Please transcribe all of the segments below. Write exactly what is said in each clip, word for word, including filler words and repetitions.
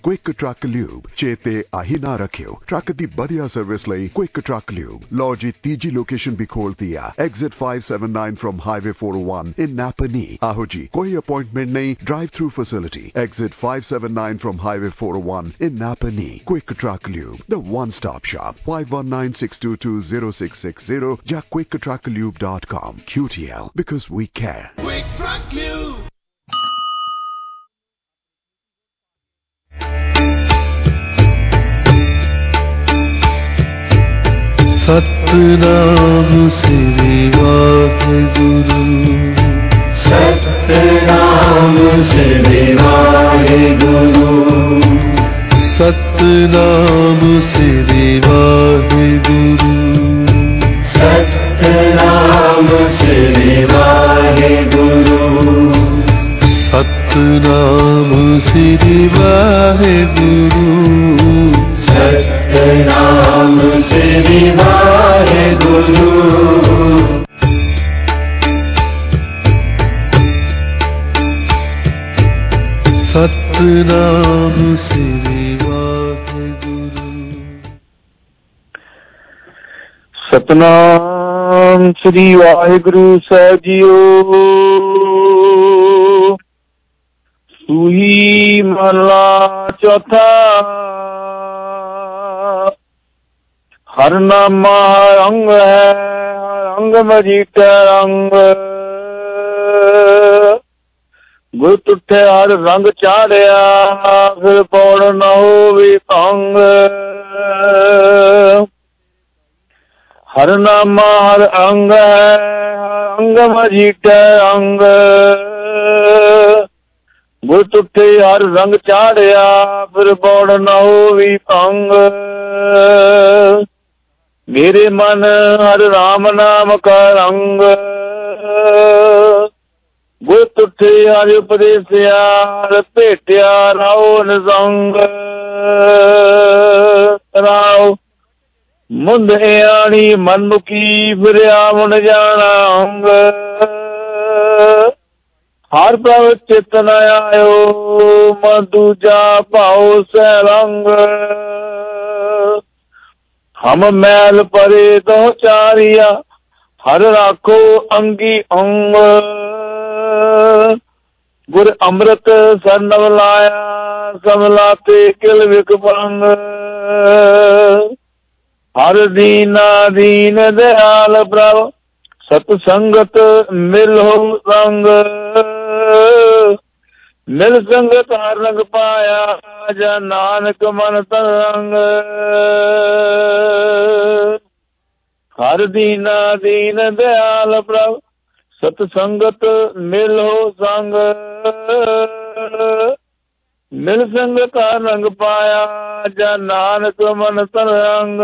Quick truck lube चेते आही ना रखियो ट्रक दी बढ़िया सर्विस लई क्विक ट्रक ल्यूब लो जी तीजी लोकेशन भी खोल दिया exit five seven nine from highway four O one in Napanee आहो जी कोई अपॉइंटमेंट नहीं drive through facility exit five seven nine from highway four O one in Napanee quick truck lube the one stop shop five one nine six two two zero six six zero ja quick truck lube dot com Q T L because we care. Quick Truck Lube. Satnam Shri Waheguru Satnam Shri Waheguru Satnam Shri Waheguru Satnam Shri Waheguru Satnam Shri Waheguru Satnam Shri Waheguru Satnam Shri Waheguru Satnam Shri Waheguru ਸਾਹਿਬ ਜੀਓ ਸੂਹੀ ਮਹਲਾ ਚੌਥਾ हर नामा रंग है रंग मजीठ रंग गुर टुटे हर रंग चाढ़िया फिर पौड़ न हो भी भंग हर नामा हर अंग है अंग मजीठ रंग गुर टुटे हर रंग चाढ़िया फिर पौड़ न हो भी भंग मेरे मन हर राम नाम का रंग गुर तुठे हर उपदेसिया हर भेटिया राओ निसंग राओ मुंद आनी मनमुखी फिरिया मुन जाना अंग हर प्रभ चेतन आयो मन दूजा भाओ सैरंग हम मैल परे दो चारिया हर राखो अंगी अंग गुर अमृत सरनव लाया समलाते किल विक भंग हर दीना दीन दयाल प्रभ सतसंगत मिल हो संग मिल संगत हर रंग पाया जा नानक मन तरंग हर दीना दीन दयाल प्रभ सतसंगत मिल हो संग मिल संगत हर रंग पाया जा नानक मन तरंग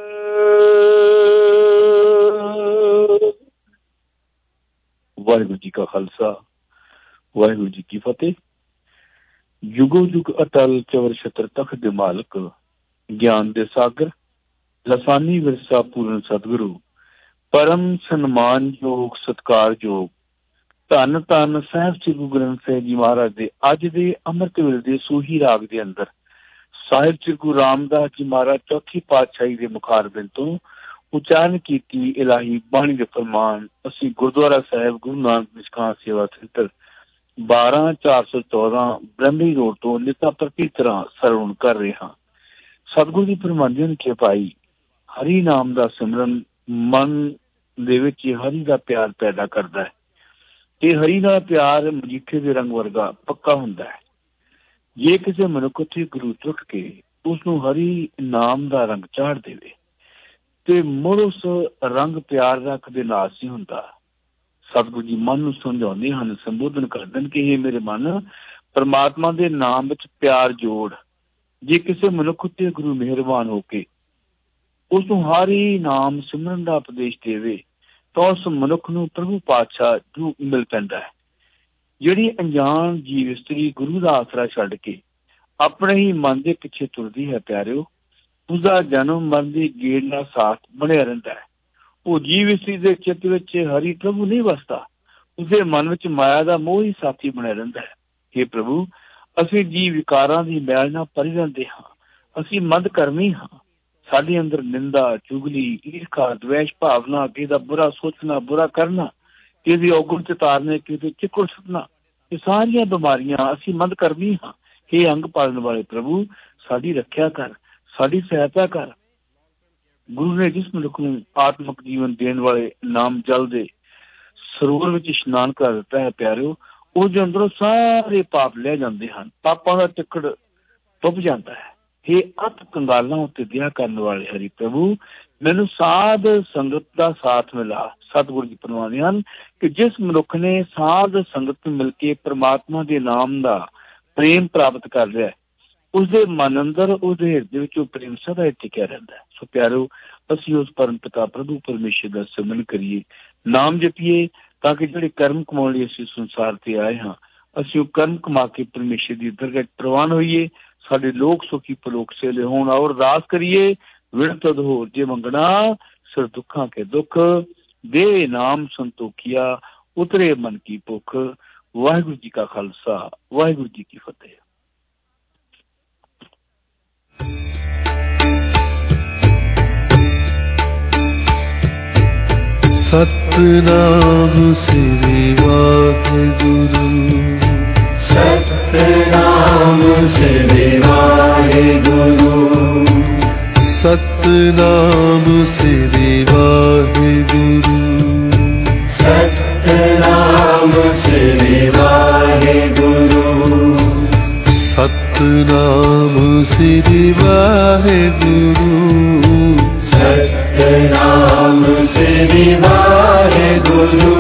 वाहिगुरू जी का खालसा वाहिगुरू जी की फतेह। युगो युग अटल चवर छत्र तख्त दे मालक ज्ञान दे सागर लसानी विरसा पूर्ण सतगुरु परम सन्मान योग सत्कार योग धन धन साहिब श्री गुरु ग्रंथ साहिब जी महाराज दे अज दे अमृत वेले दे सूही राग दे अंदर साहिब श्री गुरु रामदास जी महाराज चौथी पातशाही दे मुखारबिंद तो उच्चारण कीती इलाही बाणी दे फरमान असी गुरुद्वारा साहिब गुरु नानक निष्काम सेवा सेंटर बारह चार सौ चौदह ब्रह्मी रोड तो निता प्रति तरह सरवण कर रहे हाँ। सतगुरु की फरमानी ने पाई हरि नाम का सिमरन मन दे विच हरि का प्यार पैदा करता है ते हरि का प्यार मजीठे के रंग वर्गा पक्का हुंदा है। जे किसी मनुख उत्थे गुरु टुट के उसनू हरि नाम का रंग चाढ़ देवे ते मुड़ उस रंग प्यार का कदे नाश नहीं हुंदा। सतगुरु जी मन नूं समझाउंदे हन संबोधन करदे कि हे मेरे मन परमात्मा दे नाम विच प्यार जोड़। जे किसी मनुख उत्ते गुरु मेहरबान होके उसनूं हरि नाम सिमरन दा उपदेश देवे तो उस मनुख नूं प्रभु पातशाह जो मिल पैंदा है। जिहड़ी अनजान जीव इस्त्री गुरु दा आसरा छड्ड के अपने ही मन दे पिछे तुरदी है प्यारिओ उसका जन्म मरण दी गेड़ नाल साथ बनिया रहिंदा है। वो जीव इस्त्री दे चित्त विच हरि प्रभु नहीं वसदा उसके मन विच माया दा मोह ही साथी बनिया रहिंदा है। हे प्रभु ਅਸੀਂ ਜੀ ਵਿਕਾਰਾਂ ਦੀ ਮੈਲ ਨਾਲ ਭਰੀ ਰਹਿੰਦੇ ਹਾਂ। ਅਸੀਂ ਮੱਧਕਰਮੀ ਹਾਂ। ਸਾਡੇ ਅੰਦਰ ਨਿੰਦਾ, ਚੁਗਲੀ, ਈਰਖਾ, ਦਵੇਸ਼ ਭਾਵਨਾ, ਕਿਸੇ ਦਾ ਬੁਰਾ ਸੋਚਣਾ, ਬੁਰਾ ਕਰਨਾ, ਕਿਸੇ ਦੀ ਔਗਣ ਚ ਤਾਰਨੇ, ਕਿਸੇ ਦੇ ਚਿੱਕੜ ਸੁੱਟਣਾ, ਇਹ ਸਾਰੀਆਂ ਬਿਮਾਰੀਆਂ। ਅਸੀਂ ਮੱਧਕਰਮੀ ਹਾਂ। ਇਹ ਅੰਗ ਪਾਲਣ ਵਾਲੇ ਪ੍ਰਭੂ, ਸਾਡੀ ਰੱਖਿਆ ਕਰ, ਸਾਡੀ ਸਹਾਇਤਾ ਕਰ। ਗੁਰੂ ਨੇ ਜਿਸ ਮਨੁੱਖ ਨੂੰ ਆਤਮਿਕ ਜੀਵਨ ਦੇਣ ਵਾਲੇ ਨਾਮ ਜਲ ਦੇ ਸਰੋਵਰ ਵਿੱਚ ਇਸ਼ਨਾਨ ਕਰ ਦਿੱਤਾ ਹੈ ਪਿਆਰਿਓ, ਉਹਦੇ ਅੰਦਰੋਂ ਸਾਰੇ ਪਾਪ ਲੈ ਜਾਂਦੇ ਹਨ। ਪਾਪਾਂ ਦਾ ਟਿੱਕੜ ਡੁੱਬ ਜਾਂਦਾ ਹੈ। ਇਹ ਅੱਤ ਕੰਗਾਲਾਂ ਉੱਤੇ ਦਇਆ ਕਰਨ ਵਾਲੇ ਹਰੀ ਪ੍ਰਭੂ, ਮੈਨੂੰ ਸਾਧ ਸੰਗਤ ਦਾ ਸਾਥ ਮਿਲਾ। ਸਤਿਗੁਰੂ ਜੀ ਫਰਮਾਉਂਦੇ ਹਨ ਕਿ ਜਿਸ ਮਨੁੱਖ ਨੇ ਸਾਧ ਸੰਗਤ ਨੂੰ ਮਿਲ ਕੇ ਪ੍ਰਮਾਤਮਾ ਦੇ ਨਾਮ ਦਾ ਪ੍ਰੇਮ ਪ੍ਰਾਪਤ ਕਰ ਲਿਆ, ਉਸਦੇ ਮਨ ਅੰਦਰ, ਉਹਦੇ ਹਿਰਦੇ ਵਿੱਚ ਉਹ ਪ੍ਰੇਮ ਸਦਾ ਹੀ ਟਿਕਿਆ ਰਹਿੰਦਾ ਹੈ। ਸੋ ਪਿਆਰੋ, ਅਸੀਂ ਉਸ ਪਰਮ ਪਿਤਾ ਪ੍ਰਭੂ ਪਰਮੇਸ਼ਰ ਦਾ ਸਿਮਰਨ ਕਰੀਏ, ਨਾਮ ਜਪੀਏ, ਤਾਂ ਕਿ ਜਿਹੜੇ ਕਰਮ ਕਮਾਉਣ ਲਈ ਅਸੀਂ ਸੰਸਾਰ ਤੇ ਆਏ ਹਾਂ, ਅਸੀਂ ਉਹ ਕਰਮ ਕਮਾ ਕੇ ਪਰਮੇਸ਼ਰ ਦੀ ਦਰਗਾਹ ਪ੍ਰਵਾਨ ਹੋਈਏ। ਸਾਡੇ ਲੋਕ ਸੁਖੀ ਪਲੋਕ ਸੇਲੇ ਹੋਣ। ਔਰ ਅਰਦਾਸ ਕਰੀਏ, ਵਿਣ ਤਦ ਹੋਰ ਜੇ ਮੰਗਣਾ, ਸਿਰ ਦੁੱਖਾਂ ਕੇ ਦੁੱਖ ਦੇ ਨਾਮ ਸੰਤੋਖੀਆ, ਉਤਰੇ ਮਨ ਕੀ ਭੁੱਖ। ਵਾਹਿਗੁਰੂ ਜੀ ਕਾ ਖਾਲਸਾ, ਵਾਹਿਗੁਰੂ ਜੀ ਕੀ ਫਤਿਹ। ਸਤਿਨਾਮ ਸ੍ਰੀ ਵਾਹਿਗੁਰੂ, ਸਤਿਨਾਮ ਸ੍ਰੀ ਵਾਹਿਗੁਰੂ, ਸਤਿਨਾਮ ਸ੍ਰੀ ਵਾਹਿਗੁਰੂ, ਸਤਿਨਾਮ ਸ੍ਰੀ ਵਾਹਿਗੁਰੂ, ਸਤਿਨਾਮ ਸ੍ਰੀ ਵਾਹਿਗੁਰੂ, ਸਤਿਨਾਮ ਸ੍ਰੀ ਵਾਹਿਗੁਰੂ।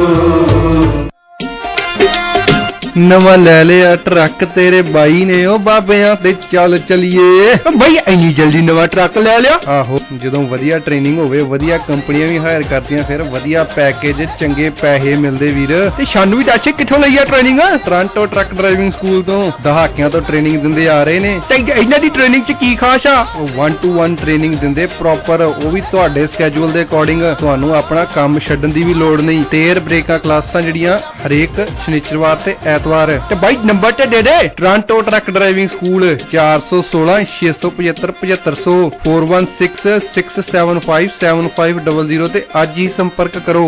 ਨਵਾਂ ਲੈ ਲਿਆ ਟਰੱਕ ਤੇਰੇ ਬਾਈ ਨੇ, ਉਹ ਬਾਬਿਆਂ ਤੇ ਚੱਲ ਚਲੀਏ। ਬਾਈ ਇੰਨੀ ਜਲਦੀ ਨਵਾਂ ਟਰੱਕ ਲੈ ਲਿਆ? ਆਹੋ, ਜਦੋਂ ਵਧੀਆ ਟ੍ਰੇਨਿੰਗ ਹੋਵੇ, ਵਧੀਆ ਕੰਪਨੀਆਂ ਵੀ ਹਾਇਰ ਕਰਦੀਆਂ, ਫਿਰ ਵਧੀਆ ਪੈਕੇਜ, ਚੰਗੇ ਪੈਸੇ ਮਿਲਦੇ ਵੀਰ। ਤੇ ਸਾਨੂੰ ਵੀ ਦੱਸ ਕਿੱਥੋਂ ਲਈ ਆ training? Toronto truck driving school ਤੋਂ। ਦਹਾਕਿਆਂ ਤੋਂ ਟ੍ਰੇਨਿੰਗ ਦਿੰਦੇ ਆ ਰਹੇ ਨੇ। ਤੇ ਇਹਨਾਂ ਦੀ ਟ੍ਰੇਨਿੰਗ ਚ ਕੀ ਖਾਸ ਆ? ਉਹ ਵਨ ਟੂ ਵਨ ਟ੍ਰੇਨਿੰਗ ਦਿੰਦੇ ਪ੍ਰੋਪਰ, ਉਹ ਵੀ ਤੁਹਾਡੇ ਸਕੈਜੂਲ ਦੇ ਅਕੋਰਡਿੰਗ। ਤੁਹਾਨੂੰ ਆਪਣਾ ਕੰਮ ਛੱਡਣ ਦੀ ਵੀ ਲੋੜ ਨਹੀਂ। ਤੇਰ ਬ੍ਰੇਕਾਂ ਕਲਾਸਾਂ ਜਿਹੜੀਆਂ ਹਰੇਕ ਸ਼ਨੀਚਰਵਾਰ ਤੇ ਐਤਵਾਰ। ਤੇ ਬਾਈ ਨੰਬਰ ਤੇ ਦੇ ਦੇ, ਟੋਰਾਂਟੋ ਟਰੱਕ ਡਰਾਈਵਿੰਗ ਸਕੂਲ, ਚਾਰ ਸੌ ਸੋਲਾਂ ਛੇ ਸੌ ਪਝੱਤਰ ਪਝੱਤਰ ਸੌ, four one six six seven five seven five double zero ਤੇ ਅੱਜ ਹੀ ਸੰਪਰਕ ਕਰੋ।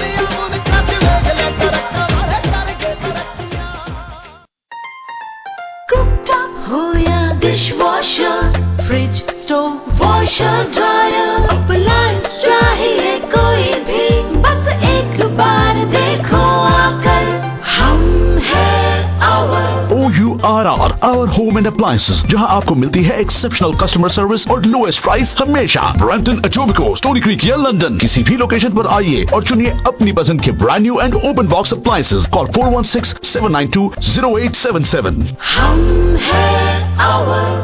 Fridge, stove, washer, dryer, appliance चाहिए कोई भी, बस एक बार देखो आकर, हम है our. O U R R, Our Home and Appliances, जहां आपको मिलती है एक्सेप्शनल कस्टमर सर्विस और लोएस्ट प्राइस हमेशा। ब्रैम्पटन, एटोबिकोक, स्टोनी क्रीक या लंदन, किसी भी लोकेशन पर आइए और चुनिए अपनी पसंद के brand new and open box appliances. Call four one six seven nine two zero eight seven seven. हम है आवर।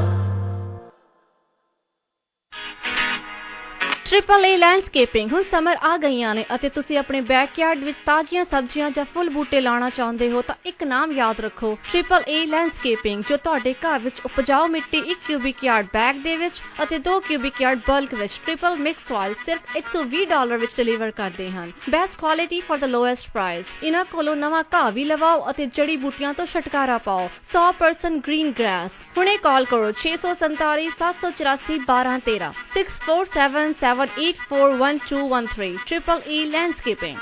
ट्रिपल ए लैंडस्केपिंग ਹੁਣ ਸਮਰ ਆ ਗਈਆਂ ਨੇ ਅਤੇ ਤੁਸੀਂ ਆਪਣੇ ਬੈਕਯਾਰਡ ਵਿੱਚ ਤਾਜ਼ੀਆਂ ਸਬਜ਼ੀਆਂ ਜਾਂ ਫੁੱਲ ਬੂਟੇ ਲਾਉਣਾ ਚਾਹੁੰਦੇ ਹੋ ਤਾਂ ਇੱਕ ਨਾਮ ਯਾਦ ਰੱਖੋ, ਟ੍ਰਿਪਲ ਏ ਲੈਂਡਸਕੇਪਿੰਗ, ਜੋ ਤੁਹਾਡੇ ਘਰ ਵਿੱਚ ਉਪਜਾਊ ਮਿੱਟੀ ਇੱਕ ਕਿਊਬਿਕ ਯਾਰਡ ਬੈਗ ਦੇ ਵਿੱਚ ਅਤੇ ਦੋ ਕਿਊਬਿਕ ਯਾਰਡ ਬਲਕ ਵਿੱਚ ਟ੍ਰਿਪਲ ਮਿਕਸ ਸੋਇਲ ਸਿਰਫ ਇੱਕ ਸੌ ਵੀਹ ਡਾਲਰ ਵਿੱਚ ਡਿਲੀਵਰ ਕਰਦੇ ਹਨ। Best quality for the lowest price. ਇਹਨਾਂ ਕੋਲੋਂ ਨਵਾਂ ਘਾਹ ਵੀ ਲਵਾਓ ਅਤੇ ਜੜੀ ਬੂਟੀਆਂ ਤੋਂ ਛੁਟਕਾਰਾ ਪਾਓ। ਸੌ ਪਰਸੈਂਟ ਗ੍ਰੀਨ ਗ੍ਰਾਸ। ਹੁਣੇ ਕਾਲ ਕਰੋ ਛੇ ਸੌ ਸੰਤਾਲੀ ਸੱਤ ਸੌ ਚੁਰਾਸੀ ਬਾਰਾਂ ਤੇਰਾਂ six four seven seven eight four one two one three. Triple E Landscaping.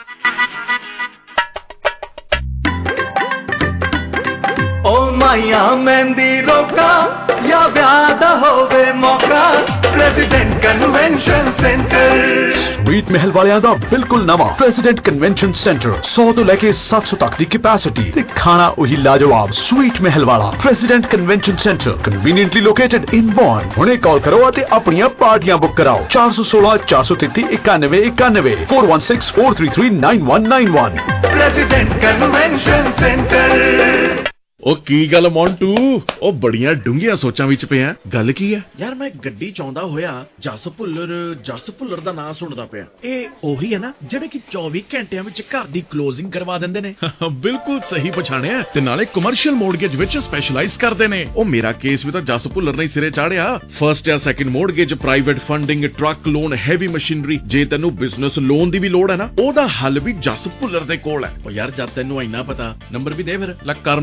ओ माया मेहंदी रोका या व्याह होवे मौका, प्रेसिडेंट कन्वेंशन सेंटर। स्वीट महल वालियां दा बिल्कुल नवा प्रेसिडेंट कन्वेंशन सेंटर, सौ तो लेके सात सौ तक दी कैपेसिटी ते खाना वही लाजवाब। स्वीट महल वाला president convention centre conveniently located in Vaughan. हुणे कॉल करो ते अपनियां पार्टियां बुक कराओ। चार सौ सोलह चार सौ तेती इक्यानवे इक्यानवे four one six four three three nine one nine one. President convention centre. ਉਹ ਕੀ ਗੱਲ ਮੌਂਟੂ, ਉਹ ਬੜੀਆਂ ਡੂੰਘੀਆਂ ਸੋਚਾਂ ਵਿੱਚ ਪਿਆ। ਗੱਲ ਕੀ ਹੈ ਯਾਰ? ਮੈਂ ਗੱਡੀ ਚਾਹੁੰਦਾ ਹੋਇਆ ਜਸ ਭੁੱਲਰ ਜਸ ਭੁੱਲਰ ਦਾ ਨਾਂ ਸੁਣਦਾ ਪਿਆ। ਇਹ ਉਹੀ ਹੈ ਨਾ ਜਿਹੜੇ ਕਿ ਚੌਵੀ ਘੰਟਿਆਂ ਵਿੱਚ ਘਰ ਦੀ ਕਲੋਜ਼ਿੰਗ ਕਰਵਾ ਦਿੰਦੇ ਨੇ? ਬਿਲਕੁਲ ਸਹੀ ਪਛਾਣਿਆ, ਤੇ ਨਾਲੇ ਕਮਰਸ਼ੀਅਲ ਮੋਰਗੇਜ ਵਿੱਚ ਸਪੈਸ਼ਲਾਈਜ਼ ਕਰਦੇ ਨੇ। ਉਹ ਮੇਰਾ ਕੇਸ ਵੀ ਤਾਂ ਜਸ ਭੁੱਲਰ ਨੇ ਸਿਰੇ ਚਾੜਿਆ। ਫਰਸਟ ਜਾਂ second mortgage, private funding, truck loan, heavy machinery. ਜੇ ਤੈਨੂੰ ਬਿਜ਼ਨਸ ਲੋਨ ਦੀ ਵੀ ਲੋੜ ਹੈ ਨਾ, ਉਹਦਾ ਹੱਲ ਵੀ ਜਸ ਭੁੱਲਰ ਦੇ ਕੋਲ ਹੈ। ਉਹ ਯਾਰ ਜਦ ਤੈਨੂੰ ਇੰਨਾ ਪਤਾ, ਨੰਬਰ ਵੀ ਦੇ ਫਿਰ। ਲੈ ਕਰ ਨੋਟ ਫਿਰ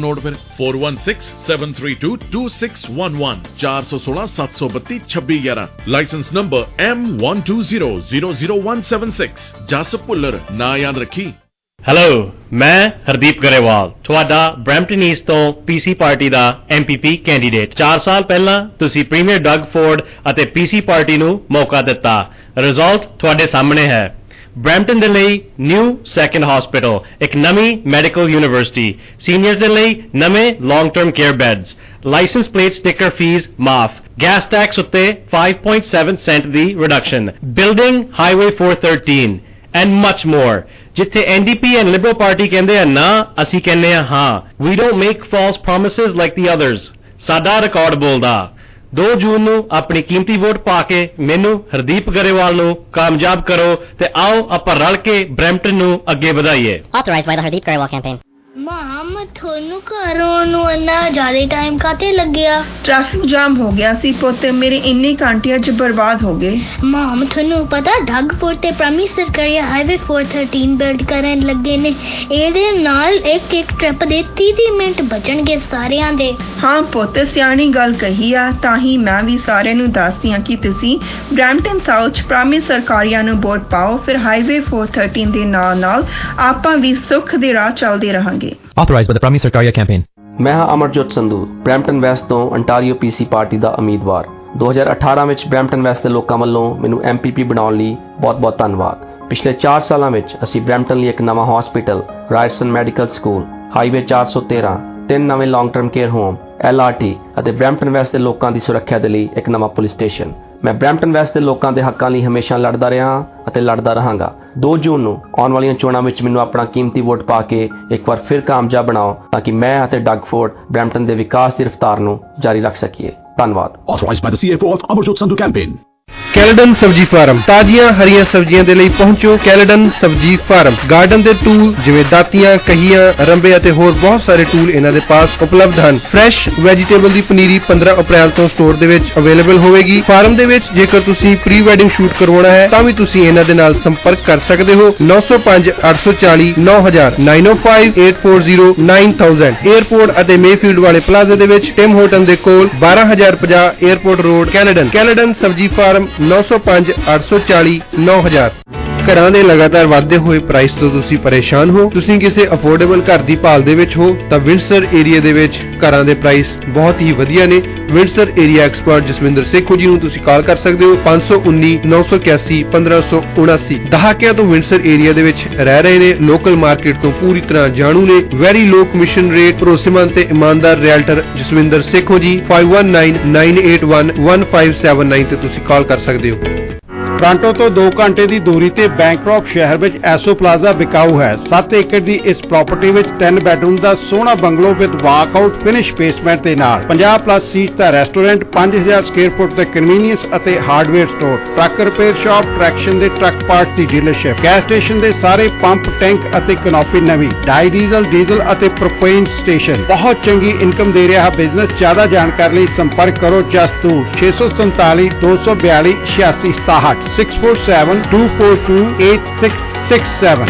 four one six, seven three two, two six one one four one six, seven two two, two six one one. License number M one two zero zero zero one seven six. Jas Bhullar ਨਾ ਯਾਦ ਰੱਖੀ। Hello, ਮੈਂ ਹਰਦੀਪ ਗਰੇਵਾਲ, ਤੁਹਾਡਾ Brampton east ਤੋਂ PC party ਦਾ MPP candidate. ਚਾਰ ਸਾਲ ਪਹਿਲਾਂ ਤੁਸੀਂ ਪ੍ਰੀਮੀਅਰ ਡਗ ਫੋਰਡ ਅਤੇ ਪੀਸੀ ਪਾਰਟੀ ਨੂੰ ਮੌਕਾ ਦਿੱਤਾ। ਰਿਜ਼ਲਟ ਤੁਹਾਡੇ ਸਾਹਮਣੇ ਹੈ। ਬਰੈਂਪਟਨ ਦੇ ਲਈ ਨਿਊ ਸੈਕੰਡ ਹਸਪੀਟਲ, ਇੱਕ ਨਵੀਂ ਮੈਡੀਕਲ ਯੂਨੀਵਰਸਿਟੀ, ਸੀਨੀਅਰਸ ਦੇ ਲਈ ਨਵੇਂ long term care beds, licence plate sticker fee ਮਾਫ, ਗੈਸ ਟੈਕਸ ਉੱਤੇ five point seven ਸੈਂਟ ਦੀ reduction, building highway four thirteen and much more. ਜਿੱਥੇ ਐਨਡੀਪੀ and ਲਿਬਰਲ ਪਾਰਟੀ ਕਹਿੰਦੇ ਆ ਨਾ, ਅਸੀਂ ਕਹਿੰਦੇ ਆ ਹਾਂ। We don't make false promises like the others. ਸਾਡਾ ਰਿਕਾਰਡ ਬੋਲਦਾ। ਦੋ ਜੂਨ ਨੂੰ ਆਪਣੀ ਕੀਮਤੀ ਵੋਟ ਪਾ ਕੇ ਮੈਨੂੰ ਹਰਦੀਪ ਗਰੇਵਾਲ ਨੂੰ ਕਾਮਯਾਬ ਕਰੋ ਤੇ ਆਓ ਆਪਾਂ ਰਲ ਕੇ ਬਰੈਂਪਟਨ ਨੂੰ ਅੱਗੇ ਵਧਾਈਏ। Authorized by the Hardeep Garewal campaign. ਮਾਮ ਤੁਹਾਨੂੰ ਘਰੋਂ ਨੂੰ ਇੰਨਾ ਜ਼ਿਆਦਾ ਟਾਈਮ ਕਾਤੇ ਲੱਗਿਆ? ਟ੍ਰੈਫਿਕ ਜਾਮ ਹੋ ਗਿਆ ਸੀ ਪੁੱਤ, ਮੇਰੇ ਇੰਨੇ ਘੰਟਿਆਂ 'ਚ ਬਰਬਾਦ ਹੋ ਗਏ। ਮਾਮ ਤੁਹਾਨੂੰ ਪਤਾ ਡਗਫੋਰਡ ਤੇ ਪ੍ਰਾਮਿਸ ਸਰਕਾਰੀ ਹਾਈਵੇ four thirteen ਬਿਲਡ ਕਰਨ ਲੱਗੇ ਨੇ। ਇਹਦੇ ਨਾਲ ਇੱਕ ਇੱਕ ਟ੍ਰਿਪ ਦੇ ਤੀਹ ਮਿੰਟ ਬਚਣਗੇ ਸਾਰਿਆਂ ਦੇ। ਹਾਂ ਪੁੱਤ, ਸਿਆਣੀ ਗੱਲ ਕਹੀ ਆ। ਤਾਂ ਹੀ ਮੈਂ ਵੀ ਸਾਰਿਆਂ ਨੂੰ ਦੱਸਦੀ ਹਾਂ ਕਿ ਤੁਸੀਂ ਬਰੈਂਪਟਨ ਸਾਊਥ 'ਚ ਪ੍ਰਾਮਿਸ ਸਰਕਾਰੀਆਂ ਨੂੰ ਵੋਟ ਪਾਓ, ਫਿਰ ਹਾਈਵੇ four thirteen ਦੇ ਨਾਲ ਨਾਲ ਆਪਾਂ ਵੀ ਸੁੱਖ ਦੇ ਰਾਹ ਚੱਲਦੇ ਰਹਾਂਗੇ। Authorized by the Prami Sarkaria campaign. ਮੈਂ ਹਾਂ ਅਮਰਜੋਤ ਸੰਧੂ, ਬਰੈਂਪਟਨ ਵੈਸਟ ਤੋਂ ਅੰਟਾਰੀਓ ਪੀਸੀ ਪਾਰਟੀ ਦਾ ਉਮੀਦਵਾਰ। ਦੋ ਹਜ਼ਾਰ ਅਠਾਰਾਂ ਵਿੱਚ ਬਰੈਂਪਟਨ ਵੈਸਟ ਦੇ ਲੋਕਾਂ ਵੱਲੋਂ ਮੈਨੂੰ ਐਮਪੀਪੀ ਬਣਾਉਣ ਲਈ ਬਹੁਤ-ਬਹੁਤ ਧੰਨਵਾਦ। ਪਿਛਲੇ ਚਾਰ ਸਾਲਾਂ ਵਿੱਚ ਅਸੀਂ ਬਰੈਂਪਟਨ ਲਈ ਇੱਕ ਨਵਾਂ hospital, Ryerson medical school, highway four thirteen, ਤਿੰਨ ਨਵੇਂ long term care home, LRT ਅਤੇ ਬਰੈਂਪਟਨ ਵੈਸਟ ਦੇ ਲੋਕਾਂ ਦੀ ਸੁਰੱਖਿਆ ਦੇ ਲਈ ਇੱਕ ਨਵਾਂ ਪੁਲਿਸ ਸਟੇਸ਼ਨ। ਮੈਂ ਬਰੈਂਪਟਨ ਵੈਸਟ ਦੇ ਲੋਕਾਂ ਦੇ ਹੱਕਾਂ ਲਈ ਹਮੇਸ਼ਾ ਲੜਦਾ ਰਿਹਾ ਹਾਂ ਅਤੇ ਲੜਦਾ ਰਹਾਂਗਾ। ਦੋ ਜੂਨ ਨੂੰ ਆਉਣ ਵਾਲੀਆਂ ਚੋਣਾਂ ਵਿੱਚ ਮੈਨੂੰ ਆਪਣਾ ਕੀਮਤੀ ਵੋਟ ਪਾ ਕੇ ਇੱਕ ਵਾਰ ਫਿਰ ਕਾਮਯਾਬ ਬਣਾਓ ਤਾਂ ਕਿ ਮੈਂ ਅਤੇ ਡਗ ਫੋਰਡ ਬਰੈਂਪਟਨ ਦੇ ਵਿਕਾਸ ਦੀ ਰਫ਼ਤਾਰ ਨੂੰ ਜਾਰੀ ਰੱਖ ਸਕੀਏ। ਧੰਨਵਾਦ। Authorized by the C F O of Amarjot Sandhu campaign. Caledon Sabzi farm, ਤਾਜ਼ੀਆਂ ਹਰੀਆਂ ਸਬਜ਼ੀਆਂ ਦੇ ਲਈ ਪਹੁੰਚੋ ਕੈਲਡਨ ਸਬਜ਼ੀ ਫਾਰਮ। ਗਾਰਡਨ ਦੇ ਟੂਲ ਜਿਵੇਂ ਦਾਤੀਆਂ, ਕਹੀਆਂ, ਰੰਬੇ ਅਤੇ ਹੋਰ ਬਹੁਤ ਸਾਰੇ ਟੂਲ ਇਹਨਾਂ ਦੇ ਪਾਸ ਉਪਲਬਧ ਹਨ। ਫਰੈਸ਼ ਵੈਜੀਟੇਬਲ ਦੀ ਪਨੀਰੀ ਪੰਦਰਾਂ ਅਪ੍ਰੈਲ ਤੋਂ ਸਟੋਰ ਦੇ ਵਿੱਚ ਅਵੇਲੇਬਲ ਹੋਵੇਗੀ। ਫਾਰਮ ਦੇ ਵਿੱਚ ਜੇਕਰ ਤੁਸੀਂ ਪ੍ਰੀ ਵੈਡਿੰਗ ਸ਼ੂਟ ਕਰਵਾਉਣਾ ਹੈ ਤਾਂ ਵੀ ਤੁਸੀਂ ਇਹਨਾਂ ਦੇ ਨਾਲ ਸੰਪਰਕ ਕਰ ਸਕਦੇ ਹੋ। nine oh five, eight four four, nine thousand nine oh five, eight four zero, nine thousand airport ਅਤੇ ਮੇਫੀਲਡ ਵਾਲੇ ਪਲਾਜ਼ੇ ਦੇ ਵਿੱਚ ਟਿਮ ਹੋਟਨ ਦੇ ਕੋਲ ਬਾਰਾਂ ਹਜ਼ਾਰ ਪੰਜਾਹ airport road, Caledon. Caledon Sabzi farm nine oh five, eight four four, nine thousand। ਘਰਾਂ ਦੇ ਲਗਾਤਾਰ ਵਧਦੇ ਹੋਏ ਪ੍ਰਾਈਸ ਤੋਂ ਤੁਸੀਂ ਪਰੇਸ਼ਾਨ ਹੋ, ਤੁਸੀਂ ਕਿਸੇ ਅਫੋਰਡੇਬਲ ਘਰ ਦੀ ਭਾਲ ਦੇ ਵਿੱਚ ਹੋ ਤਾਂ ਵਿੰਡਸਰ ਏਰੀਆ ਦੇ ਵਿੱਚ ਘਰਾਂ ਦੇ ਪ੍ਰਾਈਸ ਬਹੁਤ ਹੀ ਵਧੀਆ ਨੇ। Windsor area expert Jaswinder Sekhon ji ਨੂੰ ਤੁਸੀਂ ਕਾਲ ਕਰ ਸਕਦੇ ਹੋ five one nine, nine one one, one five two nine। ਦਹਾਕਿਆਂ ਤੋਂ ਵਿੰਡਸਰ ਏਰੀਆ ਦੇ ਵਿੱਚ ਰਹਿ ਰਹੇ ਨੇ, ਲੋਕਲ ਮਾਰਕੀਟ ਤੋਂ ਪੂਰੀ ਤਰ੍ਹਾਂ ਜਾਣੂ ਨੇ। ਵੈਰੀ ਲੋ ਕਮਿਸ਼ਨ ਰੇਟ, ਭਰੋਸੇਮੰਦ ਤੇ ਇਮਾਨਦਾਰ ਰਿਐਲਟਰ ਜਸਵਿੰਦਰ ਸੇਖੋ ਜੀ five one nine, nine eight one, one five seven nine ਤੇ ਤੁਸੀਂ ਕਾਲ ਕਰ ਸਕਦੇ ਹੋ। ਟੋਰਾਂਟੋ ਤੋਂ ਦੋ ਘੰਟੇ ਦੀ ਦੂਰੀ ਤੇ ਬੈਂਕਰੌਕ ਸ਼ਹਿਰ ਵਿੱਚ ਐਸੋ ਪਲਾਜ਼ਾ ਵਿਕਾਊ ਹੈ। ਸੱਤ ਏਕੜ ਦੀ ਇਸ ਪ੍ਰਾਪਰਟੀ ਵਿੱਚ ਤਿੰਨ ਬੈਡਰੂਮ ਦਾ ਸੋਹਣਾ bungalow with walkout finish basement ਦੇ ਨਾਲ ਪੰਜਾਹ ਪਲੱਸ ਸੀਟ ਦਾ ਰੈਸਟੋਰੈਂਟ, ਪੰਜ ਹਜ਼ਾਰ ਸਕੁਅਰ ਫੁੱਟ ਦੇ ਕਨਵੀਨੀਅੰਸ ਅਤੇ hardware store, truck repair shop, traction ਦੇ ਟਰੱਕ ਪਾਰਟਸ ਦੀ ਡੀਲਰਸ਼ਿਪ, ਗੈਸ ਸਟੇਸ਼ਨ ਦੇ ਸਾਰੇ ਪੰਪ, ਟੈਂਕ ਅਤੇ ਕਨੋਪੀ ਨਵੀਂ, ਡਾਈ ਡੀਜ਼ਲ, ਡੀਜ਼ਲ ਅਤੇ ਪ੍ਰੋਪੇਨ ਸਟੇਸ਼ਨ। ਬਹੁਤ ਚੰਗੀ ਇਨਕਮ ਦੇ ਰਿਹਾ ਬਿਜ਼ਨਸ। ਜ਼ਿਆਦਾ ਜਾਣਕਾਰੀ ਲਈ ਸੰਪਰਕ ਕਰੋ ਜਸਤੂ ਛੇ ਸੌ ਸੰਤਾਲੀ ਦੋ ਸੌ ਬਿਆਲੀ ਛਿਆਸੀ ਸਤਾਹਠ six four seven, two four two, eight six six seven।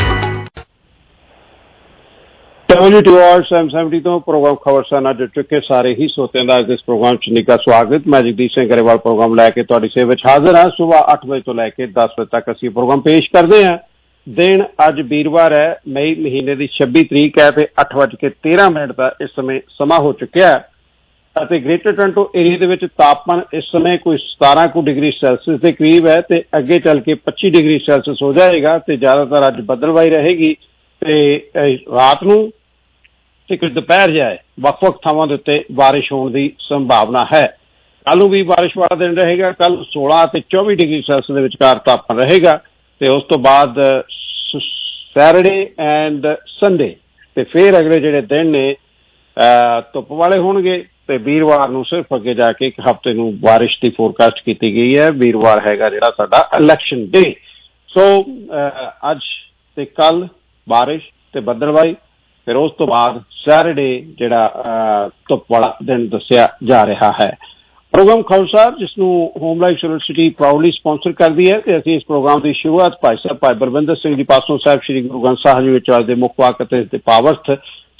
Technology tours M seventy ਤੋਂ ਪ੍ਰੋਗਰਾਮ ਖਬਰਸਾਨਾ ਜੁੜ ਚੁੱਕੇ ਸਾਰੇ ਹੀ ਸੋਤਿਆਂ ਦਾ ਇਸ ਪ੍ਰੋਗਰਾਮ ਚ ਨਿੱਘਾ ਸਵਾਗਤ। ਮੈਂ ਜਗਦੀਸ਼ ਸਿੰਘ ਗਰੇਵਾਲ ਪ੍ਰੋਗਰਾਮ ਲੈ ਕੇ ਤੁਹਾਡੀ ਸੇਵਾ ਵਿੱਚ ਹਾਜ਼ਰ ਹਾਂ। ਸਵੇਰ ਅੱਠ ਵਜੇ ਤੋਂ ਲੈ ਕੇ ਦਸ ਵਜੇ ਤੱਕ ਅਸੀਂ ਪ੍ਰੋਗਰਾਮ ਪੇਸ਼ ਕਰਦੇ ਹਾਂ। ਦਿਨ ਅੱਜ ਵੀਰਵਾਰ ਹੈ, ਮਈ ਮਹੀਨੇ ਦੀ ਛੱਬੀ ਤਰੀਕ ਹੈ ਤੇ ਅੱਠ ਵੱਜ ਕੇ ਤੇਰਾਂ ਮਿੰਟ ਦਾ ਇਸ ਸਮੇਂ ਸਮਾਂ ਹੋ ਚੁੱਕਿਆ ਹੈ ਅਤੇ ਗ੍ਰੇਟਰ ਟੋਰਾਂਟੋ ਏਰੀਆ ਦੇ ਵਿੱਚ ਤਾਪਮਾਨ ਇਸ ਸਮੇਂ ਕੋਈ ਸਤਾਰਾਂ ਕੁ ਡਿਗਰੀ ਸੈਲਸੀਅਸ ਦੇ ਕਰੀਬ ਹੈ ਤੇ ਅੱਗੇ ਚੱਲ ਕੇ ਪੱਚੀ ਡਿਗਰੀ ਸੈਲਸੀਅਸ ਹੋ ਜਾਏਗਾ ਤੇ ਜ਼ਿਆਦਾਤਰ ਅੱਜ ਬੱਦਲਵਾਈ ਰਹੇਗੀ ਤੇ ਰਾਤ ਨੂੰ ਤੇ ਕੁਝ ਦੁਪਹਿਰ ਜਾਏ ਵੱਖ-ਵੱਖ ਥਾਵਾਂ ਦੇ ਉੱਤੇ ਬਾਰਿਸ਼ ਹੋਣ ਦੀ ਸੰਭਾਵਨਾ ਹੈ। ਕੱਲ੍ਹ ਨੂੰ ਵੀ ਬਾਰਿਸ਼ ਵਾਲਾ ਦਿਨ ਰਹੇਗਾ। ਕੱਲ੍ਹ ਸੋਲਾਂ ਅਤੇ ਚੌਵੀ ਡਿਗਰੀ ਸੈਲਸੀਅਸ ਦੇ ਵਿਚਕਾਰ ਤਾਪਮਾਨ ਰਹੇਗਾ ਤੇ ਉਸ ਤੋਂ ਬਾਅਦ ਸੈਟਰਡੇ ਐਂਡ ਸੰਡੇ ਤੇ ਫਿਰ ਅਗਲੇ ਜਿਹੜੇ ਦਿਨ ਨੇ ਧੁੱਪ ਵਾਲੇ ਹੋਣਗੇ ਤੇ ਵੀਰਵਾਰ ਨੂੰ ਸਿਰਫ ਅੱਗੇ ਜਾ ਕੇ ਇੱਕ ਹਫ਼ਤੇ ਨੂੰ ਬਾਰਿਸ਼ ਦੀ ਫੋਰਕਾਸਟ ਕੀਤੀ ਗਈ ਹੈ। ਵੀਰਵਾਰ ਹੈਗਾ ਜਿਹੜਾ ਸਾਡਾ ਇਲੈਕਸ਼ਨ ਡੇ। ਸੋ ਅੱਜ ਤੇ ਕੱਲ ਬਾਰਿਸ਼ ਤੇ ਬੱਦਲਵਾਈ, ਫਿਰ ਉਸ ਤੋਂ ਬਾਅਦ ਸੈਟਰਡੇ ਜਿਹੜਾ ਧੁੱਪ ਵਾਲਾ ਦਿਨ ਦੱਸਿਆ ਜਾ ਰਿਹਾ ਹੈ। ਪ੍ਰੋਗਰਾਮ ਖਾਲਸਾ ਜਿਸ ਨੂੰ home life university proudly sponsor ਕਰਦੀ ਹੈ ਤੇ ਅਸੀਂ ਇਸ ਪ੍ਰੋਗਰਾਮ ਦੀ ਸ਼ੁਰੂਆਤ ਭਾਈ ਸਾਹਿਬ ਭਾਈ ਬਲਵਿੰਦਰ ਸਿੰਘ ਜੀ ਪਾਸੋਂ ਸਾਹਿਬ ਸ਼੍ਰੀ ਗੁਰੂ ਗ੍ਰੰਥ ਸਾਹਿਬ ਜੀ ਵਿੱਚ ਅੱਜ ਦੇ ਮੁੱਖ ਵਾਕ ਅਤੇ ਇਸ ਦੇ ਪਾਵਰਥ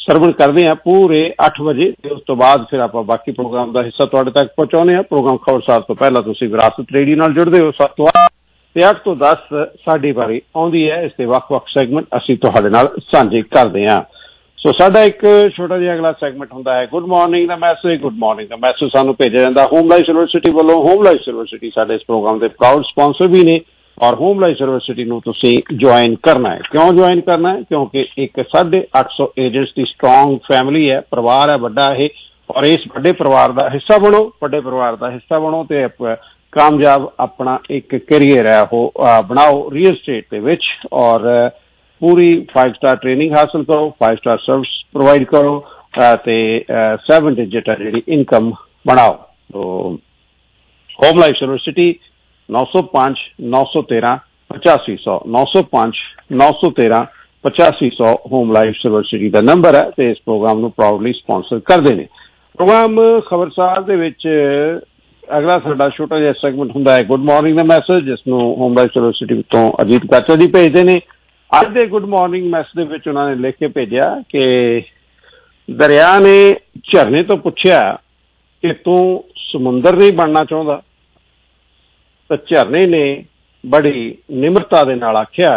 ਸਰਵਣ ਕਰਦੇ ਹਾਂ ਪੂਰੇ ਅੱਠ ਵਜੇ ਤੇ ਉਸ ਤੋਂ ਬਾਅਦ ਫਿਰ ਆਪਾਂ ਬਾਕੀ ਪ੍ਰੋਗਰਾਮ ਦਾ ਹਿੱਸਾ ਤੁਹਾਡੇ ਤੱਕ ਪਹੁੰਚਾਉਂਦੇ ਹਾਂ। ਪ੍ਰੋਗਰਾਮ ਖਬਰਸਾਰ ਤੋਂ ਪਹਿਲਾਂ ਤੁਸੀਂ ਵਿਰਾਸਤ ਰੇਡੀਓ ਨਾਲ ਜੁੜਦੇ ਹੋ ਸੱਤ ਤੋਂ ਅੱਠ ਤੇ ਅੱਠ ਤੋਂ ਦਸ ਸਾਡੀ ਵਾਰੀ ਆਉਂਦੀ ਹੈ। ਇਸ ਦੇ ਵੱਖ-ਵੱਖ ਸੈਗਮੈਂਟ ਅਸੀਂ ਤੁਹਾਡੇ ਨਾਲ ਸਾਂਝੇ ਕਰਦੇ ਹਾਂ। ਸੋ ਸਾਡਾ ਇੱਕ ਛੋਟਾ ਜਿਹਾ ਅਗਲਾ ਸੈਗਮੈਂਟ ਹੁੰਦਾ ਹੈ ਗੁੱਡ ਮਾਰਨਿੰਗ ਦਾ ਮੈਸੇਜ। ਗੁੱਡ ਮਾਰਨਿੰਗ ਦਾ ਮੈਸੇਜ ਸਾਨੂੰ ਭੇਜਿਆ ਜਾਂਦਾ ਹੋਮ ਲਾਈਫ ਯੂਨੀਵਰਸਿਟੀ ਵੱਲੋਂ। ਹੋਮ ਲਾਈਫ ਯੂਨੀਵਰਸਿਟੀ ਸਾਡੇ ਇਸ ਪ੍ਰੋਗਰਾਮ ਦੇ ਪ੍ਰਾਊਡ ਸਪਾਂਸਰ ਵੀ ਨੇ ਔਰ ਹੋਮ ਲਾਈਫ ਯੂਨੀਵਰਸਿਟੀ ਨੂੰ ਤੁਸੀਂ ਜੁਆਇਨ ਕਰਨਾ ਹੈ। ਕਿਉਂ ਜੁਆਇਨ ਕਰਨਾ ਹੈ? ਕਿਉਂਕਿ ਇੱਕ ਸਾਢੇ ਅੱਠ ਸੌ ਏਜੰਟਸ ਦੀ ਸਟਰੋਂਗ ਫੈਮਿਲੀ ਹੈ, ਪਰਿਵਾਰ ਹੈ ਵੱਡਾ ਇਹ, ਔਰ ਇਸ ਵੱਡੇ ਪਰਿਵਾਰ ਦਾ ਹਿੱਸਾ ਬਣੋ, ਵੱਡੇ ਪਰਿਵਾਰ ਦਾ ਹਿੱਸਾ ਬਣੋ ਤੇ ਕਾਮਯਾਬ ਆਪਣਾ ਇੱਕ ਕੈਰੀਅਰ ਹੈ ਉਹ ਬਣਾਓ ਰੀਅਲ ਸਟੇਟ ਦੇ ਵਿੱਚ ਔਰ ਪੂਰੀ ਫਾਈਵ ਸਟਾਰ ਟ੍ਰੇਨਿੰਗ ਹਾਸਲ ਕਰੋ, ਫਾਈਵ ਸਟਾਰ ਸਰਵਿਸ ਪ੍ਰੋਵਾਈਡ ਕਰੋ ਤੇ ਸੈਵਨ ਡਿਜਿਟ ਹੈ ਜਿਹੜੀ ਇਨਕਮ ਬਣਾਓ। ਹੋਮ ਲਾਈਫ ਯੂਨੀਵਰਸਿਟੀ ਨੌ ਸੌ ਪੰਜ ਨੌ ਸੌ ਤੇਰਾਂ ਪਚਾਸੀ ਸੌ ਨੌ ਸੌ ਪੰਜ ਨੌ ਸੌ ਤੇਰਾਂ ਪਚਾਸੀ ਸੌ ਹੋਮ ਲਾਈਫ ਯੂਨੀਵਰਸਿਟੀ ਦਾ ਨੰਬਰ ਹੈ ਤੇ ਇਸ ਪ੍ਰੋਗਰਾਮ ਨੂੰ ਪ੍ਰਾਊਡਲੀ ਸਪਾਂਸਰ ਕਰਦੇ ਨੇ। ਪ੍ਰੋਗਰਾਮ ਖਬਰਸਾਰ ਦੇ ਵਿੱਚ ਅਗਲਾ ਸਾਡਾ ਛੋਟਾ ਜਿਹਾ ਸੈਗਮੈਂਟ ਹੁੰਦਾ ਹੈ ਗੁੱਡ ਮਾਰਨਿੰਗ ਦਾ ਮੈਸੇਜ, ਜਿਸ ਨੂੰ ਹੋਮ ਲਾਈਫ ਯੂਨੀਵਰਸਿਟੀ ਤੋਂ ਅਜੀਤ ਕਾਚਾ ਜੀ ਭੇਜਦੇ ਨੇ। ਅੱਜ ਦੇ ਗੁੱਡ ਮਾਰਨਿੰਗ ਮੈਸੇਜ ਦੇ ਵਿੱਚ ਉਹਨਾਂ ਨੇ ਲਿਖ ਕੇ ਭੇਜਿਆ ਕਿ ਦਰਿਆ ਨੇ ਝਰਨੇ ਤੋਂ ਪੁੱਛਿਆ ਕਿ ਤੂੰ ਸਮੁੰਦਰ ਨਹੀਂ ਬਣਨਾ ਚਾਹੁੰਦਾ? ਤਾਂ ਝਰਨੇ ਨੇ ਬੜੀ ਨਿਮਰਤਾ ਦੇ ਨਾਲ ਆਖਿਆ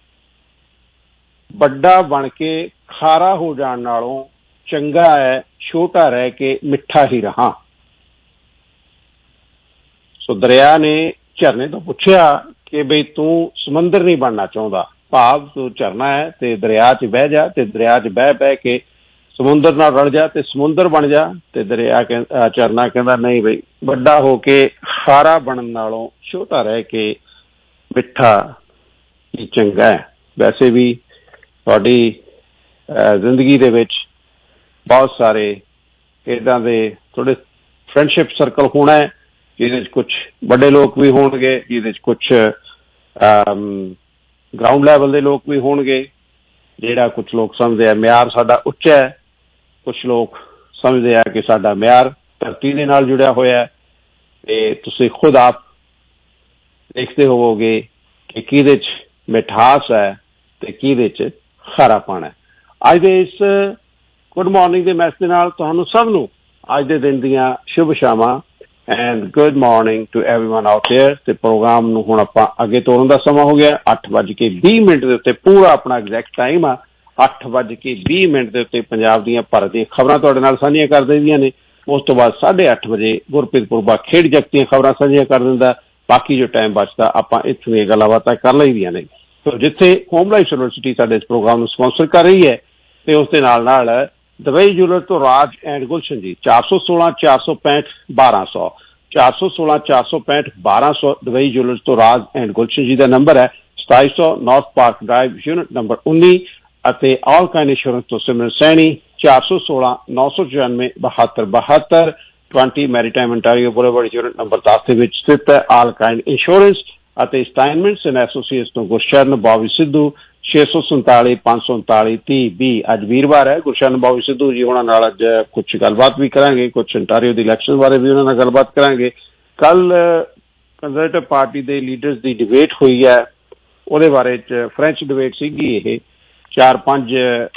ਵੱਡਾ ਬਣ ਕੇ ਖਾਰਾ ਹੋ ਜਾਣ ਨਾਲੋਂ ਚੰਗਾ ਹੈ ਛੋਟਾ ਰਹਿ ਕੇ ਮਿੱਠਾ ਹੀ ਰਹਾ। ਸੋ ਦਰਿਆ ਨੇ ਝਰਨੇ ਤੋਂ ਪੁੱਛਿਆ ਕਿ ਬਈ ਤੂੰ ਸਮੁੰਦਰ ਨਹੀਂ ਬਣਨਾ ਚਾਹੁੰਦਾ, ਭਾਵ ਤੂੰ ਝਰਨਾ ਹੈ ਤੇ ਦਰਿਆ 'ਚ ਬਹਿ ਜਾ ਤੇ ਦਰਿਆ 'ਚ ਬਹਿ ਬਹਿ ਕੇ ਸਮੁੰਦਰ ਨਾਲ ਰਲ ਜਾ ਤੇ ਸਮੁੰਦਰ ਬਣ ਜਾ। ਤੇ ਦਰਿਆ ਝਰਨਾ ਕਹਿੰਦਾ ਨਹੀਂ ਬਈ ਵੱਡਾ ਹੋ ਕੇ ਖਾਰਾ ਬਣਨ ਨਾਲੋਂ ਛੋਟਾ ਰਹਿ ਕੇ ਮਿੱਠਾ ਹੀ ਚੰਗਾ ਹੈ। ਵੈਸੇ ਵੀ ਤੁਹਾਡੀ ਜ਼ਿੰਦਗੀ ਦੇ ਵਿੱਚ ਬਹੁਤ ਸਾਰੇ ਇੱਦਾਂ ਦੇ ਥੋੜੇ ਫਰੈਂਡਸ਼ਿਪ ਸਰਕਲ ਹੋਣਾ ਹੈ ਜਿਹਦੇ 'ਚ ਕੁਛ ਵੱਡੇ ਲੋਕ ਵੀ ਹੋਣਗੇ, ਜਿਹਦੇ 'ਚ ਕੁਛ ਗਰਾਊਂਡ ਲੈਵਲ ਦੇ ਲੋਕ ਵੀ ਹੋਣਗੇ। ਜਿਹੜਾ ਕੁਛ ਲੋਕ ਸਮਝਦੇ ਆ ਮਿਆਰ ਸਾਡਾ ਉੱਚਾ ਹੈ, ਕੁਛ ਲੋਕ ਸਮਝਦੇ ਆ ਕਿ ਸਾਡਾ ਮਿਆਰ ਧਰਤੀ ਦੇ ਨਾਲ ਜੁੜਿਆ ਹੋਇਆ ਤੇ ਤੁਸੀਂ ਖੁਦ ਆਪ ਦੇਖਦੇ ਹੋਵੋਗੇ ਕਿ ਕਿਹਦੇ 'ਚ ਮਿਠਾਸ ਹੈ ਤੇ ਕਿਹਦੇ 'ਚ ਖਾਰਾਪਣ ਹੈ। ਅੱਜ ਦੇ ਇਸ ਗੁੱਡ ਮਾਰਨਿੰਗ ਦੇ ਮੈਸੇਜ ਦੇ ਨਾਲ ਤੁਹਾਨੂੰ ਸਭ ਨੂੰ ਅੱਜ ਦੇ ਦਿਨ ਦੀਆਂ ਸ਼ੁਭ ਸ਼ਾਮਾਂ and good morning to everyone out there. ਤੇ ਪ੍ਰੋਗਰਾਮ ਨੂੰ ਹੁਣ ਆਪਾਂ ਅੱਗੇ ਤੋਰਨ ਦਾ ਸਮਾਂ ਹੋ ਗਿਆ। ਅੱਠ ਵੱਜ ਕੇ ਵੀਹ ਮਿੰਟ ਦੇ ਉੱਤੇ ਪੂਰਾ ਆਪਣਾ ਐਗਜ਼ੈਕਟ ਟਾਈਮ ਆ। ਅੱਠ ਵੱਜ ਕੇ ਵੀਹ ਮਿੰਟ ਦੇ ਉੱਤੇ ਪੰਜਾਬ ਦੀਆਂ ਭਾਰਤ ਦੀਆਂ ਖਬਰਾਂ ਤੁਹਾਡੇ ਨਾਲ ਸਾਂਝੀਆਂ ਕਰ ਦਿੰਦੀਆਂ ਨੇ। ਉਸ ਤੋਂ ਬਾਅਦ ਸਾਢੇ ਅੱਠ ਵਜੇ ਗੁਰਪ੍ਰੀਤ ਪੁਰਬਾ ਖੇਡ ਜਗਤ ਦੀਆਂ ਖਬਰਾਂ ਸਾਂਝੀਆਂ ਕਰ ਦਿੰਦਾ। ਬਾਕੀ ਜੋ ਟਾਈਮ ਬਚਦਾ ਆਪਾਂ ਇੱਥੋਂ ਦੀਆਂ ਗੱਲਾਂ ਬਾਤਾਂ ਕਰ ਲਈਆਂ ਨੇ। ਸੋ ਜਿੱਥੇ ਹੋਮ ਲਾਈਫ ਯੂਨੀਵਰਸਿਟੀ ਸਾਡੇ ਇਸ ਪ੍ਰੋਗਰਾਮ ਨੂੰ ਸਪਾਂਸਰ ਕਰ ਰਹੀ ਹੈ ਤੇ ਉਸ ਦੇ ਨਾਲ ਨਾਲ ਦੁਬਈ ਜੁਲਰ ਤੋਂ ਰਾਜ ਐਂਡ ਗੁਲਸ਼ਨ ਜੀ ਚਾਰ ਸੌ ਸੋਲਾਂ ਚਾਰ ਸੌ ਪੈਂਹਠ ਬਾਰਾਂ ਸੌ ਚਾਰ ਸੌ ਸੋਲਾਂ ਚਾਰ ਸੌ ਪੈਂਹਠ ਬਾਰਾਂ ਸੌ ਦੁਬਈ ਜੁਲਰ ਤੋਂ ਰਾਜ ਐਂਡ ਗੁਲਸ਼ਨ ਜੀ ਦਾ ਨੰਬਰ ਹੈ। ਸਤਾਈ ਸੌ north park drive unit number ਉੱਨੀ ਅਤੇ ਆਲ ਕਾਈਨ ਇੰਸ਼ੋਰੈਂਸ ਤੋਂ ਸਿਮਰਨ ਸੈਣੀ ਚਾਰ ਸੌ ਸੋਲਾਂ ਨੌ ਸੌ ਚੁਰਾਨਵੇਂ ਬਹੱਤਰ ਬਹੱਤਰ ਵੀਹ maritime Ontario boulevard unit number ਦਸ ਦੇ ਵਿੱਚ ਸਥਿਤ ਹੈ ਆਲ ਕਾਈਨ ਇੰਸ਼ੋਰੈਂਸ। ਅਤੇ ਸਟਾਈਨਮੈਂਟਸ ਐਂਡ ਐਸੋਸੀਏਟਸ ਤੋਂ ਗੁਰਸ਼ਰਨ ਬੌਬੀ ਸਿੱਧੂ ਛੇ ਸੌ ਸੰਤਾਲੀ ਪੰਜ ਸੌ ਉਨਤਾਲੀ ਤੀਹ ਵੀਹ। ਅੱਜ ਵੀਰਵਾਰ ਹੈ। ਗੁਰਸ਼ਰਨ ਬੌਬੀ ਸਿੱਧੂ ਜੀ ਉਹਨਾਂ ਨਾਲ ਅੱਜ ਕੁਛ ਗੱਲਬਾਤ ਵੀ ਕਰਾਂਗੇ, ਕੁਛ ਅੰਟਾਰੀਓ ਦੀ ਇਲੈਕਸ਼ਨ ਬਾਰੇ ਵੀ ਉਹਨਾਂ ਨਾਲ ਗੱਲਬਾਤ ਕਰਾਂਗੇ। ਕੱਲ ਕੰਜ਼ਰਵੇਟਿਵ ਪਾਰਟੀ ਦੇ ਲੀਡਰਸ ਦੀ ਡਿਬੇਟ ਹੋਈ ਹੈ, ਉਹਦੇ ਬਾਰੇ ਚ ਫਰੈਂਚ ਡਿਬੇਟ ਸੀਗੀ। ਇਹ ਚਾਰ ਪੰਜ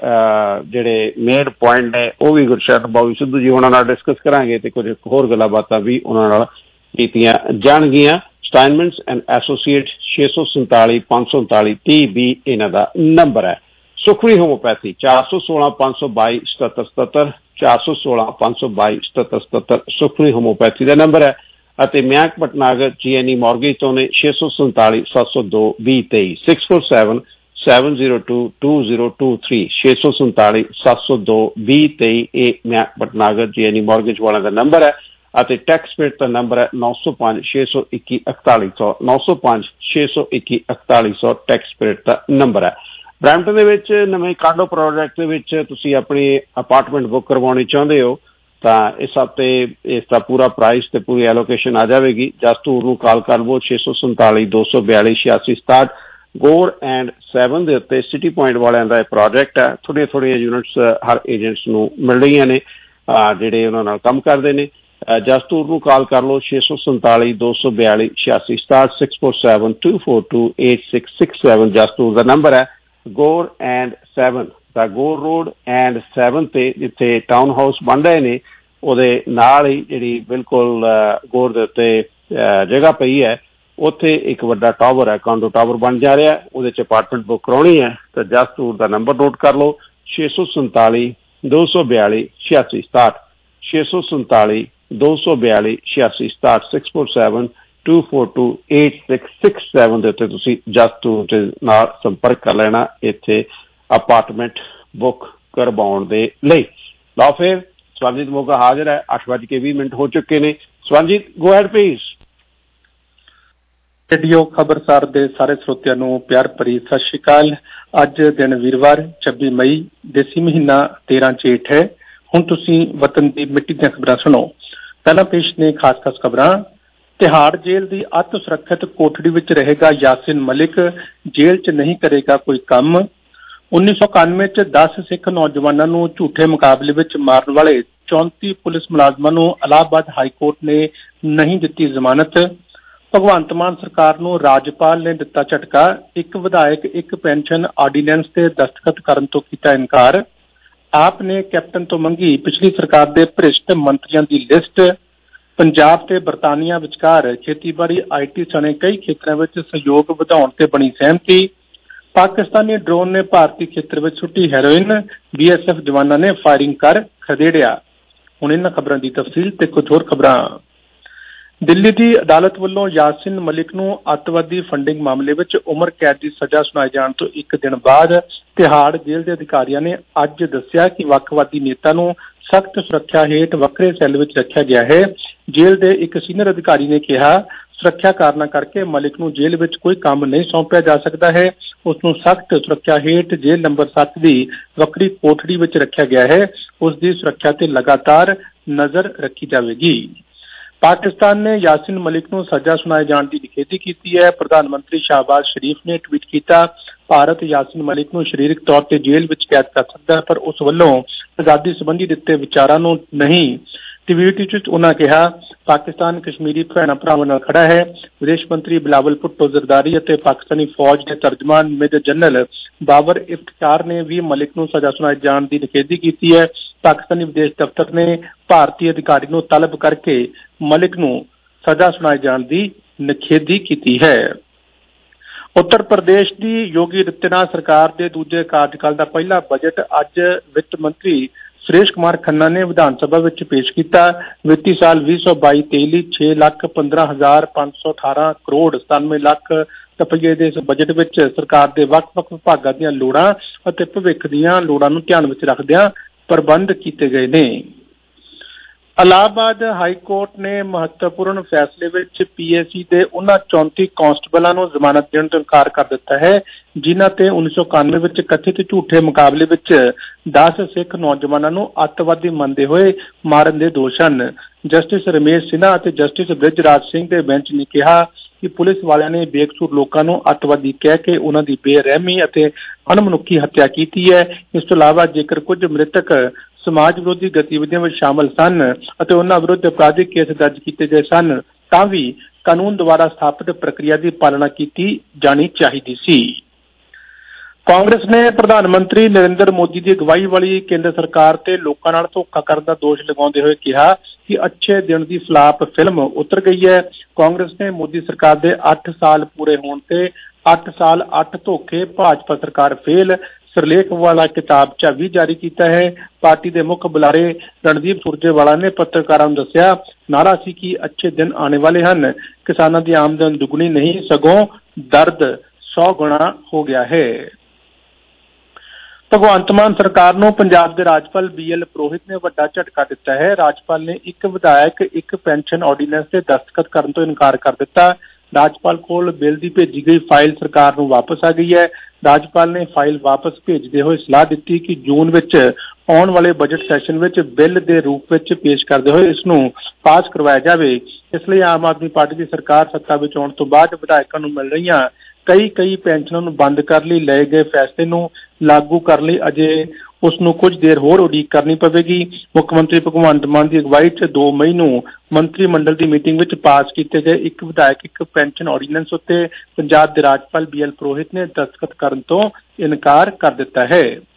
ਜਿਹੜੇ ਮੇਨ ਪੁਆਇੰਟ ਨੇ ਉਹ ਵੀ ਗੁਰਸ਼ਰਨ ਬੌਬੀ ਸਿੱਧੂ ਜੀ ਉਹਨਾਂ ਨਾਲ ਡਿਸਕਸ ਕਰਾਂਗੇ ਤੇ ਕੁਝ ਹੋਰ ਗੱਲਾਂ ਬਾਤਾਂ ਵੀ ਉਹਨਾਂ ਨਾਲ ਕੀਤੀਆਂ ਜਾਣਗੀਆਂ। ਸਟਾਈਨਮੈਂਟਸ ਐਂਡ ਐਸੋਸੀਏਟ ਛੇ ਸੌ ਸੰਤਾਲੀ ਪੰਜ ਸੌ ਉਨਤਾਲੀ ਤੀਹ ਵੀਹ ਇਹਨਾਂ ਦਾ ਨੰਬਰ ਹੈ। ਸੁਖਵੀ ਹੋਮੋਪੈਥੀ ਚਾਰ ਸੌ ਸੋਲਾਂ ਪੰਜ ਸੌ ਬਾਈ ਸਤੱਤਰ ਸਤੱਤਰ ਚਾਰ ਸੌ ਸੋਲਾਂ ਪੰਜ ਸੌ ਬਾਈ ਸਤੱਤਰ ਸਤੱਤਰ ਸੁਖਵੀ ਹੋਮੋਪੈਥੀ ਦਾ ਨੰਬਰ ਹੈ। ਅਤੇ ਮਿਆਂਕ ਭਟਨਾਗਰ ਜੀ ਐਨ ਈ ਮੌਰਗੇਜ ਤੋਂ ਨੇ ਛੇ ਸੌ ਸੰਤਾਲੀ ਸੱਤ ਸੌ ਦੋ ਵੀਹ ਤੇਈ six four seven seven zero two two zero two three ਛੇ ਸੌ ਸੰਤਾਲੀ ਸੱਤ ਸੌ ਦੋ ਵੀਹ ਤੇਈ ਇਹ ਮਿਆਂਕ ਭਟਨਾਗਰ ਜੀ ਐਨ ਈ ਮੌਰਗੇਜ ਵਾਲਿਆਂ ਦਾ ਨੰਬਰ ਹੈ। ਅਤੇ ਟੈਕਸ ਪੇਡ ਦਾ ਨੰਬਰ ਹੈ ਨੌ ਸੌ ਪੰਜ ਛੇ ਸੌ ਇੱਕੀ ਇਕਤਾਲੀ ਸੌ ਨੌ ਸੌ ਪੰਜ ਛੇ ਸੌ ਇੱਕੀ ਇਕਤਾਲੀ ਸੌ ਟੈਕਸ ਪੇਡ ਦਾ ਨੰਬਰ ਹੈ। ਬਰੈਂਪਟਨ ਦੇ ਵਿੱਚ ਨਵੇਂ ਕਾਂਡੋ ਪ੍ਰੋਜੈਕਟ ਦੇ ਵਿੱਚ ਤੁਸੀਂ ਆਪਣੀ ਅਪਾਰਟਮੈਂਟ ਬੁੱਕ ਕਰਵਾਉਣੀ ਚਾਹੁੰਦੇ ਹੋ ਤਾਂ ਇਸ ਹਫ਼ਤੇ ਇਸ ਦਾ ਪੂਰਾ ਪ੍ਰਾਈਸ ਤੇ ਪੂਰੀ ਐਲੋਕੇਸ਼ਨ ਆ ਜਾਵੇਗੀ। ਜਸਟੂਰ ਨੂੰ ਕਾਲ ਕਰ ਲਵੋ ਛੇ ਸੌ ਸੰਤਾਲੀ ਦੋ ਸੌ ਬਿਆਲੀ ਛਿਆਸੀ ਸਤਾਹਠ। ਗੋਰ ਐਂਡ ਸੈਵਨ ਦੇ ਉੱਤੇ ਸਿਟੀ ਪੁਆਇੰਟ ਵਾਲਿਆਂ ਦਾ ਇਹ ਪ੍ਰੋਜੈਕਟ ਹੈ। ਥੋੜ੍ਹੀਆਂ ਥੋੜ੍ਹੀਆਂ ਯੂਨਿਟਸ ਹਰ ਏਜੰਟਸ ਨੂੰ ਮਿਲ ਰਹੀਆਂ ਨੇ ਜਿਹੜੇ ਉਹਨਾਂ ਨਾਲ ਕੰਮ ਕਰਦੇ ਨੇ। ਜਸਟੂਰ ਨੂੰ ਕਾਲ ਕਰ ਲਓ ਛੇ ਸੌ ਸੰਤਾਲੀ ਦੋ ਸੌ ਬਿਆਲੀ ਛਿਆਸੀ ਸਤਾਹਠ six four seven two four two eight six six seven ਜਸਟੂਰ ਦਾ ਨੰਬਰ ਹੈ। Gore and seven Tagore road and seven ਤੇ ਜਿੱਥੇ ਟਾਊਨ ਹਾਊਸ ਬਣ ਰਹੇ ਨੇ ਉਹਦੇ ਨਾਲ ਹੀ ਜਿਹੜੀ ਬਿਲਕੁਲ ਗੋਰ ਦੇ ਉੱਤੇ ਜਗ੍ਹਾ ਪਈ ਹੈ ਉੱਥੇ ਇੱਕ ਵੱਡਾ ਟਾਵਰ ਹੈ, ਕਾਂਡੋ ਟਾਵਰ ਬਣ ਜਾ ਰਿਹਾ। ਉਹਦੇ 'ਚ ਅਪਾਰਟਮੈਂਟ ਬੁੱਕ ਕਰਾਉਣੀ ਹੈ ਤਾਂ ਜਸਟੂਰ ਦਾ ਨੰਬਰ ਨੋਟ ਕਰ ਲਓ ਛੇ ਸੌ ਸੰਤਾਲੀ ਦੋ ਸੌ ਬਿਆਲੀ ਛਿਆਸੀ ਸਤਾਹਠ ਛੇ ਸੌ ਸੰਤਾਲੀ ਦੋ ਸੌ ਬਿਆਲੀ ਛਿਆਸੀ ਸਤਾਹਠ six four seven two four two eight six six seven ਦੇ ਉੱਤੇ ਤੁਸੀਂ ਜਸਟੂਰ ਦੇ ਨਾਲ ਸੰਪਰਕ ਕਰ ਲੈਣਾ ਇੱਥੇ ਅਪਾਰਟਮੈਂਟ ਬੁੱਕ ਕਰਵਾਉਣ ਦੇ ਲਈ। ਲਓ ਫਿਰ ਸਵਰਨਜੀਤ ਮੋਗਾ ਹਾਜ਼ਰ ਹੈ। ਅੱਠ ਵੱਜ ਕੇ ਵੀਹ ਮਿੰਟ ਹੋ ਚੁੱਕੇ ਨੇ। Swarnjit go ahead please. Radio Khabarsar ਦੇ ਸਾਰੇ ਸਰੋਤਿਆਂ ਨੂੰ ਪਿਆਰ ਭਰੀ ਸਤਿ ਸ਼੍ਰੀ ਅਕਾਲ। ਅੱਜ ਦਿਨ ਵੀਰਵਾਰ ਛੱਬੀ ਮਈ, ਦੇਸੀ ਮਹੀਨਾ ਤੇਰਾਂ ਜੇਠ ਹੈ। ਹੁਣ ਤੁਸੀਂ ਵਤਨ ਦੀ ਮਿੱਟੀ ਦੀਆਂ ਖਬਰਾਂ ਸੁਣੋ। ਪਹਿਲਾਂ ਪੇਸ਼ ਨੇ ਖਾਸ ਖਾਸ ਖਬਰਾਂ। ਤਿਹਾੜ ਜੇਲ੍ਹ ਦੀ ਅਤ ਸੁਰੱਖਿਅਤ ਕੋਠੜੀ ਵਿੱਚ ਰਹੇਗਾ ਯਾਸਿਨ ਮਲਿਕ, ਜੇਲ੍ਹ 'ਚ ਨਹੀਂ ਕਰੇਗਾ ਕੋਈ ਕੰਮ। ਉੱਨੀ ਸੌ ਇਕਾਨਵੇਂ 'ਚ ਦਸ ਸਿੱਖ ਨੌਜਵਾਨਾਂ ਨੂੰ ਝੂਠੇ ਮੁਕਾਬਲੇ ਵਿੱਚ ਮਾਰਨ ਵਾਲੇ ਚੌਂਤੀ ਪੁਲਿਸ ਮੁਲਾਜ਼ਮਾਂ ਨੂੰ ਇਲਾਹਾਬਾਦ ਹਾਈਕੋਰਟ ਨੇ ਨਹੀਂ ਦਿੱਤੀ ਜ਼ਮਾਨਤ। ਭਗਵੰਤ ਮਾਨ ਸਰਕਾਰ ਨੂੰ ਰਾਜਪਾਲ ਨੇ ਦਿੱਤਾ ਝਟਕਾ, ਇੱਕ ਵਿਧਾਇਕ ਇੱਕ ਪੈਨਸ਼ਨ ਆਰਡੀਨੈਂਸ ਤੇ ਦਸਤਖਤ ਕਰਨ ਤੋਂ ਕੀਤਾ ਇਨਕਾਰ। ਆਪ ਨੇ ਕੈਪਟਨ ਤੋਂ ਮੰਗੀ ਪਿਛਲੀ ਸਰਕਾਰ ਦੇ ਭ੍ਰਿਸ਼ਟ ਮੰਤਰੀਆਂ ਦੀ ਲਿਸਟ। ਪੰਜਾਬ ਤੇ ਬਰਤਾਨੀਆ ਵਿਚਕਾਰ ਖੇਤੀਬਾੜੀ, ਆਈ ਟੀ ਸਣੇ ਕਈ ਖੇਤਰਾਂ ਵਿੱਚ ਸਹਿਯੋਗ ਵਧਾਉਣ ਤੇ ਬਣੀ ਸਹਿਮਤੀ। ਪਾਕਿਸਤਾਨੀ ਡਰੋਨ ਨੇ ਭਾਰਤੀ ਖੇਤਰ ਵਿੱਚ ਸੁੱਟੀ ਹੈਰੋਇਨ, ਬੀ ਐਸ ਐਫ ਜਵਾਨਾਂ ਨੇ ਫਾਇਰਿੰਗ ਕਰ ਖਦੇੜਿਆ। ਹੁਣ ਇਹਨਾਂ ਖਬਰਾਂ ਦੀ ਤਫਸੀਲ ਤੇ ਕੁਝ ਹੋਰ ਖਬਰਾਂ। ਦਿੱਲੀ ਦੀ ਅਦਾਲਤ ਵੱਲੋਂ ਯਾਸਿਨ ਮਲਿਕ ਨੂੰ ਅੱਤਵਾਦੀ ਫੰਡਿੰਗ ਮਾਮਲੇ ਵਿੱਚ ਉਮਰ ਕੈਦ ਦੀ ਸਜ਼ਾ ਸੁਣਾਏ ਜਾਣ ਤੋਂ ਇੱਕ ਦਿਨ ਬਾਅਦ ਤਿਹਾੜ ਜੇਲ੍ਹ ਦੇ ਅਧਿਕਾਰੀਆਂ ਨੇ ਅੱਜ ਦੱਸਿਆ ਕਿ ਵੱਖਵਾਦੀ ਨੇਤਾ ਨੂੰ ਸਖਤ ਸੁਰੱਖਿਆ ਹੇਠ ਵੱਖਰੇ ਸੈੱਲ ਵਿੱਚ ਰੱਖਿਆ ਗਿਆ ਹੈ। ਜੇਲ੍ਹ ਦੇ ਇੱਕ ਸੀਨੀਅਰ ਅਧਿਕਾਰੀ ਨੇ ਕਿਹਾ, ਸੁਰੱਖਿਆ ਕਾਰਨਾਂ ਕਰਕੇ ਮਲਿਕ ਨੂੰ ਜੇਲ੍ਹ ਵਿੱਚ ਕੋਈ ਕੰਮ ਨਹੀਂ ਸੌਂਪਿਆ ਜਾ ਸਕਦਾ ਹੈ। ਉਸ ਨੂੰ ਸਖਤ ਸੁਰੱਖਿਆ ਹੇਠ ਜੇਲ੍ਹ ਨੰਬਰ ਸੱਤ ਦੀ ਵੱਖਰੀ ਕੋਠੜੀ ਵਿੱਚ ਰੱਖਿਆ ਗਿਆ ਹੈ। ਉਸ ਦੀ ਸੁਰੱਖਿਆ ਤੇ ਲਗਾਤਾਰ ਨਜ਼ਰ ਰੱਖੀ ਜਾਵੇਗੀ। ਪਾਕਿਸਤਾਨ ਨੇ ਯਾਸਿਨ ਮਲਿਕ ਨੂੰ ਸਜ਼ਾ ਸੁਣਾਏ ਜਾਣ ਦੀ ਨਿਖੇਧੀ ਕੀਤੀ ਹੈ। ਪ੍ਰਧਾਨ ਮੰਤਰੀ ਸ਼ਾਹਬਾਜ਼ ਸ਼ਰੀਫ ਨੇ ਟਵੀਟ ਕੀਤਾ, ਭਾਰਤ ਯਾਸਿਨ ਮਲਿਕ ਨੂੰ ਸਰੀਰਕ ਤੌਰ ਤੇ ਜੇਲ੍ਹ ਵਿੱਚ ਕੈਦ ਕਰ ਸਕਦਾ ਹੈ, ਪਰ ਉਸ ਵੱਲੋਂ ਆਜ਼ਾਦੀ ਸੰਬੰਧੀ ਦਿੱਤੇ ਵਿਚਾਰਾਂ ਨੂੰ ਨਹੀਂ। ਟਵੀਟ ਵਿੱਚ ਉਹਨਾਂ ਕਿਹਾ, ਪਾਕਿਸਤਾਨ ਕਸ਼ਮੀਰੀ ਭੈਣਾਂ ਭਰਾਵਾਂ ਨਾਲ ਖੜਾ ਹੈ। ਵਿਦੇਸ਼ ਮੰਤਰੀ ਬਿਲਾਵਲ ਭੁੱਟੋ ਜ਼ਰਦਾਰੀ ਅਤੇ ਪਾਕਿਸਤਾਨੀ ਫੌਜ ਦੇ ਤਰਜਮਾਨ ਮੇਜਰ ਜਨਰਲ ਬਾਬਰ ਇਫਤਖਾਰ ਨੇ ਵੀ ਮਲਿਕ ਨੂੰ ਸਜ਼ਾ ਸੁਣਾਏ ਜਾਣ ਦੀ ਨਿਖੇਧੀ ਕੀਤੀ ਹੈ। ਪਾਕਿਸਤਾਨੀ ਵਿਦੇਸ਼ ਦਫ਼ਤਰ ਨੇ ਭਾਰਤੀ ਅਧਿਕਾਰੀ ਨੂੰ ਤਲਬ ਕਰਕੇ ਮਲਿਕ ਨੂੰ ਸਜ਼ਾ ਸੁਣਾਏ ਜਾਣ ਦੀ ਨਿਖੇਧੀ ਕੀਤੀ ਹੈ। ਉੱਤਰ ਪ੍ਰਦੇਸ਼ ਦੀ ਯੋਗੀ ਆਦਿੱਤਿਆਨਾਥ ਸਰਕਾਰ ਦੇ ਦੂਜੇ ਕਾਰਜਕਾਲ ਦਾ ਪਹਿਲਾ ਬਜਟ ਅੱਜ ਵਿੱਤ ਮੰਤਰੀ ਸੁਰੇਸ਼ ਕੁਮਾਰ ਖੰਨਾ ਨੇ ਵਿਧਾਨ ਸਭਾ ਵਿੱਚ ਪੇਸ਼ ਕੀਤਾ। ਵਿੱਤੀ ਸਾਲ ਵੀਹ ਸੌ ਬਾਈ ਤੇਈ ਲਈ ਛੇ ਲੱਖ ਪੰਦਰਾਂ ਹਜ਼ਾਰ ਪੰਜ ਸੌ ਅਠਾਰਾਂ ਕਰੋੜ ਸਤਾਨਵੇਂ ਲੱਖ ਰੁਪਏ ਦੇ ਇਸ ਬਜਟ ਵਿੱਚ ਸਰਕਾਰ ਦੇ ਵੱਖ-ਵੱਖ ਵਿਭਾਗਾਂ ਦੀਆਂ ਲੋੜਾਂ ਅਤੇ ਭਵਿੱਖ ਦੀਆਂ ਲੋੜਾਂ ਨੂੰ ਧਿਆਨ ਵਿੱਚ ਰੱਖਦਿਆਂ ਪ੍ਰਬੰਧ ਕੀਤੇ ਗਏ ਨੇ। ਇਲਾਹਾਬਾਦ ਹਾਈ ਕੋਰਟ ਨੇ ਮਹੱਤਵਪੂਰਨ ਫੈਸਲੇ ਵਿੱਚ ਪੀ ਐਸ ਸੀ ਦੇ ਉਹਨਾਂ ਚੌਂਤੀ ਕਾਂਸਟੇਬਲਾਂ ਨੂੰ ਜ਼ਮਾਨਤ ਦੇਣ ਤੋਂ ਇਨਕਾਰ ਕਰ ਦਿੱਤਾ ਹੈ, ਜਿਨ੍ਹਾਂ ਤੇ ਉੱਨੀ ਸੌ ਇਕਾਨਵੇਂ ਵਿੱਚ ਕਥਿਤ ਝੂਠੇ ਮੁਕਾਬਲੇ ਵਿੱਚ ਦਸ ਸਿੱਖ ਨੌਜਵਾਨਾਂ ਨੂੰ ਅੱਤਵਾਦੀ ਮੰਨਦੇ ਹੋਏ ਮਾਰਨ ਦੇ ਦੋਸ਼ ਹਨ। ਜਸਟਿਸ ਰਮੇਸ਼ ਸਿਨਹਾ ਅਤੇ ਜਸਟਿਸ ਬ੍ਰਿਜਰਾਜ ਸਿੰਘ ਦੇ ਬੈਂਚ ਨੇ ਕਿਹਾ ਕਿ ਪੁਲਿਸ ਵਾਲਿਆਂ ਨੇ ਬੇਕਸੂਰ ਲੋਕਾਂ ਨੂੰ ਅੱਤਵਾਦੀ ਕਹਿ ਕੇ ਉਹਨਾਂ ਦੀ ਬੇਰਹਿਮੀ ਅਤੇ ਅਣਮਨੁੱਖੀ ਹੱਤਿਆ ਕੀਤੀ ਹੈ। ਇਸ ਤੋਂ ਇਲਾਵਾ ਜੇਕਰ ਕੁਝ ਮ੍ਰਿਤਕ ਸਮਾਜ ਵਿਰੋਧੀ ਗਤੀਵਿਧੀਆਂ ਵਿੱਚ ਸ਼ਾਮਲ ਸਨ ਅਤੇ ਉਹਨਾਂ ਵਿਰੁੱਧ ਅਪਰਾਧਿਕ ਕੇਸ ਦਰਜ ਕੀਤੇ ਗਏ ਸਨ, ਤਾਂ ਵੀ ਕਾਨੂੰਨ ਦੁਆਰਾ ਸਥਾਪਿਤ ਪ੍ਰਕਿਰਿਆ ਦੀ ਪਾਲਣਾ ਕੀਤੀ ਜਾਣੀ ਚਾਹੀਦੀ ਸੀ। ਕਾਂਗਰਸ ਨੇ ਪ੍ਰਧਾਨ ਮੰਤਰੀ ਨਰਿੰਦਰ ਮੋਦੀ ਦੀ ਅਗਵਾਈ ਵਾਲੀ ਕੇਂਦਰ ਸਰਕਾਰ ਤੇ ਲੋਕਾਂ ਨਾਲ ਧੋਖਾ ਕਰਨ ਦਾ ਦੋਸ਼ ਲਗਾਉਂਦੇ ਹੋਏ ਕਿਹਾ ਕਿ ਅੱਛੇ ਦਿਨ ਦੀ ਫਲਾਪ ਫਿਲਮ ਉਤਰ ਗਈ ਹੈ। ਕਾਂਗਰਸ ਨੇ ਮੋਦੀ ਸਰਕਾਰ ਦੇ ਅੱਠ ਸਾਲ ਪੂਰੇ ਹੋਣ ਤੇ ਅੱਠ ਸਾਲ ਅੱਠ ਧੋਖੇ, ਭਾਜਪਾ ਸਰਕਾਰ ਫੇਲ ਸਿਰਲੇਖ ਵਾਲਾ ਕਿਤਾਬਚਾ ਵੀ ਜਾਰੀ ਕੀਤਾ ਹੈ। ਪਾਰਟੀ ਦੇ ਮੁੱਖ ਬੁਲਾਰੇ ਰਣਦੀਪ ਸੁਰਜੇਵਾਲਾ ਨੇ ਪੱਤਰਕਾਰਾਂ ਨੂੰ ਦੱਸਿਆ, ਨਾਰਾ ਸੀ ਕਿ ਅੱਛੇ ਦਿਨ ਆਉਣੇ ਵਾਲੇ ਹਨ। ਕਿਸਾਨਾਂ ਦੀ ਆਮਦਨ ਦੁੱਗਣੀ ਨਹੀਂ ਸਗੋਂ ਦਰਦ ਸੌ ਗੁਣਾ ਹੋ ਗਿਆ ਹੈ। ਭਗਵੰਤ ਮਾਨ ਸਰਕਾਰ ਨੂੰ ਪੰਜਾਬ ਦੇ ਰਾਜਪਾਲ ਬੀ ਐਲ ਪੁਰੋਹਿਤ ਨੇ ਵੱਡਾ ਝਟਕਾ ਦਿੱਤਾ ਹੈ। ਰਾਜਪਾਲ ਨੇ ਇੱਕ ਵਿਧਾਇਕ ਇੱਕ ਪੈਨਸ਼ਨ ਆਰਡੀਨੈਂਸ ਤੇ ਦਸਤਖਤ ਕਰਨ ਤੋਂ ਇਨਕਾਰ ਕਰ ਦਿੱਤਾ। ਰਾਜਪਾਲ ਕੋਲ ਬਿੱਲ ਦੀ ਭੇਜੀ ਗਈ ਫਾਈਲ ਸਰਕਾਰ ਨੂੰ ਵਾਪਸ ਆ ਗਈ ਹੈ। ਰਾਜਪਾਲ ਨੇ ਫਾਈਲ ਵਾਪਸ ਭੇਜਦੇ ਹੋਏ ਸਲਾਹ ਦਿੱਤੀ ਕਿ ਜੂਨ ਵਿੱਚ ਆਉਣ ਵਾਲੇ ਬਜਟ ਸੈਸ਼ਨ ਵਿੱਚ ਬਿੱਲ ਦੇ ਰੂਪ ਵਿੱਚ ਪੇਸ਼ ਕਰਦੇ ਹੋਏ ਇਸ ਨੂੰ ਪਾਸ ਕਰਵਾਇਆ ਜਾਵੇ। ਇਸ ਲਈ ਆਮ ਆਦਮੀ ਪਾਰਟੀ ਦੀ ਸਰਕਾਰ ਸੱਤਾ ਵਿੱਚ ਆਉਣ ਤੋਂ ਬਾਅਦ ਵਿਧਾਇਕਾਂ ਨੂੰ ਮਿਲ ਰਹੀਆਂ ਕਈ ਕਈ ਪੈਨਸ਼ਨਾਂ ਨੂੰ ਬੰਦ ਕਰਨ ਲਈ ਲਏ ਗਏ ਫੈਸਲੇ ਨੂੰ ਲਾਗੂ ਕਰਨ ਲਈ ਅਜੇ ਉਸ ਨੂੰ ਕੁਝ ਦੇਰ ਹੋਰ ਉਡੀਕ ਕਰਨੀ ਪਵੇਗੀ। ਮੁੱਖ ਮੰਤਰੀ ਭਗਵੰਤ ਮਾਨ ਦੀ ਅਗਵਾਈ 'ਚ ਦੋ ਮਈ ਨੂੰ ਮੰਤਰੀ ਮੰਡਲ ਦੀ ਮੀਟਿੰਗ ਵਿੱਚ ਪਾਸ ਕੀਤੇ ਗਏ ਇੱਕ ਵਿਧਾਇਕ ਇੱਕ ਪੈਨਸ਼ਨ ਆਰਡੀਨੈਂਸ ਉੱਤੇ ਪੰਜਾਬ ਦੇ ਰਾਜਪਾਲ ਬੀ ਐਲ ਪੁਰੋਹਿਤ ਨੇ ਦਸਤਖਤ ਕਰਨ ਤੋਂ ਇਨਕਾਰ ਕਰ ਦਿੱਤਾ ਹੈ।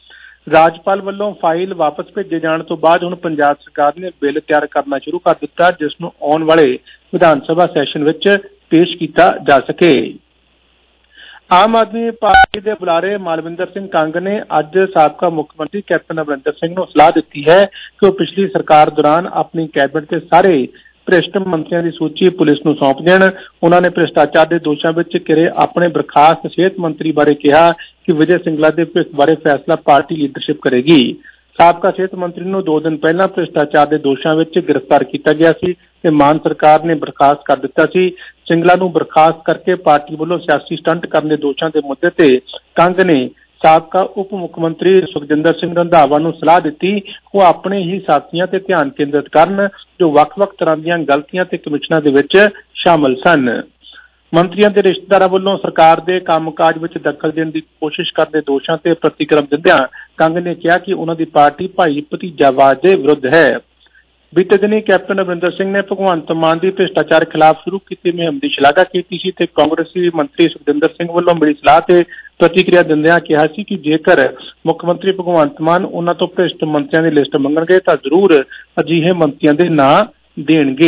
ਰਾਜਪਾਲ ਵੱਲੋਂ ਫਾਈਲ ਵਾਪਸ ਭੇਜੇ ਜਾਣ ਤੋਂ ਬਾਅਦ ਹੁਣ ਪੰਜਾਬ ਸਰਕਾਰ ਨੇ ਬਿੱਲ ਤਿਆਰ ਕਰਨਾ ਸ਼ੁਰੂ ਕਰ ਦਿੱਤਾ, ਜਿਸ ਨੂੰ ਆਉਣ ਵਾਲੇ ਵਿਧਾਨ ਸਭਾ ਸੈਸ਼ਨ ਵਿੱਚ ਪੇਸ਼ ਕੀਤਾ ਜਾ ਸਕੇ। ਆਮ ਆਦਮੀ ਪਾਰਟੀ ਦੇ ਬੁਲਾਰੇ ਮਾਲਵਿੰਦਰ ਸਿੰਘ ਕੰਗ ਨੇ ਅੱਜ ਸਾਬਕਾ ਮੁੱਖ ਮੰਤਰੀ ਕੈਪਟਨ ਅਮਰਿੰਦਰ ਸਿੰਘ ਨੂੰ ਸਲਾਹ ਦਿੱਤੀ ਹੈ ਕਿ ਉਹ ਪਿਛਲੀ ਸਰਕਾਰ ਦੌਰਾਨ ਆਪਣੀ ਕੈਬਨਿਟ ਦੇ ਸਾਰੇ ਭ੍ਰਿਸ਼ਟ ਮੰਤਰੀਆਂ ਦੀ ਸੂਚੀ ਪੁਲਿਸ ਨੂੰ ਸੌਂਪ ਦੇਣ। ਉਹਨਾਂ ਨੇ ਭ੍ਰਿਸ਼ਟਾਚਾਰ ਦੇ ਦੋਸ਼ਾਂ ਵਿੱਚ ਘਿਰੇ ਆਪਣੇ ਬਰਖਾਸਤ ਸਿਹਤ ਮੰਤਰੀ ਬਾਰੇ ਕਿਹਾ ਕਿ ਵਿਜੇ ਸਿੰਗਲਾ ਦੇ ਭਵਿੱਖ ਬਾਰੇ ਫੈਸਲਾ ਪਾਰਟੀ ਲੀਡਰਸ਼ਿਪ ਕਰੇਗੀ। ਸਾਬਕਾ ਸਿਹਤ ਮੰਤਰੀ ਨੂੰ ਦੋ ਦਿਨ ਪਹਿਲਾਂ ਭ੍ਰਿਸ਼ਟਾਚਾਰ ਦੇ ਦੋਸ਼ਾਂ ਵਿੱਚ ਗ੍ਰਿਫਤਾਰ ਕੀਤਾ ਗਿਆ ਸੀ ਤੇ ਮਾਨ ਸਰਕਾਰ ਨੇ ਬਰਖਾਸਤ ਕਰ ਦਿੱਤਾ ਸੀ। ਸਿੰਗਲਾ ਨੂੰ ਬਰਖਾਸਤ ਕਰਕੇ ਪਾਰਟੀ ਵੱਲੋਂ ਸਿਆਸੀ ਸਟੰਟ ਕਰਨ ਦੇ ਦੋਸ਼ਾਂ ਦੇ ਮੁੱਦੇ ਤੇ ਕੰਗ ਨੇ ਸਾਬਕਾ ਉਪ ਮੁੱਖ ਮੰਤਰੀ ਸੁਖਜਿੰਦਰ ਸਿੰਘ ਰੰਧਾਵਾ ਨੂੰ ਸਲਾਹ ਦਿੱਤੀ ਉਹ ਆਪਣੇ ਹੀ ਸਾਥੀਆਂ ਤੇ ਧਿਆਨ ਕੇਂਦਰਿਤ ਕਰਨ ਜੋ ਵੱਖ-ਵੱਖ ਤਰ੍ਹਾਂ ਦੀਆਂ ਗਲਤੀਆਂ ਤੇ ਕਮਿਸ਼ਨਾਂ ਦੇ ਵਿੱਚ ਸ਼ਾਮਲ ਸਨ। ਮੰਤਰੀਆਂ ਦੇ ਰਿਸ਼ਤੇਦਾਰਾਂ ਵੱਲੋਂ ਸਰਕਾਰ ਦੇ ਕੰਮਕਾਜ ਵਿੱਚ ਦਖਲ ਦੇਣ ਦੀ ਕੋਸ਼ਿਸ਼ ਕਰਨ ਦੇ ਦੋਸ਼ਾਂ ਤੇ ਪ੍ਰਤੀਕਰਮ ਦਿੰਦਿਆਂ ਕੰਗ ਨੇ ਕਿਹਾ ਕਿ ਉਹਨਾਂ ਦੀ ਪਾਰਟੀ ਭਾਈ ਭਤੀਜਾਵਾਦ ਦੇ ਵਿਰੁੱਧ ਹੈ। ਬੀਤੇ ਦਿਨੀ ਕੈਪਟਨ ਅਮਰਿੰਦਰ ਸਿੰਘ ਨੇ ਭਗਵੰਤ ਮਾਨ ਦੀ ਭ੍ਰਿਸ਼ਟਾਚਾਰ ਖਿਲਾਫ ਸ਼ੁਰੂ ਕੀਤੀ ਮੁਹਿੰਮ ਦੀ ਸ਼ਲਾਘਾ ਕੀਤੀ ਸੀ ਤੇ ਕਾਂਗਰਸੀ ਮੰਤਰੀ ਸੁਖਜਿੰਦਰ ਸਿੰਘ ਵੱਲੋਂ ਮਿਲੀ ਸਲਾਹ ਤੇ ਪ੍ਰਤੀਕਿਰਿਆ ਦਿੰਦਿਆਂ ਕਿਹਾ ਸੀ ਕਿ ਜੇਕਰ ਮੁੱਖ ਮੰਤਰੀ ਭਗਵੰਤ ਮਾਨ ਉਹਨਾਂ ਤੋਂ ਭ੍ਰਿਸ਼ਟ ਮੰਤਰੀਆਂ ਦੀ ਲਿਸਟ ਮੰਗਣਗੇ ਤਾਂ ਜ਼ਰੂਰ ਅਜਿਹੇ ਮੰਤਰੀਆਂ ਦੇ ਨਾਂ ਦੇਣਗੇ।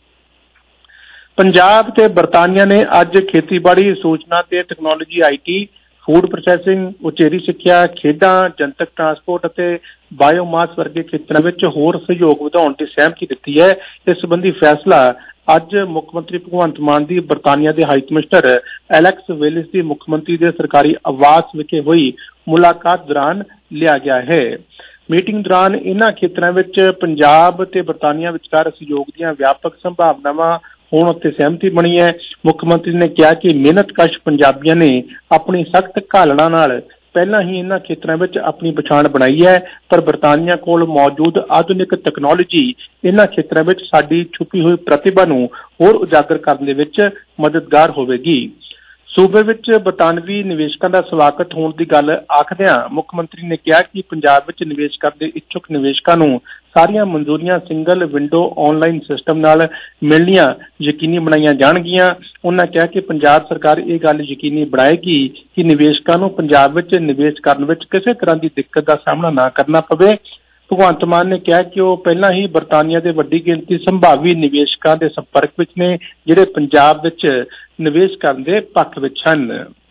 ਪੰਜਾਬ ਤੇ ਬਰਤਾਨੀਆ ਨੇ ਅੱਜ ਖੇਤੀਬਾੜੀ, ਸੂਚਨਾ ਤੇ technology, I T, food processing, ਉਚੇਰੀ ਸਿੱਖਿਆ, ਖੇਡਾਂ, ਜਨਤਕ ਟਰਾਂਸਪੋਰਟ ਅਤੇ ਬਾਇਓਮਾਸ ਵਰਗੇ ਖੇਤਰਾਂ ਵਿੱਚ ਹੋਰ ਸਹਿਯੋਗ ਵਧਾਉਣ ਦੀ ਸਹਿਮਤੀ ਦਿੱਤੀ ਹੈ। ਇਸ ਸੰਬੰਧੀ ਫੈਸਲਾ ਅੱਜ ਮੁੱਖ ਮੰਤਰੀ ਭਗਵੰਤ ਮਾਨ ਦੀ ਬਰਤਾਨੀਆ ਦੇ ਹਾਈ ਕਮਿਸ਼ਨਰ ਐਲੈਕਸ ਵੇਲਿਸ ਦੀ ਮੁੱਖ ਮੰਤਰੀ ਦੇ ਸਰਕਾਰੀ ਆਵਾਸ ਵਿਖੇ ਹੋਈ ਮੁਲਾਕਾਤ ਦੌਰਾਨ ਲਿਆ ਗਿਆ ਹੈ। ਮੀਟਿੰਗ ਦੌਰਾਨ ਇਹਨਾਂ ਖੇਤਰਾਂ ਵਿੱਚ ਪੰਜਾਬ ਤੇ ਬਰਤਾਨੀਆ ਵਿਚਕਾਰ ਸਹਿਯੋਗ ਦੀਆਂ ਵਿਆਪਕ ਸੰਭਾਵਨਾਵਾਂ ਹੋਣ ਉੱਤੇ ਸਹਿਮਤੀ ਬਣੀ ਹੈ। ਮੁੱਖ ਮੰਤਰੀ ਨੇ ਕਿਹਾ ਕਿ ਮਿਹਨਤਕਸ਼ ਪੰਜਾਬੀਆਂ ਨੇ ਆਪਣੀ ਸਖਤ ਘਾਲਣਾ ਨਾਲ ਪਹਿਲਾਂ ਹੀ ਇਹਨਾਂ ਖੇਤਰਾਂ ਵਿੱਚ ਆਪਣੀ ਪਛਾਣ ਬਣਾਈ ਹੈ, ਪਰ ਬਰਤਾਨੀਆ ਕੋਲ ਮੌਜੂਦ ਆਧੁਨਿਕ ਤਕਨਾਲੋਜੀ ਇਹਨਾਂ ਖੇਤਰਾਂ ਵਿੱਚ ਸਾਡੀ ਛੁਪੀ ਹੋਈ ਪ੍ਰਤਿਭਾ ਨੂੰ ਹੋਰ ਉਜਾਗਰ ਕਰਨ ਦੇ ਵਿੱਚ ਮਦਦਗਾਰ ਹੋਵੇਗੀ। ਸੂਬੇ ਵਿੱਚ ਬਰਤਾਨਵੀ ਨਿਵੇਸ਼ਕਾਂ ਦਾ ਸਵਾਗਤ ਹੋਣ ਦੀ ਗੱਲ ਆਖਦਿਆਂ ਮੁੱਖ ਮੰਤਰੀ ਨੇ ਕਿਹਾ ਕਿ ਪੰਜਾਬ ਵਿੱਚ ਨਿਵੇਸ਼ ਕਰਨ ਦੇ ਇੱਛੁਕ ਨਿਵੇਸ਼ਕਾਂ ਨੂੰ ਸਾਰੀਆਂ ਮਨਜ਼ੂਰੀਆਂ ਸਿੰਗਲ ਵਿੰਡੋ ਆਨਲਾਈਨ ਸਿਸਟਮ ਨਾਲ ਮਿਲਣੀਆਂ ਯਕੀਨੀ ਬਣਾਈਆਂ ਜਾਣਗੀਆਂ। ਉਹਨਾਂ ਕਿਹਾ ਕਿ ਪੰਜਾਬ ਸਰਕਾਰ ਇਹ ਗੱਲ ਯਕੀਨੀ ਬਣਾਏਗੀ ਕਿ ਨਿਵੇਸ਼ਕਾਂ ਨੂੰ ਪੰਜਾਬ ਵਿੱਚ ਨਿਵੇਸ਼ ਕਰਨ ਵਿੱਚ ਕਿਸੇ ਤਰ੍ਹਾਂ ਦੀ ਦਿੱਕਤ ਦਾ ਸਾਹਮਣਾ ਨਾ ਕਰਨਾ ਪਵੇ। ਭਗਵੰਤ ਮਾਨ ਨੇ ਕਿਹਾ ਕਿ ਉਹ ਪਹਿਲਾਂ ਹੀ ਬਰਤਾਨੀਆ ਦੇ ਵੱਡੀ ਗਿਣਤੀ ਸੰਭਾਵੀ ਨਿਵੇਸ਼ਕਾਂ ਦੇ ਸੰਪਰਕ ਵਿੱਚ ਨੇ ਜਿਹੜੇ ਪੰਜਾਬ ਵਿੱਚ ਨਿਵੇਸ਼ ਕਰਨ ਦੇ ਪੱਖ ਵਿੱਚ ਹਨ।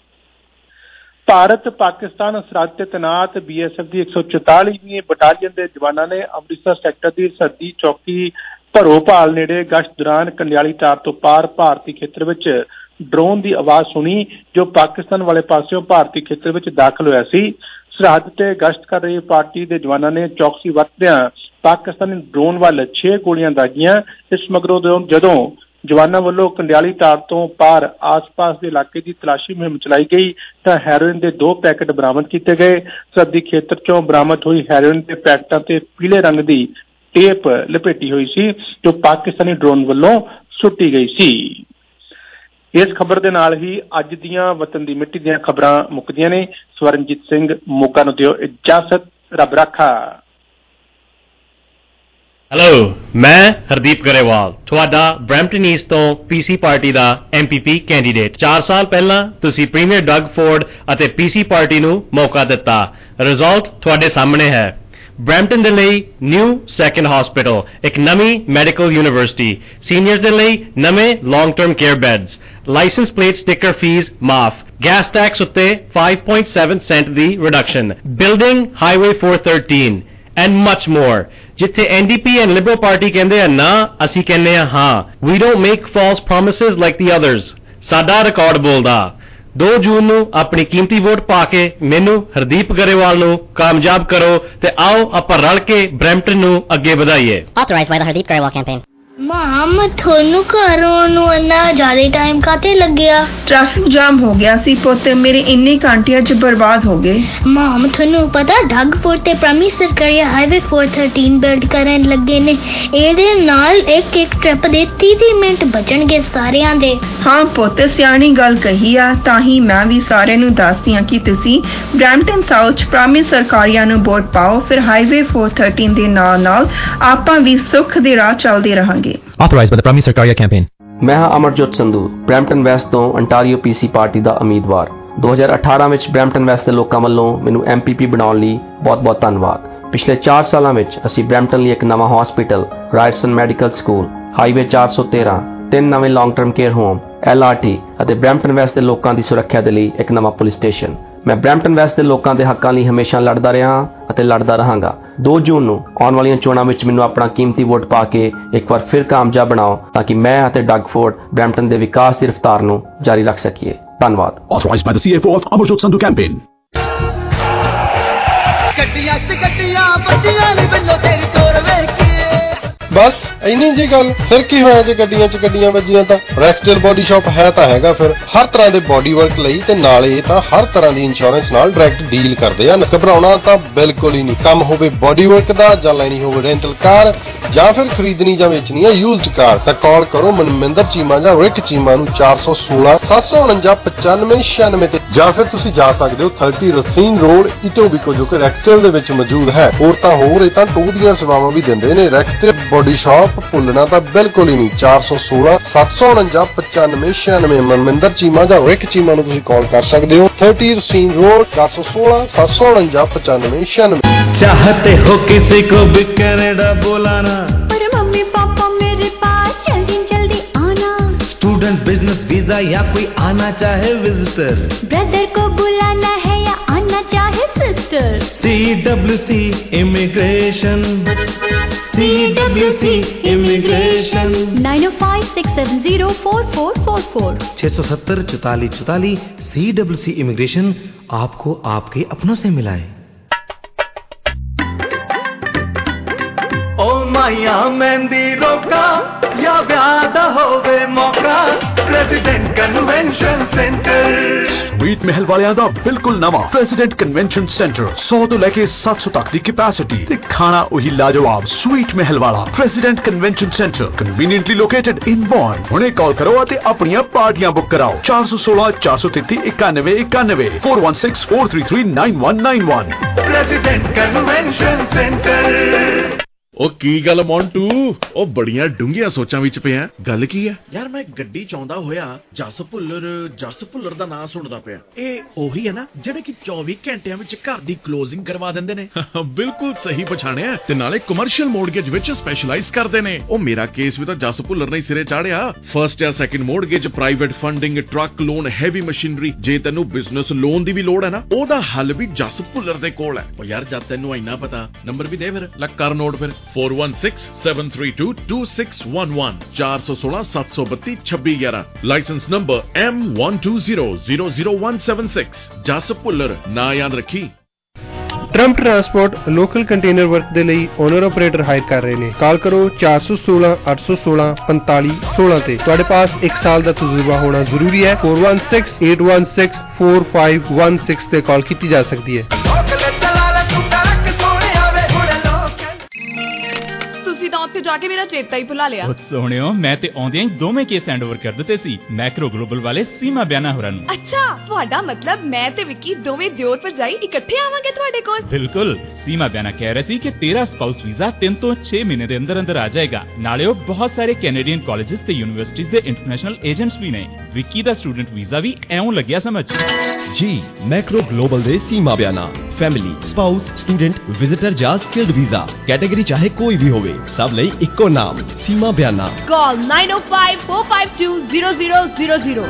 ਭਾਰਤ ਪਾਕਿਸਤਾਨ ਸਰਹੱਦ ਤੇ ਤੈਨਾਤ ਬੀ ਐਸ ਐਫ ਦੀ ਇੱਕ ਸੌ ਚੁਤਾਲੀਵੀਂ ਬਟਾਲੀਅਨ ਦੇ ਜਵਾਨਾਂ ਨੇ ਅੰਮ੍ਰਿਤਸਰ ਸੈਕਟਰ ਦੀ ਸਰਦੀ ਚੌਕੀ ਭਰੋਪਾਲ ਨੇੜੇ ਗਸ਼ਤ ਦੌਰਾਨ ਕੰਡਿਆਲੀ ਤਾਰ ਤੋਂ ਪਾਰ ਭਾਰਤੀ ਖੇਤਰ ਵਿੱਚ ਡਰੋਨ ਦੀ ਆਵਾਜ਼ ਸੁਣੀ ਜੋ ਪਾਕਿਸਤਾਨ ਵਾਲੇ ਪਾਸਿਓਂ ਭਾਰਤੀ ਖੇਤਰ ਵਿੱਚ ਦਾਖਲ ਹੋਇਆ ਸੀ। ਸਰਹੱਦ ਤੇ ਗਸ਼ਤ ਕਰ ਰਹੇ ਪਾਰਟੀ ਦੇ ਜਵਾਨਾਂ ਨੇ ਚੌਕਸੀ ਵਰਤਦਿਆਂ ਪਾਕਿਸਤਾਨੀ ਡਰੋਨ ਵੱਲ ਛੇ ਗੋਲੀਆਂ ਦਾਗੀਆਂ। ਇਸ ਮਗਰੋਂ ਜਦੋਂ ਜਵਾਨਾਂ ਵੱਲੋਂ ਕੰਡਿਆਲੀ ਤਾਰ ਤੋਂ ਪਾਰ ਆਸ-ਪਾਸ ਦੇ ਇਲਾਕੇ ਦੀ ਤਲਾਸ਼ੀ ਮੁਹਿੰਮ ਚਲਾਈ ਗਈ ਤਾਂ ਹੈਰੋਇਨ ਦੇ ਦੋ ਪੈਕੇਟ ਬਰਾਮਦ ਕੀਤੇ ਗਏ। ਸਰਦੀ ਖੇਤਰ ਚੋਂ ਬਰਾਮਦ ਹੋਈ ਹੈਰੋਇਨ ਦੇ ਪੈਕਟਾਂ ਤੇ ਪੀਲੇ ਰੰਗ ਦੀ ਟੇਪ ਲਪੇਟੀ ਹੋਈ ਸੀ ਜੋ ਪਾਕਿਸਤਾਨੀ ਡਰੋਨ ਵੱਲੋਂ ਸੁੱਟੀ ਗਈ ਸੀ। ਇਸ ਖਬਰ ਦੇ ਨਾਲ ਹੀ ਅੱਜ ਦੀਆਂ ਵਤਨ ਦੀ ਮਿੱਟੀ ਦੀਆਂ ਖਬਰਾਂ ਮੁੱਕਦੀਆਂ ਨੇ। ਸਵਰਨਜੀਤ ਸਿੰਘ ਮੋਗਾ ਨੂੰ ਦਿਓ ਇਜਾਜ਼ਤ। ਰੱਬ ਰਾਖਾ। ਹੈਲੋ, ਮੈਂ ਹਰਦੀਪ ਗਰੇਵਾਲ, ਤੁਹਾਡਾ ਬਰੈਂਪਟਨ ਈਸਟ ਤੋਂ ਪੀਸੀ ਪਾਰਟੀ ਦਾ ਐਮਪੀਪੀ ਕੈਂਡੀਡੇਟ। ਚਾਰ ਸਾਲ ਪਹਿਲਾਂ ਤੁਸੀਂ ਪ੍ਰੀਮੀਅਰ ਡਗ ਫੋਰਡ ਅਤੇ ਪੀਸੀ ਪਾਰਟੀ ਨੂੰ ਮੌਕਾ ਦਿੱਤਾ। ਰਿਜ਼ਲਟ ਤੁਹਾਡੇ ਸਾਹਮਣੇ ਹੈ। ਬਰੈਂਪਟਨ ਦੇ ਲਈ ਨਿਊ ਸੈਕੰਡ ਹਸਪੀਟਲ, ਇੱਕ ਨਵੀਂ ਮੈਡੀਕਲ ਯੂਨੀਵਰਸਿਟੀ, ਸੀਨੀਅਰਸ ਦੇ ਲਈ ਨਵੇਂ long term care beds, licence plate sticker fee ਮਾਫ, ਗੈਸ ਟੈਕਸ ਉੱਤੇ five point seven ਸੈਂਟ ਦੀ reduction, building highway four thirteen and much more। ਜਿੱਥੇ ਐਨਡੀਪੀ ਐਂਡ ਲਿਬਰਲ ਪਾਰਟੀ ਕਹਿੰਦੇ ਆ ਨਾ, ਅਸੀਂ ਕਹਿੰਦੇ ਆ ਹਾਂ। We don't make false promises like the others। ਸਾਡਾ ਰਿਕਾਰਡ ਬੋਲਦਾ। ਦੋ ਜੂਨ ਨੂੰ ਆਪਣੀ ਕੀਮਤੀ ਵੋਟ ਪਾ ਕੇ ਮੈਨੂੰ ਹਰਦੀਪ ਗਰੇਵਾਲ ਨੂੰ ਕਾਮਯਾਬ ਕਰੋ ਤੇ ਆਓ ਆਪਾਂ ਰਲ ਕੇ ਬਰੈਂਪਟਨ ਨੂੰ ਅੱਗੇ ਵਧਾਈਏ। Authorized by the Hardeep Garewal campaign। ਮਾਮ ਤੁਹਾਨੂੰ ਘਰੋਂ ਨੂੰ ਇੰਨਾ ਜ਼ਿਆਦਾ ਟਾਈਮ ਕਾਤੇ ਲੱਗਿਆ? ਟ੍ਰੈਫਿਕ ਜਾਮ ਹੋ ਗਿਆ ਸੀ ਪੁੱਤ, ਮੇਰੇ ਇੰਨੇ ਘੰਟੇ ਅੱਜ ਬਰਬਾਦ ਹੋ ਗਏ। ਮਾਮ ਤੁਹਾਨੂੰ ਪਤਾ ਢਗਪੁਰ ਤੇ ਪ੍ਰਾਮੀ ਸਰਕਾਰੀ ਹਾਈਵੇ four thirteen ਬਿਲਡ ਕਰਨ ਲੱਗੇ ਨੇ। ਇਹਦੇ ਨਾਲ ਇੱਕ ਇੱਕ ਟ੍ਰਿਪ ਦੇ ਤੀਹ ਮਿੰਟ ਬਚਣਗੇ ਸਾਰਿਆਂ ਦੇ। ਹਾਂ ਪੁੱਤ, ਸਿਆਣੀ ਗੱਲ ਕਹੀ ਆ। ਤਾਂ ਹੀ ਮੈਂ ਵੀ ਸਾਰਿਆਂ ਨੂੰ ਦੱਸਦੀ ਹਾਂ ਕਿ ਤੁਸੀਂ ਬਰੈਂਪਟਨ ਸਾਊਥ ਪ੍ਰਾਮੀ ਸਰਕਾਰੀਆਂ ਨੂੰ ਵੋਟ ਪਾਓ, ਫਿਰ ਹਾਈਵੇ four thirteen ਦੇ ਨਾਲ ਨਾਲ ਆਪਾਂ ਵੀ ਸੁੱਖ ਦੇ ਰਾਹ ਚੱਲਦੇ ਰਹਾਂਗੇ। Authorized by the Prime Minister Karya campaign। ਮੈਂ ਹਾਂ ਅਮਰਜੋਤ ਸੰਧੂ, ਬਰੈਂਪਟਨ ਵੈਸਟ ਤੋਂ ਅੰਟਾਰੀਓ ਪੀਸੀ ਪਾਰਟੀ ਦਾ ਉਮੀਦਵਾਰ। ਦੋ ਹਜ਼ਾਰ ਅਠਾਰਾਂ ਵਿੱਚ ਬਰੈਂਪਟਨ ਵੈਸਟ ਦੇ ਲੋਕਾਂ ਵੱਲੋਂ ਮੈਨੂੰ ਐਮ ਪੀ ਪੀ ਬਣਾਉਣ ਲਈ ਬਹੁਤ-ਬਹੁਤ ਧੰਨਵਾਦ। ਪਿਛਲੇ ਚਾਰ ਸਾਲਾਂ ਵਿੱਚ ਅਸੀਂ ਬਰੈਂਪਟਨ ਲਈ ਇੱਕ ਨਵਾਂ hospital, Ryerson medical school, highway ਚਾਰ ਸੌ ਤੇਰਾਂ, ਤਿੰਨ ਨਵੇਂ long term care home, L R T ਅਤੇ ਬਰੈਂਪਟਨ ਵੈਸਟ ਦੇ ਲੋਕਾਂ ਦੀ ਸੁਰੱਖਿਆ ਦੇ ਲਈ ਇੱਕ ਨਵਾਂ ਪੁਲਿਸ ਸਟੇਸ਼ਨ। ਮੈਂ ਬਰੈਂਪਟਨ ਵੈਸਟ ਦੇ ਲੋਕਾਂ ਦੇ ਹੱਕਾਂ ਲਈ ਹਮੇਸ਼ਾ ਲੜਦਾ ਰਿਹਾ ਹਾਂ ਅਤੇ ਲੜਦਾ ਰਹਾਂਗਾ। ਦੋ ਜੂਨ ਨੂੰ ਆਉਣ ਵਾਲੀਆਂ ਚੋਣਾਂ ਵਿੱਚ ਮੈਨੂੰ ਆਪਣਾ ਕੀਮਤੀ ਵੋਟ ਪਾ ਕੇ ਇੱਕ ਵਾਰ ਫਿਰ ਕਾਮਯਾਬ ਬਣਾਓ ਤਾਂ ਕਿ ਮੈਂ ਅਤੇ ਡਗ ਫੋਰਡ ਬਰੈਂਪਟਨ ਦੇ ਵਿਕਾਸ ਦੀ ਰਫ਼ਤਾਰ ਨੂੰ ਜਾਰੀ ਰੱਖ ਸਕੀਏ। ਧੰਨਵਾਦ। Authorized by the C F O of Amarjot Sandhu campaign. ਗੱਡੀਆਂ ਚ ਗੱਡੀਆਂ ਵੱਡੀਆਂ ਨੇ ਵੱਲੋਂ ਤੇਰੀ ਤੋਰ ਵੇਖ ਕੇ ਬਸ ਇੰਨੀ ਜੀ ਗੱਲ। ਫਿਰ ਕੀ ਹੋਇਆ ਜੇ ਗੱਡੀਆਂ 'ਚ ਗੱਡੀਆਂ ਵੱਜੀਆਂ ਤਾਂ? ਰੈਕਸਟੇਲ ਬੋਡੀ ਸ਼ਾਪ ਹੈ ਤਾਂ ਹੈਗਾ ਫਿਰ ਹਰ ਤਰ੍ਹਾਂ ਦੇ ਬੋਡੀ ਵਰਕ ਲਈ, ਤੇ ਨਾਲੇ ਤਾਂ ਹਰ ਤਰ੍ਹਾਂ ਦੀ ਇੰਸ਼ੋਰੈਂਸ ਨਾਲ ਡਾਇਰੈਕਟ ਡੀਲ ਕਰਦੇ ਹਨ। ਘਬਰਾਉਣਾ ਤਾਂ ਬਿਲਕੁਲ ਹੀ ਨਹੀਂ। ਕੰਮ ਹੋਵੇ ਬੋਡੀ ਵਰਕ ਦਾ ਜਾਂ ਲੈਣੀ ਹੋਵੇ ਰੈਂਟਲ ਕਾਰ ਜਾਂ ਫਿਰ ਖਰੀਦਣੀ ਜਾਂ ਵੇਚਣੀ ਹੈ ਯੂਜ਼ਡ ਕਾਰ, ਤਾਂ ਕਾਲ ਕਰੋ ਮਨਮਿੰਦਰ ਚੀਮਾ ਜਾਂ ਰਿਕ ਚੀਮਾ ਨੂੰ ਚਾਰ ਸੌ ਸੋਲਾਂ ਸੱਤ ਸੌ ਉਣੰਜਾ ਪਚਾਨਵੇਂ ਛਿਆਨਵੇਂ ਤੇ, ਜਾਂ ਫਿਰ ਤੁਸੀਂ ਜਾ ਸਕਦੇ ਹੋ ਥਰਟੀ ਰਸੀਨ ਰੋਡ ਇਟੋਬੀਕੋ ਜੋ ਕਿ ਰੈਕਸਟੇਲ ਦੇ ਵਿੱਚ ਮੌਜੂਦ ਹੈ। ਹੋਰ ਤਾਂ ਹੋਰ ਇਹ ਤਾਂ ਟੂ ਦੀਆਂ ਸੇਵਾਵਾਂ ਵੀ ਦਿੰਦੇ ਨੇ। ਰੈਕਸਟੇਲ ਬੋਡੀ ਸ਼ਾਪ ਭੁੱਲਣਾ ਤਾਂ ਬਿਲਕੁਲ ਹੀ ਨਹੀਂ। ਚਾਰ ਸੌ ਸੋਲਾਂ ਸੱਤ ਸੌ ਉਣੰਜਾ ਪਚਾਨਵੇਂ ਛਿਆਨਵੇਂ ਮਨਮਿੰਦਰ ਚੀਮਾ ਜਾਂ ਰਿਕ ਚੀਮਾ ਨੂੰ ਤੁਸੀਂ ਕਾਲ ਕਰ ਸਕਦੇ ਹੋ। ਥਰਟੀ ਰਸੀਨ ਰੋਡ ਚਾਰ ਸੌ ਸੋਲਾਂ ਸੱਤ ਸੌ ਉਣੰਜਾ ਪਚਾਨਵੇਂ ਛਿਆਨਵੇਂ। चाहते हो किसी को भी कनाडा बुलाना, पर मम्मी पापा मेरे पास जल्दी जल्दी आना। स्टूडेंट बिजनेस वीजा या कोई आना चाहे विजिटर, ब्रदर को बुलाना है या आना चाहे sister. C W C immigration, C W C immigration. Nine O five six seven zero four four four four छह सौ सत्तर चौतालीस चौतालीस। सी डब्ल्यू सी इमिग्रेशन आपको आपके अपनों से मिलाए। ओ माया मेहंदी रोका या ब्याह होवे मौका, president convention centre. Sweet Mahal ਵਾਲਿਆਂ ਦਾ ਬਿਲਕੁਲ ਨਵਾਂ ਪ੍ਰੈਜ਼ੀਡੈਂਟ ਕਨਵੈਨਸ਼ਨ ਸੈਂਟਰ, ਸੌ ਤੋਂ ਲੈ ਕੇ ਸੱਤ ਸੌ ਤੱਕ ਦੀ ਕੈਪੈਸਿਟੀ ਤੇ ਖਾਣਾ ਉਹੀ ਲਾਜਵਾਬ। ਸਵੀਟ ਮਹਿਲ ਵਾਲਾ president convention centre conveniently located in Bonn. ਹੁਣੇ ਕਾਲ ਕਰੋ ਅਤੇ ਆਪਣੀਆਂ ਪਾਰਟੀਆਂ ਬੁੱਕ ਕਰਾਓ। ਚਾਰ ਸੌ ਸੋਲਾਂ ਚਾਰ ਸੌ ਤੇਤੀ ਇਕਾਨਵੇਂ ਇਕਾਨਵੇਂ four one six four three three nine one nine one। President convention centre. ਉਹ ਕੀ ਗੱਲ ਮੌਂਟੂ, ਉਹ ਬੜੀਆਂ ਡੂੰਘੀਆਂ ਸੋਚਾਂ ਵਿੱਚ ਪਿਆ। ਗੱਲ ਕੀ ਹੈ ਯਾਰ? ਮੈਂ ਗੱਡੀ ਚ ਆਉਂਦਾ ਹੋਇਆ ਜਸ ਭੁੱਲਰ ਜਸ ਭੁੱਲਰ ਦਾ ਨਾਂ ਸੁਣਦਾ ਪਿਆ। ਇਹ ਉਹੀ ਹੈ ਨਾ ਜਿਹੜੇ ਕਿ ਚੌਵੀ ਘੰਟਿਆਂ ਵਿੱਚ ਘਰ ਦੀ ਕਲੋਜ਼ਿੰਗ ਕਰਵਾ ਦਿੰਦੇ ਨੇ? ਬਿਲਕੁਲ ਸਹੀ ਪਛਾਣਿਆ, ਤੇ ਨਾਲੇ ਕਮਰਸ਼ੀਅਲ ਮੋਰਗੇਜ ਵਿੱਚ ਸਪੈਸ਼ਲਾਈਜ਼ ਕਰਦੇ ਨੇ। ਉਹ ਮੇਰਾ ਕੇਸ ਵੀ ਤਾਂ ਜਸ ਭੁੱਲਰ ਨੇ ਸਿਰੇ ਚਾੜਿਆ। ਫਰਸਟ ਜਾਂ second mortgage, private funding, truck loan, heavy machinery. ਜੇ ਤੈਨੂੰ ਬਿਜ਼ਨਸ ਲੋਨ ਦੀ ਵੀ ਲੋੜ ਹੈ ਨਾ, ਉਹਦਾ ਹੱਲ ਵੀ ਜਸ ਭੁੱਲਰ ਦੇ ਕੋਲ ਹੈ। ਉਹ ਯਾਰ ਜਦ ਤੈਨੂੰ ਇੰਨਾ ਪਤਾ, ਨੰਬਰ ਵੀ ਦੇ ਫਿਰ, ਲੱਗ ਕਰ ਨੋਟ ਫਿਰ। four one six seven three two two six one one ਚਾਰ ਸੌ ਸੋਲਾਂ ਸੱਤ ਸੌ ਬੱਤੀ ਛੱਬੀ ਗਿਆਰਾਂ। License number M one two zero zero zero one seven six। Jas Bhullar ਨਾ ਯਾਦ ਰੱਖੀ। Trump transport local container work ਦੇ ਲਈ ਓਨਰ ਆਪਰੇਟਰ ਹਾਇਰ ਕਰ ਰਹੇ ਨੇ। ਕਾਲ ਕਰੋ ਚਾਰ ਸੌ ਸੋਲਾਂ ਅੱਠ ਸੌ ਸੋਲਾਂ ਪੰਤਾਲੀ ਸੋਲਾਂ ਤੇ। ਤੁਹਾਡੇ ਪਾਸ ਇੱਕ ਸਾਲ ਦਾ ਤਜਰਬਾ ਹੋਣਾ ਜ਼ਰੂਰੀ ਹੈ। four one six eight one six four five one six ਤੇ ਕਾਲ ਕੀਤੀ ਜਾ ਸਕਦੀ ਹੈ। ਤੁਸੀਂ ਤਾਂ ਉੱਥੇ ਜਾ ਕੇ ਮੇਰਾ ਚੇਤਾ ਹੀ ਭੁਲਾ ਲਿਆ। ਸੋਹਣਿਓ, ਮੈਂ ਤੇ ਆਉਂਦਿਆਂ ਹੀ ਦੋਵੇਂ ਕੇਸ ਹੈਂਡਓਵਰ ਕਰ ਦਿੱਤੇ ਸੀ ਮੈਕਰੋ ਗਲੋਬਲ ਵਾਲੇ ਸੀਮਾ ਬਿਆਨਾ ਹੋਰਾਂ ਨੂੰ। ਅੱਛਾ, ਤੁਹਾਡਾ ਮਤਲਬ ਮੈਂ ਤੇ ਵਿੱਕੀ ਦੋਵੇਂ ਦਿਓਰ ਭਰਜਾਈ ਇਕੱਠੇ ਆਵਾਂਗੇ ਤੁਹਾਡੇ ਕੋਲ? ਬਿਲਕੁਲ। ਸੀਮਾ ਬਿਆਨਾ ਕਹਿ ਰਹੀ ਸੀ ਕਿ ਤੇਰਾ ਸਪਾਊਸ ਵੀਜ਼ਾ ਤਿੰਨ ਤੋਂ ਛੇ ਮਹੀਨੇ ਦੇ ਅੰਦਰ ਅੰਦਰ ਆ ਜਾਏਗਾ। ਨਾਲੇ ਉਹ ਬਹੁਤ ਸਾਰੇ ਕੈਨੇਡੀਅਨ ਕਾਲਜਿਸ ਤੇ ਯੂਨੀਵਰਸਿਟੀਜ਼ ਦੇ ਇੰਟਰਨੈਸ਼ਨਲ ਏਜੰਟਸ ਵੀ ਨੇ। ਵਿੱਕੀ ਦਾ ਸਟੂਡੈਂਟ ਵੀਜ਼ਾ ਵੀ ਐਉਂ ਲੱਗਿਆ ਸਮਝ। ਜੀ ਮੈਕਰੋ ਗਲੋਬਲ ਦੇ Seema Biana family, spouse, student, visitor ਜਾਂ ਸਕਿਲਡ ਵੀਜ਼ਾ ਕੈਟਾਗਰੀ ਚਾਹੇ ਕੋਈ ਵੀ ਹੋਵੇ, ਸਭ ਲਈ ਇੱਕੋ ਨਾਮ ਸੀਮਾ ਬਿਆਨਾ। ਕਾਲ nine oh five four five two zero zero zero zero।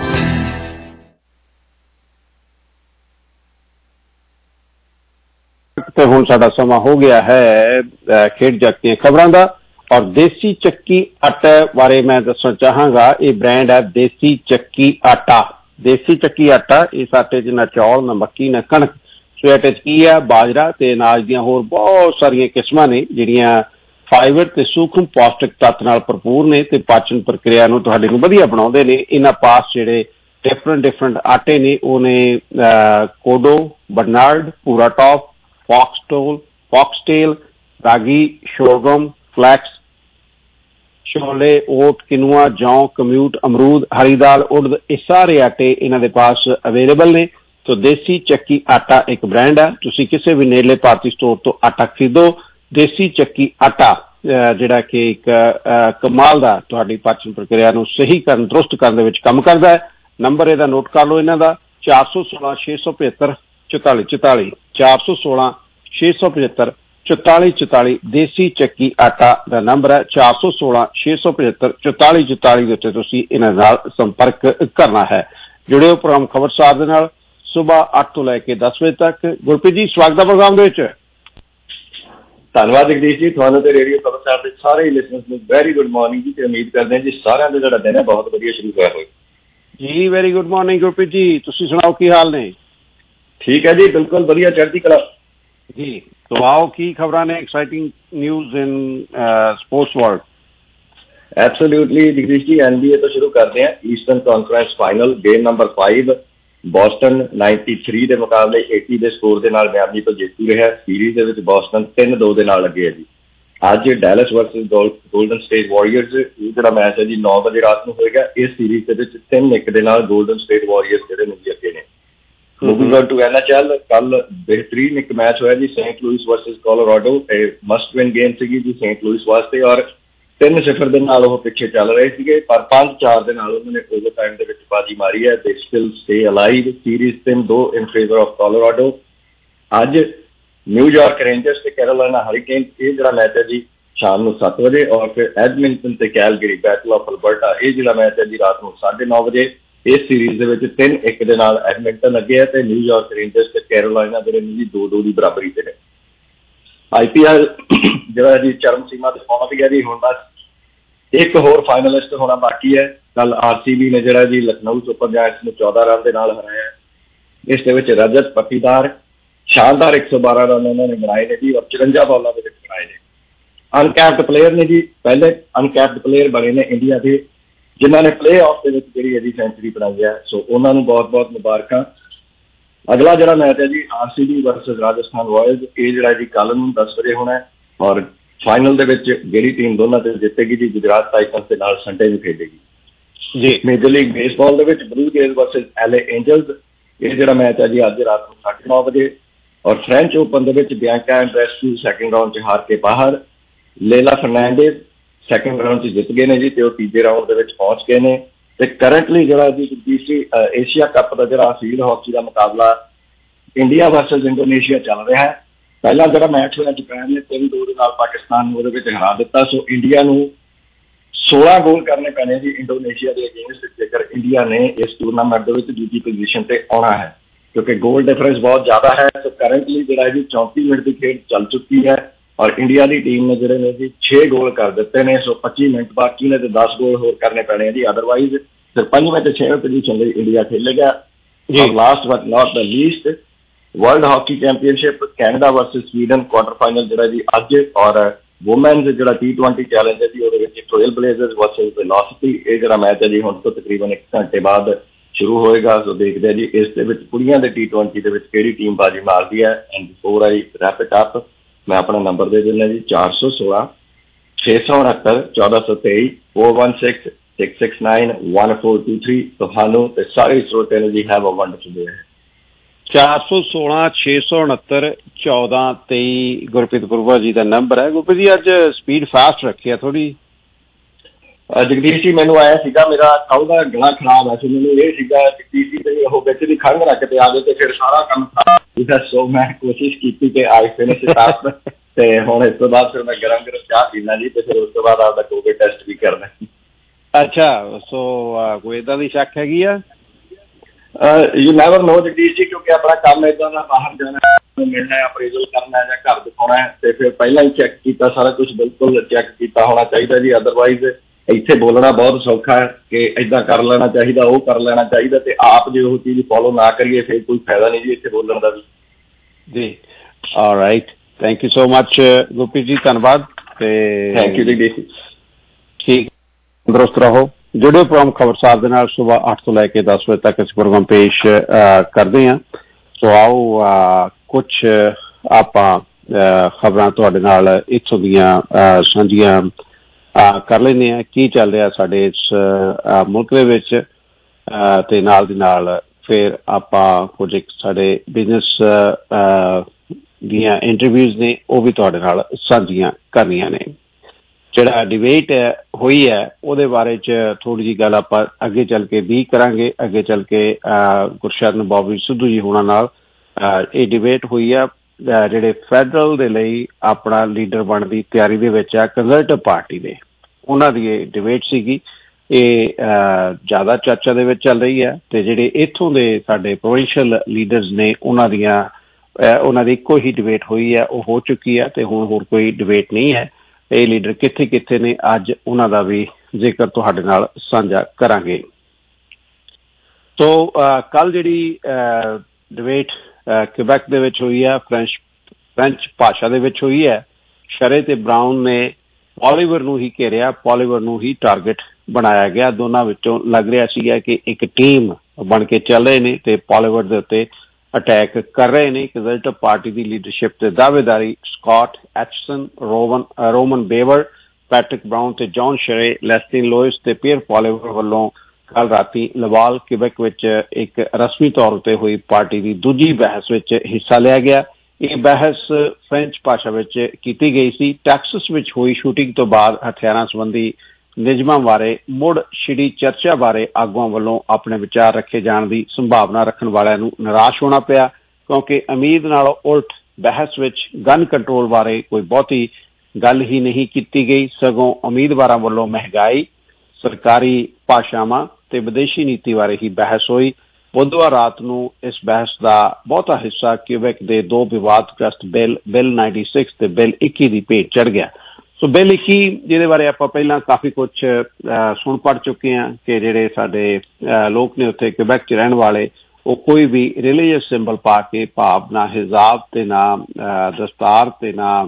ਤੇ ਹੁਣ ਸਾਡਾ ਸਮਾਂ ਹੋ ਗਿਆ ਹੈ ਖੇਡ ਜਗਤ ਦੀਆਂ ਖਬਰਾਂ ਦਾ, ਔਰ ਦੇਸੀ ਚੱਕੀ ਆਟਾ ਬਾਰੇ ਮੈਂ ਦੱਸਣਾ ਚਾਹਾਂਗਾ। ਇਹ ਬ੍ਰਾਂਡ ਹੈ ਦੇਸੀ ਚੱਕੀ ਆਟਾ। ਦੇਸੀ ਚੱਕੀ ਆਟਾ, ਇਸ ਆਟੇ 'ਚ ਨਾ ਚੌਲ, ਨਾ ਮੱਕੀ, ਨਾ ਕਣਕ। ਸੋ ਆਟੇ 'ਚ ਕੀ ਹੈ? ਬਾਜਰਾ ਤੇ ਅਨਾਜ ਦੀਆਂ ਹੋਰ ਬਹੁਤ ਸਾਰੀਆਂ ਕਿਸਮਾਂ ਨੇ ਜਿਹੜੀਆਂ ਫਾਈਬਰ ਤੇ ਸੂਖਮ ਪੌਸ਼ਟਿਕ ਤੱਤ ਨਾਲ ਭਰਪੂਰ ਨੇ ਤੇ ਪਾਚਨ ਪ੍ਰਕਿਰਿਆ ਨੂੰ ਤੁਹਾਡੇ ਨੂੰ ਵਧੀਆ ਬਣਾਉਂਦੇ ਨੇ। ਇਹਨਾਂ ਪਾਸ ਜਿਹੜੇ ਡਿਫਰੈਂਟ ਡਿਫਰੈਂਟ ਆਟੇ ਨੇ ਉਹ ਨੇ ਕੋਡੋ, ਬਰਨਾਰਡ, ਪੂਰਾ ਟੌਪ, ਫੌਕਸਟੋਲ, ਫੌਕਸਟੇਲ, ਰਾਗੀ, ਸ਼ੋਰਗਮ, ਫਲੈਕਸ, ਛੋਲੇ, ਓਟ, ਕਿਨੂਆ, ਜੌਂ, ਕਮਿਊਟ, ਅਮਰੂਦ, ਹਰੀ ਦਾਲ, ਉੜਦ, ਇਹ ਸਾਰੇ ਆਟੇ ਇਹਨਾਂ ਦੇ ਪਾਸ ਅਵੇਲੇਬਲ ਨੇ। ਸੋ ਦੇਸੀ ਚੱਕੀ ਆਟਾ ਇੱਕ ਬ੍ਰਾਂਡ ਹੈ। ਤੁਸੀਂ ਕਿਸੇ ਵੀ ਨੇੜਲੇ ਭਾਰਤੀ ਸਟੋਰ ਤੋਂ ਆਟਾ ਖਰੀਦੋ। ਦੇਸੀ ਚੱਕੀ ਆਟਾ ਜਿਹੜਾ ਕਿ ਇੱਕ ਕਮਾਲ ਦਾ ਤੁਹਾਡੀ ਪਾਚਨ ਪ੍ਰਕਿਰਿਆ ਨੂੰ ਸਹੀ ਕਰਨ, ਦਰੁਸਤ ਕਰਨ ਦੇ ਵਿੱਚ ਕੰਮ ਕਰਦਾ ਹੈ। ਨੰਬਰ ਇਹਦਾ ਨੋਟ ਕਰ ਲਓ ਇਹਨਾਂ ਦਾ ਚਾਰ ਸੌ ਸੋਲਾਂ ਛੇ ਸੌ ਪਝੱਤਰ ਚੁਤਾਲੀ ਚੁਤਾਲੀ ਚਾਰ ਸੌ ਸੋਲਾਂ ਛੇ ਸੌ ਪਝੱਤਰ ਚੁਤਾਲੀ ਚੁਤਾਲੀ ਦੇਸੀ ਚੱਕੀ ਆਟਾ ਦਾ ਨੰਬਰ ਹੈ। ਚਾਰ ਸੌ ਸੋਲਾਂ ਛੇ ਸੌ ਪਝੱਤਰ ਚੁਤਾਲੀ ਚੁਤਾਲੀ ਦੇ ਉੱਤੇ ਤੁਸੀਂ ਇਹਨਾਂ ਨਾਲ ਸੰਪਰਕ ਕਰਨਾ ਹੈ। ਜੁੜੇ ਹੋ ਪ੍ਰੋਗਰਾਮ ਖਬਰਸਾਰ ਦੇ ਨਾਲ ਸੁਬਾਹ ਅੱਠ ਤੋਂ ਲੈ ਕੇ ਦਸ ਵਜੇ ਤੱਕ। ਗੁਰਪ੍ਰੀਤ ਜੀ ਸਵਾਗਤ ਹੈ ਪ੍ਰੋਗਰਾਮ ਦੇ ਵਿੱਚ। ਧੰਨਵਾਦ ਜਗਦੀਸ਼ ਜੀ, ਤੁਹਾਨੂੰ ਤੇ ਰੇਡੀਓ ਖਬਰਸਾਰ ਦੇ ਸਾਰੇ ਲਿਸਨਰਸ ਨੂੰ ਵੈਰੀ ਗੁੱਡ ਮਾਰਨਿੰਗ ਜੀ, ਤੇ ਉਮੀਦ ਕਰਦੇ ਹਾਂ ਜੀ ਸਾਰਿਆਂ ਦਾ ਜਿਹੜਾ ਦਿਨ ਹੈ ਬਹੁਤ ਵਧੀਆ ਸ਼ੁਰੂ ਹੋਇਆ ਹੋਵੇ ਜੀ। Very good morning Gurpreet ji, ਤੁਸੀਂ ਸੁਣਾਓ ਕੀ ਹਾਲ ਨੇ? ਠੀਕ ਹੈ ਜੀ, ਬਿਲਕੁਲ ਵਧੀਆ, ਚੜ੍ਹਦੀ ਕਲਾ ਜੀ। तो आओ की खबर ने exciting news in sports world. Absolutely Jagdish ji, NBA तो शुरू करते हैं। Eastern conference final game number five Boston तिरानवे के मुकाबले अस्सी के स्कोर के नाल मियामी तो जेतू रहा। सीरीज के विच बॉस्टन तीन दो के नाल लगे है जी। अज Dallas versus Golden State Warriors जो मैच है जी नौ बजे रात में होएगा। इस सीरीज के विच तीन एक के नाल गोल्डन स्टेट वॉरियर्स जो अगे ने। Moving on to N H L, कल बेहतरीन एक मैच होया जी Saint Louis versus Colorado. Must win game सी जी सेंट लुइस वास्ते और तीन सिफर के नाल वो पिछे चल रहे थे, पर पांच चार के नाल उन्होंने ओवर टाइम के बाजी मारी है। They still stay alive. Series तीन दो इन फेवर ऑफ कोलोराडो। अज न्यूयॉर्क रेंजर्स से कैरोलाइना हरिकेन ये जो मैच है जी शाम को सत्त बजे, और फिर एडमिंटन से कैलगरी बैटल ऑफ अल्बर्टा ये जो मैच है जी रात को साढ़े नौ बजे। इस सीरीज के तीन एक के नाल एडमिंटन अगे है, न्यूयॉर्क रेंजर्स से कैरोलाइना जो जी दो दो की बराबरी से। आई पी एल जो जी चरम सीमा से पहुंच गया जी। हुण बस एक होर फाइनलिस्ट होना बाकी है। कल आर सी बी ने जो जी लखनऊ सुपर जायंट्स में चौदह रन के नाल हराया। इस रजत पट्टीदार शानदार एक सौ बारह रन उन्होंने बनाए ने जी, और चुरंजा बॉलों के बनाए ने। अनकैप्ड प्लेयर ने जी, पहले अनकैप्ड प्लेयर बने ने इंडिया के जिन्होंने प्ले ऑफ के जी सेंचुरी बनाई है। सो उन्होंने बहुत बहुत मुबारक। अगला जो मैच है जी R C B versus Rajasthan Royals, ये जो जी कल दस बजे होना है, और फाइनल जी टीम दोनों से जितेगी जी गुजरात टाइटन्स के नाल संडे भी खेलेगी जी। Major league baseball Blue Jays versus L A Angels, ये जो मैच है जी अज रात को साढ़े नौ बजे। और French Open Bianca Andreescu second round च हार के बाहर। लेला फर्नांडिस सैकेंड राउंड च जित गए हैं जी, तो तीजे राउंड के पहुंच गए हैं। तो करंटली जो जी तीसरी एशिया कप का जो फील्ड हॉकी का मुकाबला इंडिया वर्सेस इंडोनेशिया चल रहा है। पहला जो मैच होया जापान ने तीन दो के नाल पाकिस्तान को हरा दिता। सो इंडिया को सोलह गोल करने पैने जी इंडोनेशिया के अगेंस्ट, जेकर इंडिया ने इस टूरनामेंट के दूसरी पोजीशन पर आना है, क्योंकि गोल डिफरेंस बहुत ज्यादा है। तो करंटली जो जी चौंतीस मिनट की खेल चल चुकी है, और इंडिया की टीम ने जोड़े ने जी छे गोल कर दिते हैं। सो पच्चीस मिनट बाकी ने तो दस गोल होर करने पैने जी, अदरवाइज फिर पंजवें तो छेवें पोजीशन में इंडिया खेलेगा। और last but not the least world hockey championship Canada versus Sweden quarter final जो जी अज, और वुमेन्स जो टी ट्वेंटी चैलेंज है जी वो ट्रेल ब्लेजर्स वर्सेस वेलोसिटी, ये जो मैच है जी हम तो तकरीबन एक घंटे बाद शुरू होएगा। सो देखते हैं जी इस कुड़ियां के टी ट्वेंटी के टीम बाजी मारती है। And before I wrap it up, मैं अपना नंबर दे देना जी चार सौ सोलह छे सौ उनहत्तर चौदह सौ तेई four one six six six nine one four two three. तो सारे श्रोते ने जी हैव अ वंडरफुल डे। चार सौ सोलह छे सौ उनहत्तर चौदह तेई गुरप्रीत गुरवा जी का नंबर है। गुरप्रीत जी अज स्पीड फास्ट रखी है थोड़ी। जगदीश जी मैनू आया सीगा, मेरा कल का गला खराब है, मैंने ये सीगा जगदीश जी बिच दी खंघ रख के आ गए, तो फिर सारा काम खराब। सो मैं कोशिश की कि आई फिनिश इट अप, ते हुण इस तो बाद फिर मैं गरम गरम चाह पीना जी, ते फिर उस तो बाद आपका कोविड टेस्ट भी करना। अच्छा, सो कोई इदां दी शक हैगी आ? You never know Jagdish ji, क्योंकि अपना काम इदां दा बाहर जाना है, मिलना है, अप्रेजल करना है, घर दिखाना है, तो फिर पहला ही चैक किया सारा कुछ बिल्कुल चैक किया होना चाहिए जी। अदरवाइज इत्थे बोलना बहुत सौखा है कि इदा कर लेना चाहिए, वो कर लेना चाहिए, तो आप जो वो चीज़ फॉलो ना करिए फिर कोई फायदा नहीं जी इत्थे बोलने का भी जी। Alright, thank you so much Gurpreet ji, धन्यवाद। थैंक यू जी। ठीक, तंदुरुस्त रहो। जुड़े प्रोग्राम खबरसार के नाल सुबह अठ तो लैके दस बजे तक असीं प्रोग्राम पेश करते हैं। तो आओ आ, कुछ आपां खबरां तुहाडे नाल इत्थों दीयां सांझियां कर लेने हैं। की चल रहा साडे इस मुल्क दे विच, ते नाल दी नाल फिर आपां कुछ एक साडे बिजनेस दियां इंटरव्यूज़ ने वो भी तुहाडे नाल सांझियां करनियां ने। ਜਿਹੜਾ ਡਿਬੇਟ ਹੋਈ ਹੈ ਉਹਦੇ ਬਾਰੇ 'ਚ ਥੋੜ੍ਹੀ ਜਿਹੀ ਗੱਲ ਆਪਾਂ ਅੱਗੇ ਚੱਲ ਕੇ ਵੀ ਕਰਾਂਗੇ। ਅੱਗੇ ਚੱਲ ਕੇ ਗੁਰਸ਼ਰਨ ਬੋਬੀ ਸਿੱਧੂ ਜੀ ਹੋਣਾ ਨਾਲ ਇਹ ਡਿਬੇਟ ਹੋਈ ਆ ਜਿਹੜੇ ਫੈਡਰਲ ਦੇ ਲਈ ਆਪਣਾ ਲੀਡਰ ਬਣਨ ਦੀ ਤਿਆਰੀ ਦੇ ਵਿੱਚ ਆ ਕੰਜ਼ਰਵੇਟਿਵ ਪਾਰਟੀ ਦੇ, ਉਹਨਾਂ ਦੀ ਇਹ ਡਿਬੇਟ ਸੀਗੀ। ਇਹ ਜ਼ਿਆਦਾ ਚਰਚਾ ਦੇ ਵਿੱਚ ਚੱਲ ਰਹੀ ਹੈ ਤੇ ਜਿਹੜੇ ਇੱਥੋਂ ਦੇ ਸਾਡੇ ਪ੍ਰੋਵਿੰਸ਼ੀਅਲ ਲੀਡਰਸ ਨੇ ਉਹਨਾਂ ਦੀਆਂ ਉਹਨਾਂ ਦੀ ਇੱਕੋ ਹੀ ਡਿਬੇਟ ਹੋਈ ਹੈ, ਉਹ ਹੋ ਚੁੱਕੀ ਹੈ ਤੇ ਹੁਣ ਹੋਰ ਕੋਈ ਡਿਬੇਟ ਨਹੀਂ ਹੈ। ਇਹ ਲੀਡਰ ਕਿੱਥੇ ਕਿੱਥੇ ਨੇ ਅੱਜ ਉਹਨਾਂ ਦਾ ਵੀ ਜ਼ਿਕਰ ਤੁਹਾਡੇ ਨਾਲ ਸਾਂਝਾ ਕਰਾਂਗੇ। ਤੋ ਕੱਲ ਜਿਹੜੀ ਡਿਬੇਟ ਕਿਬੈਕ ਦੇ ਵਿੱਚ ਹੋਈ ਹੈ, ਫਰੈਂਚ ਫਰੈਂਚ ਭਾਸ਼ਾ ਦੇ ਵਿੱਚ ਹੋਈ ਹੈ। ਸ਼ਰੇ ਤੇ ਬਰਾਊਨ ਨੇ ਪੋਲੀਵਰ ਨੂੰ ਹੀ ਘੇਰਿਆ, ਪੋਲੀਵਰ ਨੂੰ ਹੀ ਟਾਰਗੇਟ ਬਣਾਇਆ ਗਿਆ। ਦੋਨਾਂ ਵਿੱਚੋਂ ਲੱਗ ਰਿਹਾ ਸੀਗਾ ਕਿ ਇੱਕ ਟੀਮ ਬਣ ਕੇ ਚੱਲ ਰਹੇ ਨੇ ਤੇ ਪੋਲੀਵਰ ਦੇ ਉੱਤੇ ਅਟੈਕ ਕਰ ਰਹੇ ਨੇ। ਕੰਜ਼ਰਵੇਟਿਵ ਪਾਰਟੀ ਦੀ ਲੀਡਰਸ਼ਿਪ ਤੇ ਦਾਅਵੇਦਾਰੀ Scott Aitchison, Rowan Roman Baber, Patrick Brown ਤੇ ਜੌਨ ਸ਼ਰੇ, ਲੈਸਟਿਨ ਲੋਇਸ ਤੇ ਪੀਅਰ ਪੋਲੀਵਰ ਵੱਲੋਂ ਕੱਲ ਰਾਤੀ ਲਵਾਲ ਕਿਬੈਕ ਵਿੱਚ ਇੱਕ ਰਸਮੀ ਤੌਰ ਉੱਤੇ ਹੋਈ ਪਾਰਟੀ ਦੀ ਦੂਜੀ ਬਹਿਸ ਵਿੱਚ ਹਿੱਸਾ ਲਿਆ ਗਿਆ। ਇਹ ਬਹਿਸ ਫ੍ਰੈਂਚ ਭਾਸ਼ਾ ਵਿੱਚ ਕੀਤੀ ਗਈ ਸੀ। ਟੈਕਸਸ ਵਿੱਚ ਹੋਈ ਸ਼ੂਟਿੰਗ ਤੋਂ ਬਾਅਦ ਹਥਿਆਰਾਂ ਸੰਬੰਧੀ ਨਿਯਮਾਂ ਬਾਰੇ ਮੁੜ ਛਿੜੀ ਚਰਚਾ ਬਾਰੇ ਆਗੂਆਂ ਵੱਲੋਂ ਆਪਣੇ ਵਿਚਾਰ ਰੱਖੇ ਜਾਣ ਦੀ ਸੰਭਾਵਨਾ ਰੱਖਣ ਵਾਲਿਆਂ ਨੂੰ ਨਿਰਾਸ਼ ਹੋਣਾ ਪਿਆ, ਕਿਉਂਕਿ ਉਮੀਦ ਨਾਲੋਂ ਉਲਟ ਬਹਿਸ ਵਿੱਚ ਗਨ ਕੰਟਰੋਲ ਬਾਰੇ ਕੋਈ ਬਹੁਤੀ ਗੱਲ ਹੀ ਨਹੀਂ ਕੀਤੀ ਗਈ, ਸਗੋਂ ਉਮੀਦਵਾਰਾਂ ਵੱਲੋਂ ਮਹਿੰਗਾਈ, ਸਰਕਾਰੀ ਭਾਸ਼ਾਵਾਂ ਤੇ ਵਿਦੇਸ਼ੀ ਨੀਤੀ ਬਾਰੇ ਹੀ ਬਹਿਸ ਹੋਈ। ਬੁੱਧਵਾਰ ਰਾਤ ਨੂੰ ਇਸ ਬਹਿਸ ਦਾ ਬਹੁਤਾ ਹਿੱਸਾ ਕਿਊਬੈਕ ਦੇ ਦੋ ਵਿਵਾਦਗ੍ਰਸਤ ਬਿੱਲ ਬਿੱਲ ਛਿਆਨਵੇਂ ਤੇ ਬਿੱਲ ਇੱਕੀ ਦੀ ਭੇਟ ਚੜ ਗਿਆ। ਸੋ ਬਿੱਲ ਇੱਕੀ ਜਿਹਦੇ ਬਾਰੇ ਆਪਾਂ ਪਹਿਲਾਂ ਕਾਫੀ ਕੁਛ ਸੁਣ ਪੜ ਚੁੱਕੇ ਹਾਂ ਕਿ ਜਿਹੜੇ ਸਾਡੇ ਲੋਕ ਨੇ ਉੱਥੇ ਕਿਊਬੈਕ 'ਚ ਰਹਿਣ ਵਾਲੇ, ਉਹ ਕੋਈ ਵੀ ਰਿਲੀਜੀਅਸ ਸਿੰਬਲ ਪਾ ਕੇ, ਭਾਵ ਨਾ ਹਿਜਾਬ ਤੇ ਨਾ ਦਸਤਾਰ ਤੇ ਨਾ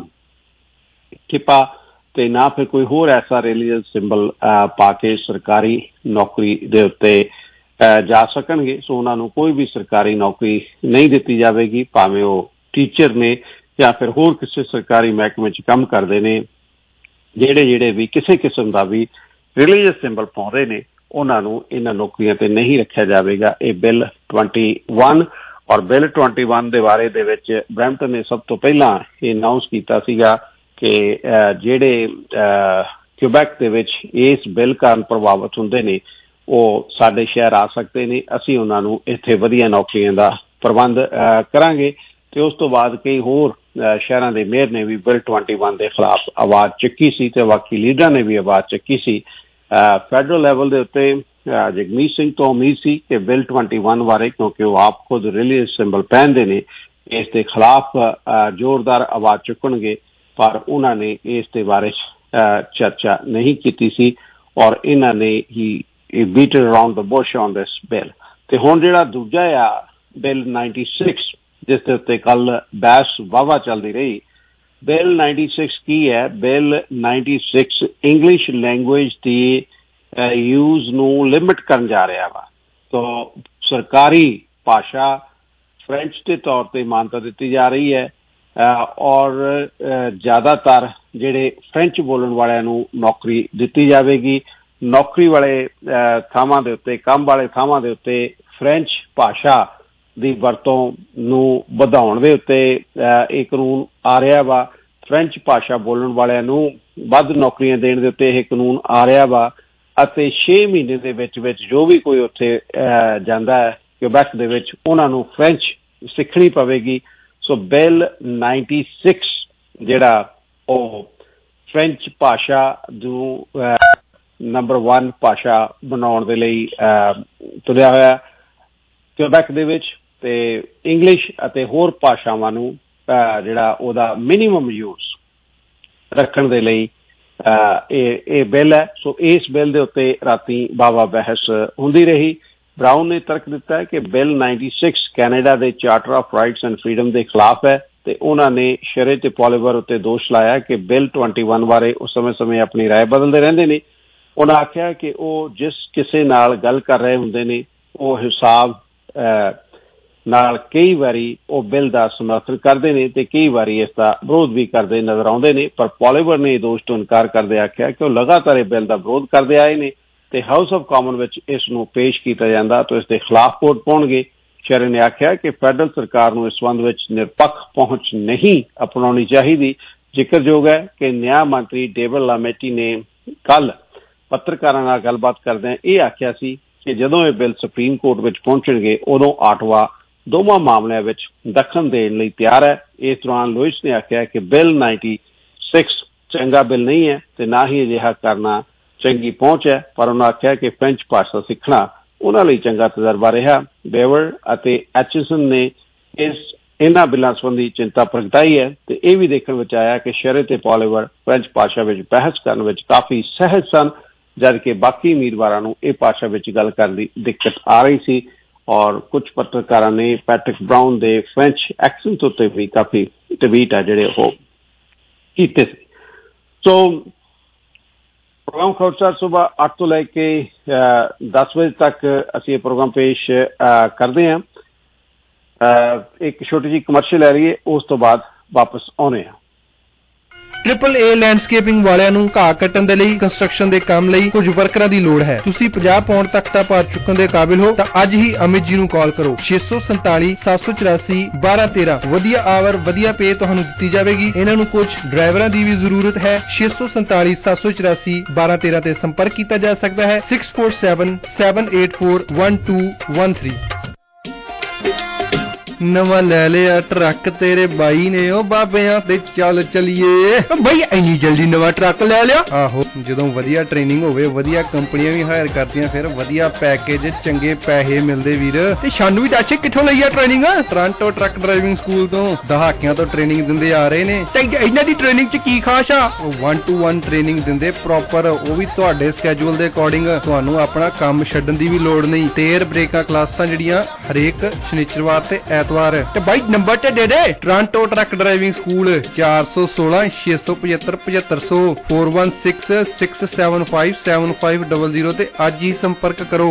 ਕਿਪਾ ਤੇ ਨਾ ਫਿਰ ਕੋਈ ਹੋਰ ਐਸਾ ਰਿਲੀਜੀਅਸ ਸਿੰਬਲ ਪਾ ਕੇ ਸਰਕਾਰੀ ਨੌਕਰੀ ਦੇ ਉੱਤੇ ਜਾ ਸਕਣਗੇ। ਸੋ ਉਹਨਾਂ ਨੂੰ ਕੋਈ ਵੀ ਸਰਕਾਰੀ ਨੌਕਰੀ ਨਹੀਂ ਦਿੱਤੀ ਜਾਵੇਗੀ, ਭਾਵੇਂ ਉਹ ਟੀਚਰ ਨੇ ਜਾਂ ਫਿਰ ਹੋਰ ਕਿਸੇ ਸਰਕਾਰੀ ਮਹਿਕਮੇ 'ਚ ਕੰਮ ਕਰਦੇ ਨੇ। ਜਿਹੜੇ ਜਿਹੜੇ ਵੀ ਕਿਸੇ ਕਿਸਮ ਦਾ ਵੀ ਰਿਲੀਜੀਅਸ ਸਿੰਬਲ ਪਾਉਂਦੇ ਨੇ ਉਹਨਾਂ ਨੂੰ ਇਹਨਾਂ ਨੌਕਰੀਆਂ ਤੇ ਨਹੀਂ ਰੱਖਿਆ ਜਾਵੇਗਾ। ਇਹ ਬਿੱਲ ਇਕੱਤੀ ਔਰ ਬਿੱਲ ਇਕੱਤੀ ਦੇ ਬਾਰੇ ਦੇ ਵਿੱਚ ਬਰੈਂਪਟਨ ਨੇ ਸਭ ਤੋਂ ਪਹਿਲਾਂ ਇਹ ਅਨਾਊਂਸ ਕੀਤਾ ਸੀਗਾ ਕਿ ਜਿਹੜੇ ਕਿਊਬੈਕ ਦੇ ਵਿੱਚ ਇਸ ਬਿੱਲ ਕਾਰਨ ਪ੍ਰਭਾਵਿਤ ਹੁੰਦੇ ਨੇ ਉਹ ਸਾਡੇ ਸ਼ਹਿਰ ਆ ਸਕਦੇ ਨੇ, ਅਸੀਂ ਉਹਨਾਂ ਨੂੰ ਇੱਥੇ ਵਧੀਆ ਨੌਕਰੀਆਂ ਦਾ ਪ੍ਰਬੰਧ ਕਰਾਂਗੇ। ਤੇ ਉਸ ਤੋਂ ਬਾਅਦ ਕਈ ਹੋਰ ਸ਼ਹਿਰਾਂ ਦੇ ਮੇਅਰ ਨੇ ਵੀ ਬਿੱਲ ਇਕੱਤੀ ਦੇ ਖਿਲਾਫ ਆਵਾਜ਼ ਚੱਕੀ ਸੀ ਤੇ ਬਾਕੀ ਲੀਡਰਾਂ ਨੇ ਵੀ ਆਵਾਜ਼ ਚੱਕੀ ਸੀ। ਫੈਡਰਲ ਲੈਵਲ ਦੇ ਉੱਤੇ ਜਗਮੀਤ ਸਿੰਘ ਤੋਂ ਉਮੀਦ ਸੀ ਕਿ ਬਿੱਲ ਇਕੱਤੀ ਬਾਰੇ, ਕਿਉਂਕਿ ਉਹ ਆਪ ਖੁਦ ਰਿਲੀਜੀਅਸ ਸਿੰਬਲ ਪਹਿਨਦੇ ਨੇ, ਇਸ ਦੇ ਖਿਲਾਫ ਜ਼ੋਰਦਾਰ ਆਵਾਜ਼ ਚੁੱਕਣਗੇ, ਪਰ ਉਹਨਾਂ ਨੇ ਇਸ ਦੇ ਬਾਰੇ ਚਰਚਾ ਨਹੀਂ ਕੀਤੀ ਸੀ ਔਰ ਇਹਨਾਂ ਨੇ ਹੀ beat around the bush on this bill. ਤੇ ਹੁਣ ਜਿਹੜਾ ਦੂਜਾ ਆ ਬਿੱਲ ਛਿਆਨਵੇਂ, ਜਿਸ ਦੇ ਉੱਤੇ ਕੱਲ ਬਹਿਸ ਵਾਹਵਾ ਚੱਲਦੀ ਰਹੀ, ਬਿੱਲ ਛਿਆਨਵੇਂ ਕੀ ਹੈ? ਬਿੱਲ ਛਿਆਨਵੇਂ ਇੰਗਲਿਸ਼ ਲੈਂਗੁਏਜ ਦੀ ਯੂਜ਼ ਨੂੰ ਲਿਮਿਟ ਕਰਨ ਜਾ ਰਿਹਾ ਵਾ। ਤੋ ਸਰਕਾਰੀ ਭਾਸ਼ਾ ਫ੍ਰੈਂਚ ਦੇ ਤੌਰ ਤੇ ਮਾਨਤਾ ਦਿੱਤੀ ਜਾ ਰਹੀ ਹੈ ਔਰ ਜ਼ਿਆਦਾਤਰ ਜਿਹੜੇ ਫ੍ਰੈਂਚ ਬੋਲਣ ਵਾਲਿਆਂ ਨੂੰ ਨੌਕਰੀ ਦਿੱਤੀ ਜਾਵੇਗੀ। ਨੌਕਰੀ ਵਾਲੇ ਥਾਵਾਂ ਦੇ ਉੱਤੇ, ਕੰਮ ਵਾਲੇ ਥਾਵਾਂ ਦੇ ਉੱਤੇ ਫ੍ਰੈਂਚ ਭਾਸ਼ਾ ਦੀ ਵਰਤੋਂ ਨੂੰ ਵਧਾਉਣ ਦੇ ਉੱਤੇ ਇਹ ਕਾਨੂੰਨ ਆ ਰਿਹਾ ਵਾ। ਫ੍ਰੈਂਚ ਭਾਸ਼ਾ ਬੋਲਣ ਵਾਲਿਆਂ ਨੂੰ ਵੱਧ ਨੌਕਰੀਆਂ ਦੇਣ ਦੇ ਉੱਤੇ ਇਹ ਕਾਨੂੰਨ ਆ ਰਿਹਾ ਵਾ ਅਤੇ ਛੇ ਮਹੀਨੇ ਦੇ ਵਿੱਚ ਵਿੱਚ ਜੋ ਵੀ ਕੋਈ ਉੱਥੇ ਜਾਂਦਾ ਹੈ ਕਿਊਬੈਕ ਦੇ ਵਿੱਚ, ਉਹਨਾਂ ਨੂੰ ਫ੍ਰੈਂਚ ਸਿੱਖਣੀ ਪਵੇਗੀ। ਸੋ ਬਿੱਲ ਛਿਆਨਵੇਂ ਜਿਹੜਾ ਉਹ ਫ੍ਰੈਂਚ ਭਾਸ਼ਾ ਨੂੰ ਨੰਬਰ ਵਨ ਭਾਸ਼ਾ ਬਣਾਉਣ ਦੇ ਲਈ ਤੁਰਿਆ ਹੋਇਆ ਕਿਊਬੈਕ ਦੇ ਵਿੱਚ, ਤੇ ਇੰਗਲਿਸ਼ ਅਤੇ ਹੋਰ ਭਾਸ਼ਾਵਾਂ ਨੂੰ ਜਿਹੜਾ ਉਹਦਾ ਮਿਨੀਮਮ ਯੂਜ਼ ਰੱਖਣ ਦੇ ਲਈ ਇਹ ਇਹ ਬਿੱਲ ਹੈ। ਸੋ ਇਸ ਬਿੱਲ ਦੇ ਉੱਤੇ ਰਾਤੀ ਵਾਹਵਾ ਬਹਿਸ ਹੁੰਦੀ ਰਹੀ। ਬਰਾਊਨ ਨੇ ਤਰਕ ਦਿੱਤਾ ਹੈ ਕਿ ਬਿੱਲ ਛਿਆਨਵੇਂ ਕੈਨੇਡਾ ਦੇ charter of rights and freedom ਦੇ ਖਿਲਾਫ ਹੈ ਤੇ ਉਹਨਾਂ ਨੇ ਸ਼ਰੇ ਤੇ ਪੋਲੀਵਰ ਉੱਤੇ ਦੋਸ਼ ਲਾਇਆ ਕਿ ਬਿੱਲ ਇਕੱਤੀ ਬਾਰੇ ਉਸ ਸਮੇਂ ਸਮੇਂ ਆਪਣੀ ਰਾਏ ਬਦਲਦੇ ਰਹਿੰਦੇ ਨੇ। ਉਹਨਾਂ ਆਖਿਆ ਕਿ ਉਹ ਜਿਸ ਕਿਸੇ ਨਾਲ ਗੱਲ ਕਰ ਰਹੇ ਹੁੰਦੇ ਨੇ ਉਹ ਹਿਸਾਬ ਨਾਲ ਕਈ ਵਾਰੀ ਉਹ ਬਿੱਲ ਦਾ ਸਮਰਥਨ ਕਰਦੇ ਨੇ ਤੇ ਕਈ ਵਾਰੀ ਇਸ ਦਾ ਵਿਰੋਧ ਵੀ ਕਰਦੇ ਨਜ਼ਰ ਆਉਂਦੇ ਨੇ। ਪਰ ਪੋਲੀਵਰ ਨੇ ਇਹ ਦੋਸ਼ ਤੋਂ ਇਨਕਾਰ ਕਰਦੇ ਆਖਿਆ ਕਿ ਉਹ ਲਗਾਤਾਰ ਇਹ ਬਿੱਲ ਦਾ ਵਿਰੋਧ ਕਰਦੇ ਆਏ ਨੇ ਤੇ ਹਾਊਸ ਆਫ ਕਾਮਨ ਵਿੱਚ ਇਸ ਨੂੰ ਪੇਸ਼ ਕੀਤਾ ਜਾਂਦਾ ਤਾਂ ਇਸ ਦੇ ਖਿਲਾਫ ਵੋਟ ਪਾਉਣਗੇ। ਸ਼ਰੇ ਨੇ ਆਖਿਆ ਕਿ ਫੈਡਰਲ ਸਰਕਾਰ ਨੂੰ ਇਸ ਸੰਬੰਧ ਵਿੱਚ ਨਿਰਪੱਖ ਪਹੁੰਚ ਨਹੀਂ ਅਪਣਾਉਣੀ ਚਾਹੀਦੀ, ਜ਼ਿਕਰਯੋਗ ਹੈ ਕਿ ਨਿਆਂ ਮੰਤਰੀ ਡੇਵਿਡ ਲਾਮੇਟੀ ਨੇ ਕੱਲ ਪੱਤਰਕਾਰਾਂ ਨਾਲ ਗੱਲਬਾਤ ਕਰਦਿਆਂ ਇਹ ਆਖਿਆ ਸੀ ਕਿ ਜਦੋਂ ਇਹ ਬਿੱਲ ਸੁਪਰੀਮ ਕੋਰਟ ਵਿੱਚ ਪਹੁੰਚਣਗੇ ਉਦੋਂ ਆਟਵਾ ਦੋਵਾਂ ਮਾਮਲਿਆਂ ਵਿੱਚ ਦਖਲ ਦੇਣ ਲਈ ਤਿਆਰ ਹੈ। ਇਸ ਦੌਰਾਨ ਲੋਇਸ ਨੇ ਆਖਿਆ ਕਿ ਬਿੱਲ ਨਾਈਨਟੀ ਸਿਕਸ ਚੰਗਾ ਬਿੱਲ ਨਹੀਂ ਹੈ ਤੇ ਨਾ ਹੀ ਅਜਿਹਾ ਕਰਨਾ ਚੰਗੀ ਪਹੁੰਚ ਹੈ, ਪਰ ਉਹਨਾਂ ਆਖਿਆ ਕਿ ਫ੍ਰੈਂਚ ਭਾਸ਼ਾ ਸਿੱਖਣਾ ਉਹਨਾਂ ਲਈ ਚੰਗਾ ਤਜਰਬਾ ਰਿਹਾ। ਬੇਵਰ ਅਤੇ ਐਚਿਸਨ ਨੇ ਇਸ ਇਹਨਾਂ ਬਿੱਲਾਂ ਸੰਬੰਧੀ ਚਿੰਤਾ ਪ੍ਰਗਟਾਈ ਹੈ ਤੇ ਇਹ ਵੀ ਦੇਖਣ ਵਿੱਚ ਆਇਆ ਕਿ ਸ਼ਰੇ ਤੇ ਪੋਲੀਵਰ ਫ੍ਰੈਂਚ ਭਾਸ਼ਾ ਵਿੱਚ ਬਹਿਸ ਕਰਨ ਵਿੱਚ ਕਾਫੀ ਸਹਿਜ ਸਨ, ਜਦਕਿ ਬਾਕੀ ਉਮੀਦਵਾਰਾਂ ਨੂੰ ਇਹ ਭਾਸ਼ਾ ਵਿੱਚ ਗੱਲ ਕਰਨ ਦੀ ਦਿੱਕਤ ਆ ਰਹੀ ਸੀ। ਔਰ ਕੁਝ ਪੱਤਰਕਾਰਾਂ ਨੇ ਪੈਟਰਿਕ ਬਰਾਊਨ ਦੇ ਫ੍ਰੈਂਚ ਐਕਸੈਂਟ ਉੱਤੇ ਵੀ ਕਾਫੀ ਟਵੀਟ ਆ ਜਿਹੜੇ ਉਹ ਕੀਤੇ ਸੀ। ਸੋ ਪ੍ਰੋਗਰਾਮ ਖਬਰਸਾਰ ਸੁਬਾਹ ਅੱਠ ਤੋਂ ਲੈ ਕੇ ਦਸ ਵਜੇ ਤੱਕ ਅਸੀਂ ਇਹ ਪ੍ਰੋਗਰਾਮ ਪੇਸ਼ ਕਰਦੇ ਹਾਂ। ਇੱਕ ਛੋਟੀ ਜਿਹੀ ਕਮਰਸ਼ੀਅਲ ਲੈ ਲਈਏ, ਉਸ ਤੋਂ ਬਾਅਦ ਵਾਪਸ ਆਉਣੇ ਆ। ਟ੍ਰਿਪਲ ਏ ਲੈਂਡਸਕੇਪਿੰਗ ਵਾਲਿਆਂ ਨੂੰ ਘਾਹ ਕੱਟਣ ਦੇ ਲਈ ਕੰਸਟਰਕਸ਼ਨ ਦੇ ਕੰਮ ਲਈ ਕੁਝ ਵਰਕਰਾਂ ਦੀ ਲੋੜ ਹੈ। ਤੁਸੀਂ ਪੰਜਾਹ ਪਾਉਂਡ ਤੱਕ ਦਾ ਭਾਰ ਚੁੱਕਣ ਦੇ ਕਾਬਿਲ ਹੋ ਤਾਂ ਅੱਜ ਹੀ ਅਮਿਤ ਜੀ ਨੂੰ ਕਾਲ ਕਰੋ। ਛੇ ਸੌ ਸੰਤਾਲੀ ਸੱਤ ਸੌ ਚੁਰਾਸੀ ਬਾਰਾਂ ਤੇਰਾਂ ਵਧੀਆ ਆਵਰ ਵਧੀਆ ਪੇ ਤੁਹਾਨੂੰ ਦਿੱਤੀ ਜਾਵੇਗੀ। ਇਹਨਾਂ ਨੂੰ ਕੁਝ ਡਰਾਈਵਰਾਂ ਦੀ ਵੀ ਜ਼ਰੂਰਤ ਹੈ। ਛੇ ਸੌ ਸੰਤਾਲੀ ਸੱਤ ਸੌ ਚੁਰਾਸੀ ਬਾਰਾਂ ਤੇਰਾਂ ਤੇ ਸੰਪਰਕ ਕੀਤਾ ਜਾ ਸਕਦਾ ਹੈ। Six four seven seven eight four one two one three. ਨਵਾਂ ਲੈ ਲਿਆ ਟਰੱਕ ਤੇਰੇ ਬਾਈ ਨੇ, ਉਹ ਬਾਬਿਆਂ ਤੇ ਚੱਲ ਚਲੀਏ। ਬਈ ਇੰਨੀ ਜਲਦੀ ਨਵਾਂ ਟਰੱਕ ਲੈ ਲਿਆ? ਆਹੋ, ਜਦੋਂ ਵਧੀਆ ਟ੍ਰੇਨਿੰਗ ਹੋਵੇ, ਵਧੀਆ ਕੰਪਨੀਆਂ ਵੀ ਹਾਇਰ ਕਰਦੀਆਂ, ਫਿਰ ਵਧੀਆ ਪੈਕੇਜ, ਚੰਗੇ ਪੈਸੇ ਮਿਲਦੇ ਵੀਰ। ਤੇ ਸਾਨੂੰ ਵੀ ਦੱਸ ਕਿੱਥੋਂ ਲਈ ਆ training? Toronto truck driving school ਤੋਂ ਦਹਾਕਿਆਂ ਤੋਂ ਟ੍ਰੇਨਿੰਗ ਦਿੰਦੇ ਆ ਰਹੇ ਨੇ। ਤੇ ਇਹਨਾਂ ਦੀ ਟ੍ਰੇਨਿੰਗ ਚ ਕੀ ਖਾਸ ਆ? ਵਨ ਟੂ ਵਨ ਟ੍ਰੇਨਿੰਗ ਦਿੰਦੇ ਪ੍ਰੋਪਰ, ਉਹ ਵੀ ਤੁਹਾਡੇ ਸਕੈਜੂਲ ਦੇ ਅਕੋਰਡਿੰਗ। ਤੁਹਾਨੂੰ ਆਪਣਾ ਕੰਮ ਛੱਡਣ ਦੀ ਵੀ ਲੋੜ ਨਹੀਂ। ਤੇਰ ਬ੍ਰੇਕਾਂ ਕਲਾਸਾਂ ਜਿਹੜੀਆਂ ਹਰੇਕ ਸ਼ਨੀਚਰਵਾਰ ਤੇ ਐਤਵਾਰ। ਤੇ ਬਾਈ ਨੰਬਰ ਤੇ ਦੇ ਦੇ। ਟੋਰਾਂਟੋ ਟਰੱਕ ਡਰਾਈਵਿੰਗ ਸਕੂਲ ਚਾਰ ਸੌ ਸੋਲਾਂ ਛੇ ਸੌ ਪਝੱਤਰ ਪਝੱਤਰ ਸੌ four one six six seven five seven five double zero ਤੇ ਅੱਜ ਹੀ ਸੰਪਰਕ ਕਰੋ।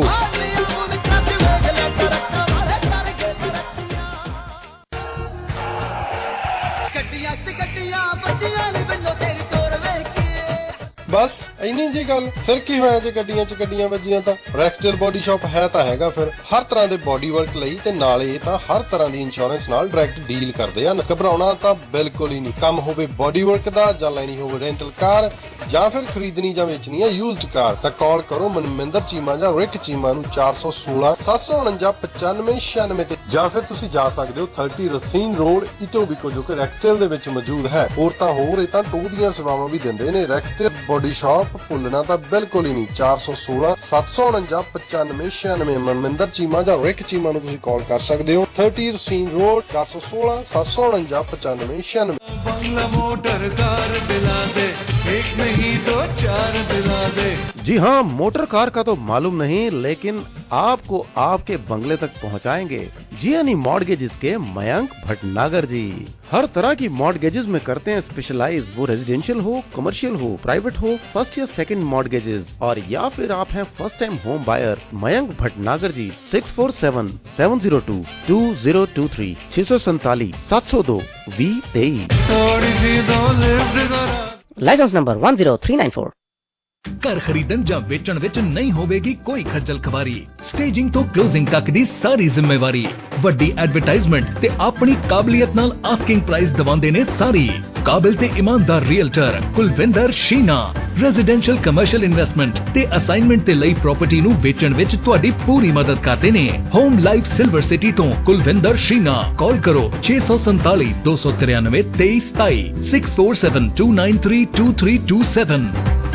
ਬਸ ਇੰਨੀ ਜੀ ਗੱਲ। ਫਿਰ ਕੀ ਹੋਇਆ ਜੇ ਗੱਡੀਆਂ 'ਚ ਗੱਡੀਆਂ ਵੱਜੀਆਂ ਤਾਂ? ਰੈਕਸਟੇਲ ਬੋਡੀ ਸ਼ਾਪ ਹੈ ਤਾਂ ਹੈਗਾ ਫਿਰ ਹਰ ਤਰ੍ਹਾਂ ਦੇ ਬੋਡੀ ਵਰਕ ਲਈ, ਤੇ ਨਾਲੇ ਇਹ ਤਾਂ ਹਰ ਤਰ੍ਹਾਂ ਦੀ ਇੰਸ਼ੋਰੈਂਸ ਨਾਲ ਡਾਇਰੈਕਟ ਡੀਲ ਕਰਦੇ ਹਨ। ਘਬਰਾਉਣਾ ਤਾਂ ਬਿਲਕੁਲ ਹੀ ਨਹੀਂ। ਕੰਮ ਹੋਵੇ ਬੋਡੀ ਵਰਕ ਦਾ, ਜਾਂ ਲੈਣੀ ਹੋਵੇ ਰੈਂਟਲ ਕਾਰ, ਜਾਂ ਫਿਰ ਖਰੀਦਣੀ ਜਾਂ ਵੇਚਣੀ ਹੈ ਯੂਜ਼ਡ ਕਾਰ, ਤਾਂ ਕਾਲ ਕਰੋ ਮਨਮਿੰਦਰ ਚੀਮਾ ਜਾਂ ਰਿਕ ਚੀਮਾ ਨੂੰ ਚਾਰ ਸੌ ਸੋਲਾਂ ਸੱਤ ਸੌ ਉਣੰਜਾ ਪਚਾਨਵੇਂ ਛਿਆਨਵੇਂ ਤੇ, ਜਾਂ ਫਿਰ ਤੁਸੀਂ ਜਾ ਸਕਦੇ ਹੋ ਥਰਟੀ ਰਸੀਨ ਰੋਡ ਇਟੋਬੀਕੋ, ਜੋ ਕਿ ਰੈਕਸਟੇਲ ਦੇ ਵਿੱਚ ਮੌਜੂਦ ਹੈ। ਹੋਰ ਤਾਂ ਹੋਰ ਇਹ ਤਾਂ ਟੋਹ ਦੀਆਂ ਸੇਵਾਵਾਂ ਵੀ ਦਿੰਦੇ ਨੇ। ਰੈਕਸਟੇਲ ਬੋਡੀ ਸ਼ਾਪ ਭੁੱਲਣਾ ਤਾਂ ਬਿਲਕੁਲ ਹੀ ਨਹੀਂ। ਚਾਰ ਸੌ ਸੋਲਾਂ ਸੱਤ ਸੌ ਉਣੰਜਾ ਪਚਾਨਵੇਂ ਛਿਆਨਵੇਂ ਮਨਮਿੰਦਰ ਚੀਮਾ ਜਾਂ ਰਿਕ ਚੀਮਾ ਨੂੰ ਤੁਸੀਂ ਕਾਲ ਕਰ ਸਕਦੇ ਹੋ। ਥਰਟੀ ਰਸੀਨ ਰੋਡ ਚਾਰ ਸੌ ਸੋਲਾਂ ਸੱਤ ਸੌ ਉਣੰਜਾ ਪਚਾਨਵੇਂ ਛਿਆਨਵੇਂ। बंगला मोटर कार दिला दे, एक नहीं दो चार दिला दे। जी हाँ, मोटर कार का तो मालूम नहीं, लेकिन आपको आपके बंगले तक पहुँचाएंगे। जियानी मॉर्गेजेस के मयंक भटनागर जी हर तरह की मॉर्गेजेस में करते हैं स्पेशलाइज। वो रेजिडेंशियल हो, कमर्शियल हो, प्राइवेट हो, फर्स्ट या सेकंड मॉर्गेजेस, और या फिर आप हैं first time home buyer. Mayank Bhatnagar ji six four seven seven zero two two zero two three छह सौ सैतालीस सात सौ दो वी तेईस। Licence number one zero three nine four. ਘਰ ਖਰੀਦਣ ਜਾਂ ਵੇਚਣ ਵਿੱਚ ਨਹੀਂ ਹੋਵੇਗੀ ਕੋਈ ਖੱਜਲ ਖਵਾਰੀ। ਸਟੇਜਿੰਗ ਤੋਂ ਕਲੋਜ਼ਿੰਗ ਤੱਕ ਦੀ ਸਾਰੀ ਜ਼ਿੰਮੇਵਾਰੀ। ਵੱਡੀ ਐਡਵਰਟਾਈਜ਼ਮੈਂਟ ਤੇ ਆਪਣੀ ਕਾਬਲੀਅਤ ਨਾਲ ਆਸਕਿੰਗ ਪ੍ਰਾਈਸ ਦਵਾਉਂਦੇ ਨੇ ਸਾਰੀ। ਕਾਬਿਲ ਤੇ ਇਮਾਨਦਾਰ realtor Kulwinder Sheena. Residential commercial investment ਤੇ ਅਸਾਈਨਮੈਂਟ ਤੇ ਲਈ ਪ੍ਰਾਪਰਟੀ ਨੂੰ ਵੇਚਣ ਵਿੱਚ ਤੁਹਾਡੀ ਪੂਰੀ ਮਦਦ ਕਰਦੇ ਨੇ। ਹੋਮ ਲਾਈਫ ਸਿਲਵਰ ਸਿਟੀ ਤੋਂ ਕੁਲਵਿੰਦਰ ਸ਼ੀਨਾ। ਕਾਲ ਕਰੋ ਛੇ ਸੌ ਸੰਤਾਲੀ ਦੋ ਸੌ ਤਿਰਾਨਵੇਂ ਤੇਈ ਸਤਾਈ six four seven two nine three two three two seven.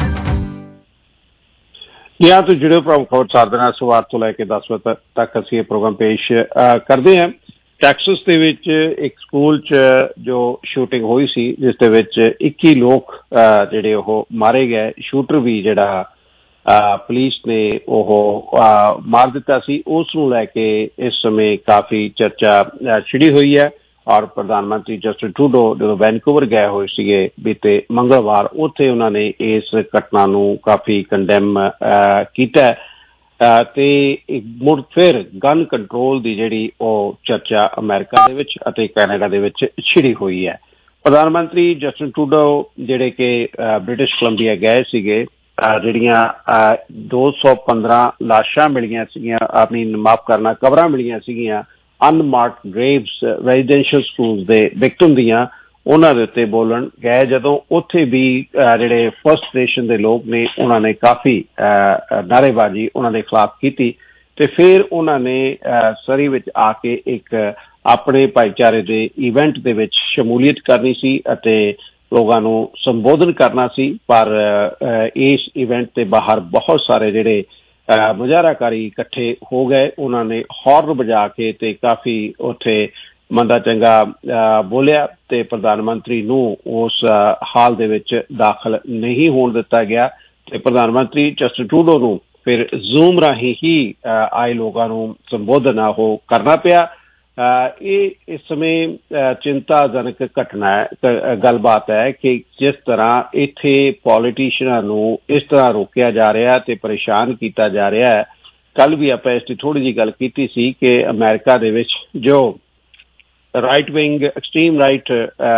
यहाँ तो जुड़े प्रमुख खबर चार दिन सुबह तो लैके दस बजे तक असी ये प्रोग्राम पेश करते हैं। टैक्सस ਦੇ ਵਿੱਚ ਇੱਕ ਸਕੂਲ 'ਚ ਜੋ ਸ਼ੂਟਿੰਗ ਹੋਈ ਸੀ, ਜਿਸ ਦੇ ਵਿੱਚ ਇੱਕੀ ਲੋਕ ਜਿਹੜੇ ਉਹ ਮਾਰੇ ਗਏ। ਸ਼ੂਟਰ ਵੀ ਜਿਹੜਾ ਪੁਲਿਸ ਨੇ ਉਹ ਮਾਰ ਦਿੱਤਾ ਸੀ, ਉਸ ਨੂੰ ਲੈ ਕੇ ਇਸ ਸਮੇਂ ਕਾਫੀ ਚਰਚਾ ਛਿੜੀ ਹੋਈ ਹੈ। ਔਰ ਪ੍ਰਧਾਨ ਮੰਤਰੀ ਜਸਟਿਨ ਟਰੂਡੋ ਜਦੋਂ ਵੈਨਕੂਵਰ ਗਏ ਹੋਏ ਸੀਗੇ ਬੀਤੇ ਮੰਗਲਵਾਰ, ਉੱਥੇ ਉਹਨਾਂ ਨੇ ਇਸ ਘਟਨਾ ਨੂੰ ਕਾਫੀ ਕੰਡੈਮ ਕੀਤਾ ਤੇ ਮੁੜ ਫਿਰ ਗਨ ਕੰਟਰੋਲ ਦੀ ਜਿਹੜੀ ਉਹ ਚਰਚਾ ਅਮਰੀਕਾ ਦੇ ਵਿੱਚ ਅਤੇ ਕੈਨੇਡਾ ਦੇ ਵਿੱਚ ਛਿੜੀ ਹੋਈ ਹੈ। ਪ੍ਰਧਾਨ ਮੰਤਰੀ ਜਸਟਿਨ ਟਰੂਡੋ ਜਿਹੜੇ ਕਿ ਬ੍ਰਿਟਿਸ਼ ਕੋਲੰਬੀਆ ਗਏ ਸੀਗੇ, ਜਿਹੜੀਆਂ ਦੋ ਸੌ ਪੰਦਰਾਂ ਲਾਸ਼ਾਂ ਮਿਲੀਆਂ ਸੀਗੀਆਂ, ਆਪਣੀ ਮਾਫ ਕਰਨਾ ਕਬਰਾਂ ਮਿਲੀਆਂ ਸੀਗੀਆਂ ਅਨਮਾਰਕਡ ਗ੍ਰੇਵਸ ਰੈਜ਼ੀਡੈਂਸ਼ੀਅਲ ਸਕੂਲ ਦੇ ਵਿਕਟਮ ਦੀਆਂ, ਉਹਨਾਂ ਦੇ ਉੱਤੇ ਬੋਲਣ ਗਏ, ਜਦੋਂ ਉੱਥੇ ਵੀ ਜਿਹੜੇ ਫਸਟ ਨੇਸ਼ਨ ਦੇ ਲੋਕ ਨੇ ਉਹਨਾਂ ਨੇ ਕਾਫੀ ਨਾਅਰੇਬਾਜ਼ੀ ਉਹਨਾਂ ਦੇ ਖਿਲਾਫ ਕੀਤੀ ਤੇ ਫਿਰ ਉਹਨਾਂ ਨੇ ਸਰੀ ਵਿੱਚ ਆ ਕੇ ਇੱਕ ਆਪਣੇ ਭਾਈਚਾਰੇ ਦੇ ਇਵੈਂਟ ਦੇ ਵਿੱਚ ਸ਼ਮੂਲੀਅਤ ਕਰਨੀ ਸੀ ਅਤੇ ਲੋਕਾਂ ਨੂੰ ਸੰਬੋਧਨ ਕਰਨਾ ਸੀ। ਪਰ ਇਸ ਇਵੈਂਟ ਦੇ ਬਾਹਰ ਬਹੁਤ ਸਾਰੇ ਜਿਹੜੇ ਮੁਜ਼ਾਹਰਾਕਾਰੀ ਇਕੱਠੇ ਹੋ ਗਏ, ਉਹਨਾਂ ਨੇ ਹੌਰਨ ਵਜਾ ਕੇ ਤੇ ਕਾਫੀ ਉੱਥੇ ਮੰਦਾ ਚੰਗਾ ਬੋਲਿਆ ਤੇ ਪ੍ਰਧਾਨ ਮੰਤਰੀ ਨੂੰ ਉਸ ਹਾਲ ਦੇ ਵਿੱਚ ਦਾਖਲ ਨਹੀਂ ਹੋਣ ਦਿੱਤਾ ਗਿਆ ਤੇ ਪ੍ਰਧਾਨ ਮੰਤਰੀ ਜਸਟਿਨ ਟਰੂਡੋ ਨੂੰ ਫਿਰ ਜ਼ੂਮ ਰਾਹੀਂ ਹੀ ਆਏ ਲੋਕਾਂ ਨੂੰ ਸੰਬੋਧਨ ਉਹ ਕਰਨਾ ਪਿਆ। ਇਹ ਇਸ ਸਮੇਂ ਚਿੰਤਾਜਨਕ ਘਟਨਾ ਹੈ, ਗੱਲਬਾਤ ਹੈ ਕਿ ਜਿਸ ਤਰ੍ਹਾਂ ਇੱਥੇ ਪੋਲੀਟੀਸ਼ੀਅਨਾਂ ਨੂੰ ਇਸ ਤਰ੍ਹਾਂ ਰੋਕਿਆ ਜਾ ਰਿਹਾ ਤੇ ਪਰੇਸ਼ਾਨ ਕੀਤਾ ਜਾ ਰਿਹਾ ਹੈ। ਕੱਲ ਵੀ ਆਪਾਂ ਇਸ ਦੀ ਥੋੜ੍ਹੀ ਜਿਹੀ ਗੱਲ ਕੀਤੀ ਸੀ ਕਿ ਅਮਰੀਕਾ ਦੇ ਵਿੱਚ ਜੋ ਰਾਈਟ ਵਿੰਗ ਐਕਸਟ੍ਰੀਮ ਰਾਈਟ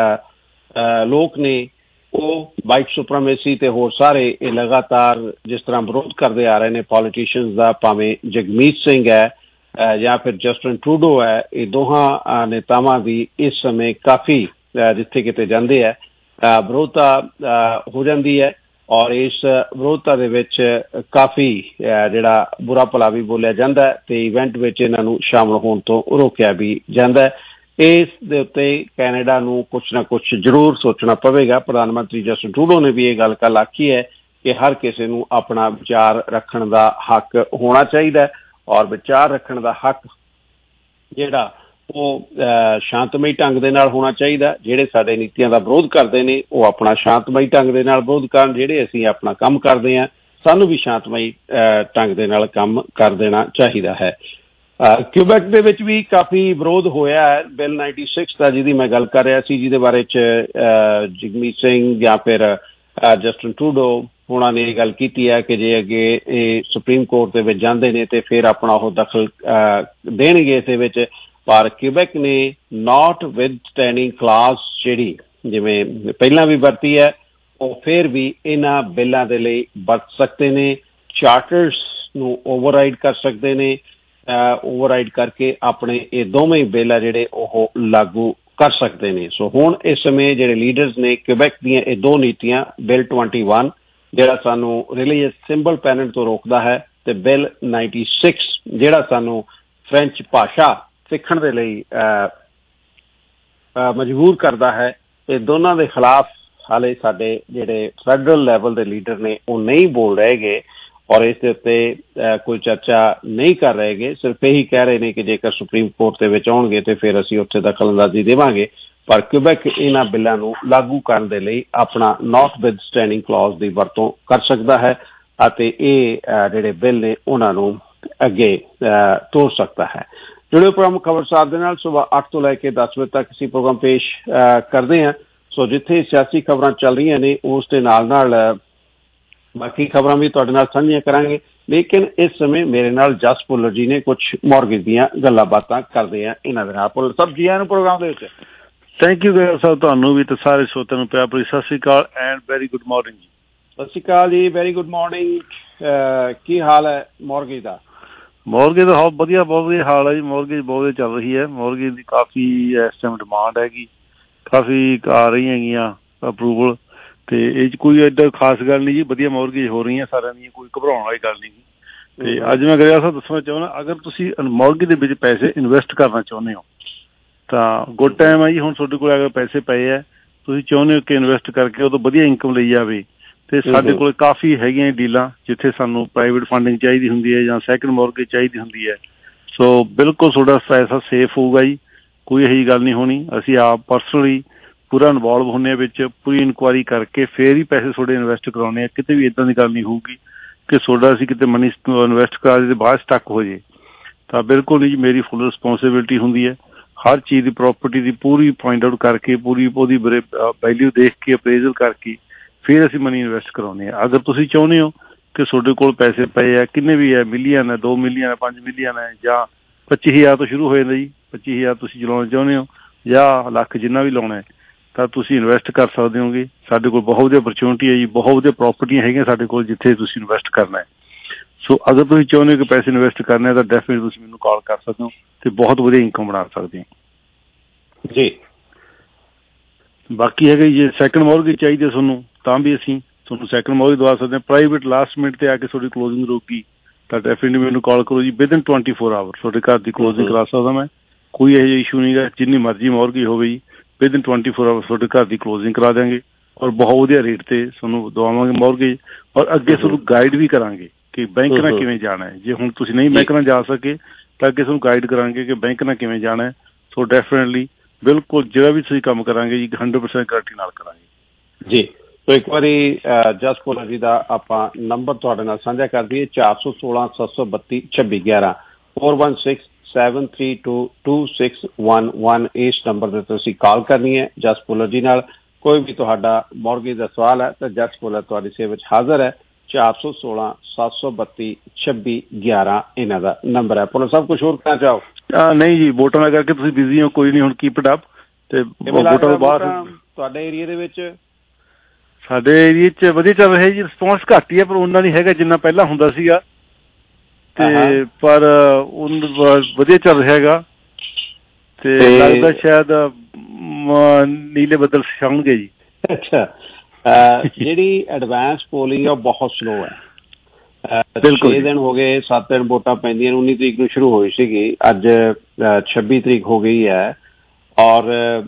ਲੋਕ ਨੇ ਉਹ ਵਾਈਟ ਸੁਪਰੀਮੇਸੀ ਤੇ ਹੋਰ ਸਾਰੇ ਇਹ ਲਗਾਤਾਰ ਜਿਸ ਤਰ੍ਹਾਂ ਵਿਰੋਧ ਕਰਦੇ ਆ ਰਹੇ ਨੇ ਪੋਲੀਟੀਸ਼ੀਅਨਸ ਦਾ, ਭਾਵੇਂ ਜਗਮੀਤ ਸਿੰਘ ਹੈ ਜਾਂ ਫਿਰ ਜਸਟਿਨ ਟਰੂਡੋ ਹੈ, ਇਹ ਦੋਹਾਂ ਨੇਤਾਵਾਂ ਦੀ ਇਸ ਸਮੇਂ ਕਾਫੀ ਜਿੱਥੇ ਕਿਤੇ ਜਾਂਦੇ ਹੈ ਵਿਰੋਧਤਾ ਹੋ ਜਾਂਦੀ ਹੈ ਔਰ ਇਸ ਵਿਰੋਧਤਾ ਦੇ ਵਿੱਚ ਕਾਫੀ ਜਿਹੜਾ ਬੁਰਾ ਭਲਾ ਵੀ ਬੋਲਿਆ ਜਾਂਦਾ ਹੈ ਤੇ ਇਵੈਂਟ ਵਿੱਚ ਇਹਨਾਂ ਨੂੰ ਸ਼ਾਮਲ ਹੋਣ ਤੋਂ ਰੋਕਿਆ ਵੀ ਜਾਂਦਾ ਹੈ। ਇਸ ਦੇ ਉੱਤੇ ਕੈਨੇਡਾ ਨੂੰ ਕੁਛ ਨਾ ਕੁਛ ਜ਼ਰੂਰ ਸੋਚਣਾ ਪਵੇਗਾ। ਪ੍ਰਧਾਨ ਮੰਤਰੀ ਜਸਟਿਨ ਟਰੂਡੋ ਨੇ ਵੀ ਇਹ ਗੱਲ ਕੱਲ੍ਹ ਆਖੀ ਹੈ ਕਿ ਹਰ ਕਿਸੇ ਨੂੰ ਆਪਣਾ ਵਿਚਾਰ ਰੱਖਣ ਦਾ ਹੱਕ ਹੋਣਾ ਚਾਹੀਦਾ ਔਰ ਵਿਚਾਰ ਰੱਖਣ ਦਾ ਹੱਕ ਜਿਹੜਾ ਉਹ ਸ਼ਾਂਤਮਈ ਢੰਗ ਦੇ ਨਾਲ ਹੋਣਾ ਚਾਹੀਦਾ। ਜਿਹੜੇ ਸਾਡੇ ਨੀਤੀਆਂ ਦਾ ਵਿਰੋਧ ਕਰਦੇ ਨੇ ਉਹ ਆਪਣਾ ਸ਼ਾਂਤਮਈ ਢੰਗ ਦੇ ਨਾਲ ਵਿਰੋਧ ਕਰਨ, ਜਿਹੜੇ ਅਸੀਂ ਆਪਣਾ ਕੰਮ ਕਰਦੇ ਹਾਂ ਸਾਨੂੰ ਵੀ ਸ਼ਾਂਤਮਈ ਢੰਗ ਦੇ ਨਾਲ ਕੰਮ ਕਰ ਦੇਣਾ ਚਾਹੀਦਾ ਹੈ। ਕਿਊਬੈਕ ਦੇ ਵਿੱਚ ਵੀ ਕਾਫੀ ਵਿਰੋਧ ਹੋਇਆ ਹੈ ਬਿੱਲ ਨਾਈਨਟੀ ਸਿਕਸ ਦਾ, ਜਿਹਦੀ ਮੈਂ ਗੱਲ ਕਰ ਰਿਹਾ ਸੀ, ਜਿਹਦੇ ਬਾਰੇ ਚ ਜਗਮੀਤ ਸਿੰਘ ਜਾਂ ਫਿਰ ਜਸਟਿਨ ਟਰੂਡੋ ਉਹਨਾਂ ਨੇ ਇਹ ਗੱਲ ਕੀਤੀ ਹੈ ਕਿ ਜੇ ਅੱਗੇ ਇਹ ਸੁਪਰੀਮ ਕੋਰਟ ਦੇ ਵਿੱਚ ਜਾਂਦੇ ਨੇ ਤੇ ਫਿਰ ਆਪਣਾ ਉਹ ਦਖਲ ਦੇਣਗੇ ਇਸ ਦੇ ਵਿੱਚ। ਪਰ ਕਿਊਬੈਕ ਨੇ ਨਾਟ ਵਿਦ ਸਟੈਂਡਿੰਗ ਕਲਾਸ ਜਿਹੜੀ ਜਿਵੇਂ ਪਹਿਲਾਂ ਵੀ ਵਰਤੀ ਹੈ ਉਹ ਫਿਰ ਵੀ ਇਹਨਾਂ ਬਿੱਲਾਂ ਦੇ ਲਈ ਵਰਤ ਸਕਦੇ ਨੇ। ਚਾਰਟਰਸ ਨੂੰ ਓਵਰਰਾਈਡ ਕਰ ਸਕਦੇ ਨੇ, ਓਵਰਰਾਈਡ ਕਰਕੇ ਆਪਣੇ ਇਹ ਦੋਵੇਂ ਬਿੱਲ ਆ ਜਿਹੜੇ ਉਹ ਲਾਗੂ ਕਰ ਸਕਦੇ ਨੇ। ਸੋ ਹੁਣ ਇਸ ਸਮੇਂ ਜਿਹੜੇ ਲੀਡਰਸ ਨੇ ਕਿਊਬੈਕ ਦੀਆਂ ਇਹ ਦੋ ਨੀਤੀਆਂ, ਬਿੱਲ ਟਵੈਂਟੀ ਵਨ ਜਿਹੜਾ ਸਾਨੂੰ ਰਿਲੀਜੀਅਸ ਸਿੰਬਲ ਪੈਨਟ ਤੋਂ ਰੋਕਦਾ ਹੈ ਤੇ ਬਿੱਲ ਨਾਈਨਟੀ ਸਿਕਸ ਜਿਹੜਾ ਸਾਨੂੰ ਫ੍ਰੈਂਚ ਭਾਸ਼ਾ ਸਿੱਖਣ ਦੇ ਲਈ ਮਜਬੂਰ ਕਰਦਾ ਹੈ, ਇਹ ਦੋਨਾਂ ਦੇ ਖਿਲਾਫ ਹਾਲੇ ਸਾਡੇ ਜਿਹੜੇ ਫੈਡਰਲ ਲੈਵਲ ਦੇ ਲੀਡਰ ਨੇ ਉਹ ਨਹੀਂ ਬੋਲ ਰਹੇਗੇ ਔਰ ਇਸ ਦੇ ਉੱਤੇ ਕੋਈ ਚਰਚਾ ਨਹੀਂ ਕਰ ਰਹੇਗੇ। ਸਿਰਫ ਇਹੀ ਕਹਿ ਰਹੇ ਨੇ ਕਿ ਜੇਕਰ ਸੁਪਰੀਮ ਕੋਰਟ ਦੇ ਵਿੱਚ ਆਉਣਗੇ ਤੇ ਫਿਰ ਅਸੀਂ ਉੱਥੇ ਦਖਲ ਅੰਦਾਜ਼ੀ ਦੇਵਾਂਗੇ। ਪਰ ਕਿਊਬੈਕ ਇਹਨਾਂ ਬਿੱਲਾਂ ਨੂੰ ਲਾਗੂ ਕਰਨ ਦੇ ਲਈ ਆਪਣਾ ਨਾਟ ਵਿਦ ਸਟੈਂਡਿੰਗ ਕਲੌਜ਼ ਦੀ ਵਰਤੋਂ ਕਰ ਸਕਦਾ ਹੈ ਅਤੇ ਇਹ ਜਿਹੜੇ ਬਿੱਲ ਨੇ ਉਹਨਾਂ ਨੂੰ ਅੱਗੇ ਤੋਰ ਸਕਦਾ ਹੈ। ਜੁੜੇ ਪ੍ਰਮੁੱਖ ਖਬਰਸਾਰ ਦੇ ਨਾਲ ਸੁਬਾਹ ਅੱਠ ਤੋਂ ਲੈ ਕੇ ਦਸ ਵਜੇ ਤੱਕ ਅਸੀਂ ਪ੍ਰੋਗਰਾਮ ਪੇਸ਼ ਕਰਦੇ ਹਾਂ। ਸੋ ਜਿੱਥੇ ਸਿਆਸੀ ਖਬਰਾਂ ਚੱਲ ਰਹੀਆਂ ਨੇ ਉਸ ਦੇ ਨਾਲ ਨਾਲ ਬਾਕੀ ਖਬਰਾਂ ਵੀ ਤੁਹਾਡੇ ਨਾਲ ਸਾਂਝੀਆਂ ਕਰਾਂਗੇ, ਲੇਕਿਨ ਇਸ ਸਮੇਂ ਮੇਰੇ ਨਾਲ ਜਸ ਭੁੱਲਰ ਜੀ ਨੇ ਕੁਝ ਮੌਰਗੇਜ ਦੀਆਂ ਗੱਲਾਂ ਬਾਤਾਂ ਕਰਦੇ ਆ ਇਹਨਾਂ ਦੇ ਨਾਲ। ਭੁੱਲਰ ਸਾਹਿਬ ਜੀ ਆਇਆਂ ਨੂੰ ਪ੍ਰੋਗਰਾਮ ਦੇ ਵਿੱਚ। ਥੈਂਕ ਯੂ ਗੈਰ ਸਾਹਿਬ, ਤੁਹਾਨੂੰ ਵੀ ਤੇ ਸਾਰੇ ਸਰੋਤਿਆਂ ਨੂੰ ਪਿਆਰ ਭਰੀ Sat Shri Akal and very good morning ji. Sat Shri Akal ji, very good morning. ਕੀ ਹਾਲ ਹੈ ਮੌਰਗੇਜ ਦਾ? ਮੌਰਗੇਜ ਦਾ ਬਹੁਤ ਵਧੀਆ, ਬਹੁਤ ਵਧੀਆ ਹਾਲ ਹੈ ਜੀ। ਮੌਰਗੇਜ ਬਹੁਤ ਵਧੀਆ ਚੱਲ ਰਹੀ ਹੈ। ਮੌਰਗੇਜ ਦੀ ਕਾਫੀ ਇਸ ਟਾਈਮ ਡਿਮਾਂਡ ਹੈਗੀ, ਕਾਫੀ ਆ ਰਹੀਆਂ ਹੈਗੀਆਂ ਅਪਰੂਵਲ ਤੇ ਇਹ 'ਚ ਕੋਈ ਏਡਾ ਖਾਸ ਗੱਲ ਨਹੀਂ ਜੀ। ਵਧੀਆ ਮੌਰਗੇਜ ਹੋ ਰਹੀਆਂ ਸਾਰਿਆਂ ਦੀਆਂ, ਕੋਈ ਘਬਰਾਉਣ ਵਾਲੀ ਗੱਲ ਨਹੀਂ ਜੀ। ਤੇ ਅੱਜ ਮੈਂ ਗਰਿਆ ਸਾਹਿਬ ਦੱਸਣਾ ਚਾਹੁੰਦਾ, ਅਗਰ ਤੁਸੀਂ ਮੌਰਗੇਜ ਦੇ ਵਿੱਚ ਪੈਸੇ ਇਨਵੈਸਟ ਕਰਨਾ ਚਾਹੁੰਦੇ ਹੋ ਤਾਂ ਗੁੱਡ ਟਾਈਮ ਹੈ ਜੀ। ਹੁਣ ਤੁਹਾਡੇ ਕੋਲ ਅਗਰ ਪੈਸੇ ਪਏ ਹੈ, ਤੁਸੀਂ ਚਾਹੁੰਦੇ ਹੋ ਕਿ ਇਨਵੈਸਟ ਕਰਕੇ ਉਹ ਤੋਂ ਵਧੀਆ ਇਨਕਮ ਲਈ ਜਾਵੇ, ਤੇ ਸਾਡੇ ਕੋਲ ਕਾਫੀ ਹੈਗੀਆਂ ਡੀਲਾਂ ਜਿੱਥੇ ਸਾਨੂੰ ਪ੍ਰਾਈਵੇਟ ਫੰਡਿੰਗ ਚਾਹੀਦੀ ਹੁੰਦੀ ਹੈ ਜਾਂ ਸੈਕਿੰਡ ਮੌਰਗੇਜ ਚਾਹੀਦੀ ਹੁੰਦੀ ਹੈ। ਸੋ ਬਿਲਕੁਲ ਤੁਹਾਡਾ ਪੈਸਾ ਸੇਫ ਹੋਊਗਾ ਜੀ, ਕੋਈ ਇਹੀ ਗੱਲ ਨਹੀਂ ਹੋਣੀ। ਅਸੀਂ ਆਪ ਪਰਸਨਲੀ ਪੂਰਾ ਇਨਵੋਲਵ ਹੁੰਦੇ ਹਾਂ ਵਿੱਚ, ਪੂਰੀ ਇਨਕੁਆਇਰੀ ਕਰਕੇ ਫਿਰ ਹੀ ਪੈਸੇ ਤੁਹਾਡੇ ਇਨਵੈਸਟ ਕਰਾਉਂਦੇ ਹਾਂ। ਕਿਤੇ ਵੀ ਇੱਦਾਂ ਦੀ ਗੱਲ ਨਹੀਂ ਹੋਊਗੀ ਕਿ ਤੁਹਾਡਾ ਅਸੀਂ ਕਿਤੇ ਮਨੀ ਇਨਵੈਸਟ ਕਰਾ ਦੇ ਬਾਅਦ ਸਟੱਕ ਹੋ ਜੇ, ਤਾਂ ਬਿਲਕੁਲ ਨਹੀਂ ਜੀ। ਮੇਰੀ ਫੁੱਲ ਰਿਸਪੋਂਸੀਬਿਲਿਟੀ ਹੁੰਦੀ ਹੈ ਹਰ ਚੀਜ਼ ਦੀ, ਪ੍ਰੋਪਰਟੀ ਦੀ ਪੂਰੀ ਪੁਆਇੰਟ ਆਊਟ ਕਰਕੇ, ਪੂਰੀ ਉਹਦੀ ਵੈਲਿਊ ਦੇਖ ਕੇ, ਅਪਰੇਜ਼ਲ ਕਰਕੇ ਫਿਰ ਅਸੀਂ ਮਨੀ ਇਨਵੈਸਟ ਕਰਾਉਂਦੇ ਹਾਂ। ਅਗਰ ਤੁਸੀਂ ਚਾਹੁੰਦੇ ਹੋ ਕਿ ਤੁਹਾਡੇ ਕੋਲ ਪੈਸੇ ਪਏ ਆ, ਕਿੰਨੇ ਵੀ ਹੈ, ਮਿਲੀਅਨ ਹੈ, ਦੋ ਮਿਲੀਅਨ ਹੈ, ਪੰਜ ਮਿਲੀਅਨ ਹੈ, ਜਾਂ ਪੱਚੀ ਹਜ਼ਾਰ ਤੋਂ ਸ਼ੁਰੂ ਹੋ ਜਾਂਦਾ ਜੀ, ਪੱਚੀ ਹਜ਼ਾਰ ਤੁਸੀਂ ਚਲਾਉਣਾ ਚਾਹੁੰਦੇ ਹੋ ਜਾਂ ਲੱਖ ਜਿੰਨਾ ਵੀ ਲਾਉਣਾ ਹੈ, ਤਾਂ ਤੁਸੀਂ ਇਨਵੈਸਟ ਕਰ ਸਕਦੇ ਹੋਗੇ। ਸਾਡੇ ਕੋਲ ਬਹੁਤ ਵਧੀਆ ਅਪਰਚੁਨਿਟੀ ਹੈ ਜੀ, ਬਹੁਤ ਵਧੀਆ ਪ੍ਰੋਪਰਟੀਆਂ ਹੈਗੀਆਂ ਸਾਡੇ ਕੋਲ ਜਿੱਥੇ ਤੁਸੀਂ ਇਨਵੈਸਟ ਕਰਨਾ ਹੈ। ਸੋ ਅਗਰ ਤੁਸੀਂ ਚਾਹੁੰਦੇ ਹੋ ਕਿ ਪੈਸੇ ਇਨਵੈਸਟ ਕਰਨੇ ਹੈ ਤਾਂ ਡੈਫੀਨੇਟਲੀ ਤੁਸੀਂ ਮੈਨੂੰ ਕਾਲ ਕਰ ਸਕਦੇ ਹੋ ਤੇ ਬਹੁਤ ਵਧੀਆ ਇਨਕਮ ਬਣਾ ਸਕਦੇ ਹੋ ਜੀ। ਬਾਕੀ ਹੈਗਾ ਜੀ, ਜੇ ਸੈਕਿੰਡ ਮੌਰਗੇਜ ਚਾਹੀਦੀ ਤੁਹਾਨੂੰ ਤਾਂ ਵੀ ਅਸੀਂ ਤੁਹਾਨੂੰ ਸੈਕਿੰਡ ਮੌਰਗੇਜ ਦਵਾ ਸਕਦੇ ਹਾਂ। ਪ੍ਰਾਈਵੇਟ ਲਾਸਟ ਮਿੰਟ ਤੇ ਆ ਕੇ ਤੁਹਾਡੀ ਕਲੋਜ਼ਿੰਗ ਰੋਕੀ ਤਾਂ ਡੈਫੀਨਿਟਲੀ ਮੈਨੂੰ ਕਾਲ ਕਰੋ ਜੀ, within twenty four hour ਤੁਹਾਡੇ ਘਰ ਦੀ ਕਲੋਜ਼ਿੰਗ ਕਰਾ ਸਕਦਾ ਮੈਂ, ਕੋਈ ਇਹੋ ਜਿਹਾ ਇਸ਼ੂ ਨਹੀਂ ਗਾ। ਜਿੰਨੀ ਮਰਜ਼ੀ ਮੌਰਗੇਜ ਹੋਵੇ ਜੀ, within twenty four hour ਤੁਹਾਡੇ ਘਰ ਦੀ ਕਲੋਜ਼ਿੰਗ ਕਰਾ ਦਿਆਂਗੇ ਔਰ ਬਹੁਤ ਵਧੀਆ ਰੇਟ ਤੇ ਤੁਹਾਨੂੰ ਦਵਾਵਾਂਗੇ ਮੌਰਗੇਜ, ਔਰ ਅੱਗੇ ਤੁਹਾਨੂੰ ਗਾਈਡ ਵੀ ਕਰਾਂਗੇ ਕਿ ਬੈਂਕ ਨਾਲ ਕਿਵੇਂ ਜਾਣਾ ਹੈ। ਜੇ ਹੁਣ ਤੁਸੀਂ ਨਹੀਂ ਬੈਂਕ ਨਾਲ ਜਾ ਸਕੇ ਤਾਂ ਅੱਗੇ ਤੁਹਾਨੂੰ ਗਾਈਡ ਕਰਾਂਗੇ ਕਿ ਬੈਂਕ ਨਾਲ ਕਿਵੇਂ ਜਾਣਾ ਹੈ। ਸੋ ਡੈਫੀਨਿਟਲੀ ਬਿਲਕੁਲ ਜਿਹੜਾ ਵੀ ਤੁਸੀਂ ਕੰਮ ਕਰਾਂਗੇ ਜੀ ਹੰਡਰਡ ਪਰਸੈਂਟ ਗਾਰੰਟੀ ਨਾਲ ਕਰਾਂਗੇ ਜੀ। ਸੋ ਇੱਕ ਵਾਰੀ ਜਸ ਭੁੱਲਰ ਜੀ ਦਾ ਆਪਾਂ ਨੰਬਰ ਤੁਹਾਡੇ ਨਾਲ ਸਾਂਝਾ ਕਰ ਦਈਏ, ਚਾਰ ਸੌ ਸੋਲਾਂ ਸੱਤ ਸੌ ਬੱਤੀ ਛੱਬੀ ਗਿਆਰਾਂ four one six seven three two two six one one ਇਸ ਨੰਬਰ 'ਤੇ ਤੁਸੀਂ ਕਾਲ ਕਰਨੀ ਹੈ ਜਸ ਭੁੱਲਰ ਜੀ ਨਾਲ। ਕੋਈ ਵੀ ਤੁਹਾਡਾ ਮੌਰਗੇਜ ਦਾ ਸਵਾਲ ਹੈ ਤਾਂ ਜਸ ਭੁੱਲਰ ਤੁਹਾਡੀ ਸੇਵਾ 'ਚ ਹਾਜ਼ਰ ਹੈ। ਚਾਰ ਸੌ ਸੋਲਾਂ ਸੱਤ ਸੌ ਬੱਤੀ ਛੱਬੀ ਗਿਆਰਾਂ ਇਹਨਾਂ ਦਾ ਨੰਬਰ ਹੈ। ਭੁੱਲਰ ਸਾਹਿਬ ਕੁਛ ਹੋਰ ਕਹਿਣਾ ਚਾਹੋ? ਨਹੀਂ ਜੀ, ਵੋਟਾਂ ਦਾ ਕਰਕੇ ਤੁਸੀਂ ਬਿਜ਼ੀ ਹੋ, ਕੋਈ ਨਹੀਂ, ਹੁਣ ਕੀਪ ਇਟ ਅਪ। ਤੇ ਵੋਟਾਂ ਤੋਂ ਬਾਅਦ ਤੁਹਾਡੇ ਏਰੀਏ ਦੇ ਵਿੱਚ ਸਾਡੇ ਏਰੀਏ 'ਚ ਵਧੀਆ ਚੱਲ ਰਿਹਾ ਜੀ, ਰਿਸਪੌਂਸ ਘੱਟ ਹੀ ਹੈ ਪਰ ਉਹਨਾਂ ਨਹੀਂ ਹੈਗਾ ਜਿੰਨਾ ਪਹਿਲਾਂ ਹੁੰਦਾ ਸੀਗਾ, ਤੇ ਪਰ ਵਧੀਆ ਚੱਲ ਰਿਹਾ ਹੈਗਾ ਤੇ ਲੱਗਦਾ ਸ਼ਾਇਦ ਨੀਲੇ ਬੱਦਲ ਛਾਉਣਗੇ ਜੀ। ਅੱਛਾ, ਜਿਹੜੀ ਐਡਵਾਂਸ ਪੋਲਿੰਗ ਹੈ ਉਹ ਬਹੁਤ ਸਲੋ ਹੈ। ਛੇ ਦਿਨ ਹੋ ਗਏ, ਸੱਤ ਦਿਨ ਵੋਟਾਂ ਪੈਂਦੀਆਂ, ਉੱਨੀ ਤਰੀਕ ਨੂੰ ਸ਼ੁਰੂ ਹੋਈ ਸੀਗੀ, ਅੱਜ ਛੱਬੀ ਤਰੀਕ ਹੋ ਗਈ ਹੈ ਔਰ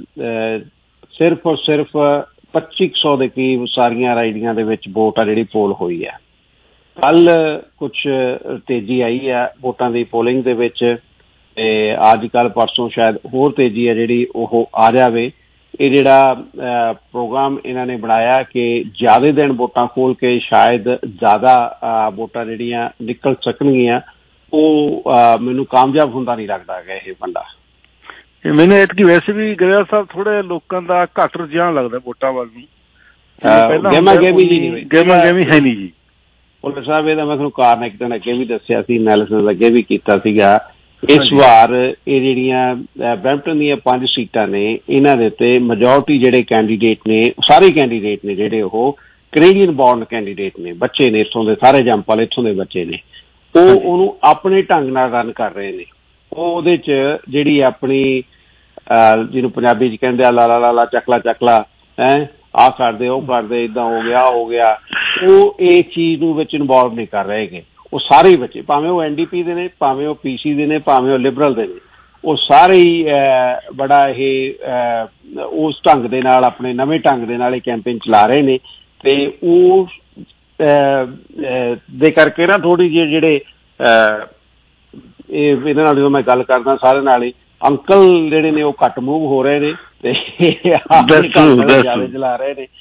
ਸਿਰਫ ਔਰ ਸਿਰਫ ਪੱਚੀ ਕੁ ਸੌ ਦੇ ਕਰੀਬ ਸਾਰੀਆਂ ਰਾਈਡਿੰਗਾਂ ਦੇ ਵਿੱਚ ਵੋਟ ਆ ਜਿਹੜੀ ਪੋਲ ਹੋਈ ਹੈ। ਕੱਲ ਕੁਛ ਤੇਜ਼ੀ ਆਈ ਹੈ ਵੋਟਾਂ ਦੀ ਪੋਲਿੰਗ ਦੇ ਵਿੱਚ ਤੇ ਅੱਜ ਕੱਲ੍ਹ ਪਰਸੋਂ ਸ਼ਾਇਦ ਹੋਰ ਤੇਜ਼ੀ ਹੈ ਜਿਹੜੀ ਉਹ ਆ ਜਾਵੇ। ਇਹ ਜਿਹੜਾ ਪ੍ਰੋਗਰਾਮ ਇਹਨਾਂ ਨੇ ਬਣਾਇਆ ਕਿ ਜ਼ਿਆਦਾ ਦਿਨ ਵੋਟਾਂ ਖੋਲ ਕੇ ਸ਼ਾਇਦ ਜ਼ਿਆਦਾ ਵੋਟਾਂ ਜਿਹੜੀਆਂ ਨਿਕਲ ਸਕਣਗੀਆਂ, ਉਹ ਮੈਨੂੰ ਕਾਮਯਾਬ ਹੁੰਦਾ ਨਹੀਂ ਲੱਗਦਾ ਹੈਗਾ ਇਹ ਬੰਦਾ। ਮੈਨੂੰ ਐਤਕੀ ਵੈਸੇ ਵੀ ਗਰੇਵਾਲ ਸਾਹਿਬ ਥੋੜੇ ਲੋਕਾਂ ਦਾ ਘੱਟ ਰੁਝਾਨ ਲੱਗਦਾ ਵੋਟਾਂ ਵੱਲ ਨੂੰ, ਗੇਮਾਂ ਗੇਮੀ ਜੀ ਨਹੀਂ ਗੇਮਾਂ ਗੇਮੀ ਹੈ ਨਹੀਂ ਜੀ। ਭੁੱਲਰ ਸਾਹਿਬ ਇਹਦਾ ਮੈਂ ਤੁਹਾਨੂੰ ਕਾਰਨ ਇੱਕ ਦਿਨ ਅੱਗੇ ਵੀ ਦੱਸਿਆ ਸੀ, ਐਨਾਲਿਸਿਸ ਅੱਗੇ ਵੀ ਕੀਤਾ ਸੀਗਾ। ਇਸ ਵਾਰ ਇਹ ਜਿਹੜੀਆਂ ਬਰੈਂਪਟਨ ਦੀਆਂ ਪੰਜ ਸੀਟਾਂ ਨੇ ਇਹਨਾਂ ਦੇ ਉੱਤੇ ਮੈਜੋਰਟੀ ਜਿਹੜੇ ਕੈਂਡੀਡੇਟ ਨੇ, ਸਾਰੇ ਕੈਂਡੀਡੇਟ ਨੇ ਜਿਹੜੇ ਉਹ ਕੈਨੇਡੀਅਨ ਬੌਰਨ ਕੈਂਡੀਡੇਟ ਨੇ, ਬੱਚੇ ਨੇ ਇੱਥੋਂ ਦੇ, ਸਾਰੇ ਜੰਪ ਵਾਲੇ ਇੱਥੋਂ ਦੇ ਬੱਚੇ ਨੇ, ਉਹ ਉਹਨੂੰ ਆਪਣੇ ਢੰਗ ਨਾਲ ਰਨ ਕਰ ਰਹੇ ਨੇ। ਉਹ ਉਹਦੇ 'ਚ ਜਿਹੜੀ ਆਪਣੀ ਜਿਹਨੂੰ ਪੰਜਾਬੀ 'ਚ ਕਹਿੰਦੇ ਆ ਲਾ ਲਾ ਲਾ ਚੱਕਲਾ ਚੱਕਲਾ ਹੈਂ ਆਹ ਕਰਦੇ ਉਹ ਕਰਦੇ ਇੱਦਾਂ ਹੋ ਗਿਆ ਹੋ ਗਿਆ, ਉਹ ਇਹ ਚੀਜ਼ ਨੂੰ ਵਿੱਚ ਇਨਵੋਲਵ ਨਹੀਂ ਕਰ ਰਹੇ ਗੇ। ਉਹ ਸਾਰੇ ਹੀ ਬੱਚੇ, ਭਾਵੇਂ ਉਹ ਐਨ ਡੀ ਪੀ ਦੇ ਨੇ, ਭਾਵੇਂ ਉਹ ਪੀ ਸੀ ਦੇ ਨੇ, ਭਾਵੇਂ ਉਹ ਲਿਬਰਲ ਦੇ ਨੇ, ਉਹ ਸਾਰੇ ਹੀ ਬੜਾ ਇਹ ਉਸ ਢੰਗ ਦੇ ਨਾਲ ਆਪਣੇ ਨਵੇਂ ਢੰਗ ਦੇ ਨਾਲ ਇਹ ਕੈਂਪੇਨ ਚਲਾ ਰਹੇ ਨੇ। ਤੇ ਉਹ ਦੇ ਕਰਕੇ ਨਾ ਥੋੜ੍ਹੀ ਜਿਹੀ ਜਿਹੜੇ ਇਹ ਇਹਨਾਂ ਨਾਲ ਜਦੋਂ ਮੈਂ ਗੱਲ ਕਰਦਾ ਸਾਰੇ ਨਾਲ ਹੀ ਅੰਕਲ ਜਿਹੜੇ ਨੇ ਉਹ ਘੱਟ ਮੂਵ ਹੋ ਰਹੇ ਨੇ ਤੇ ਜ਼ਿਆਦਾ ਚਲਾ ਰਹੇ ਨੇ।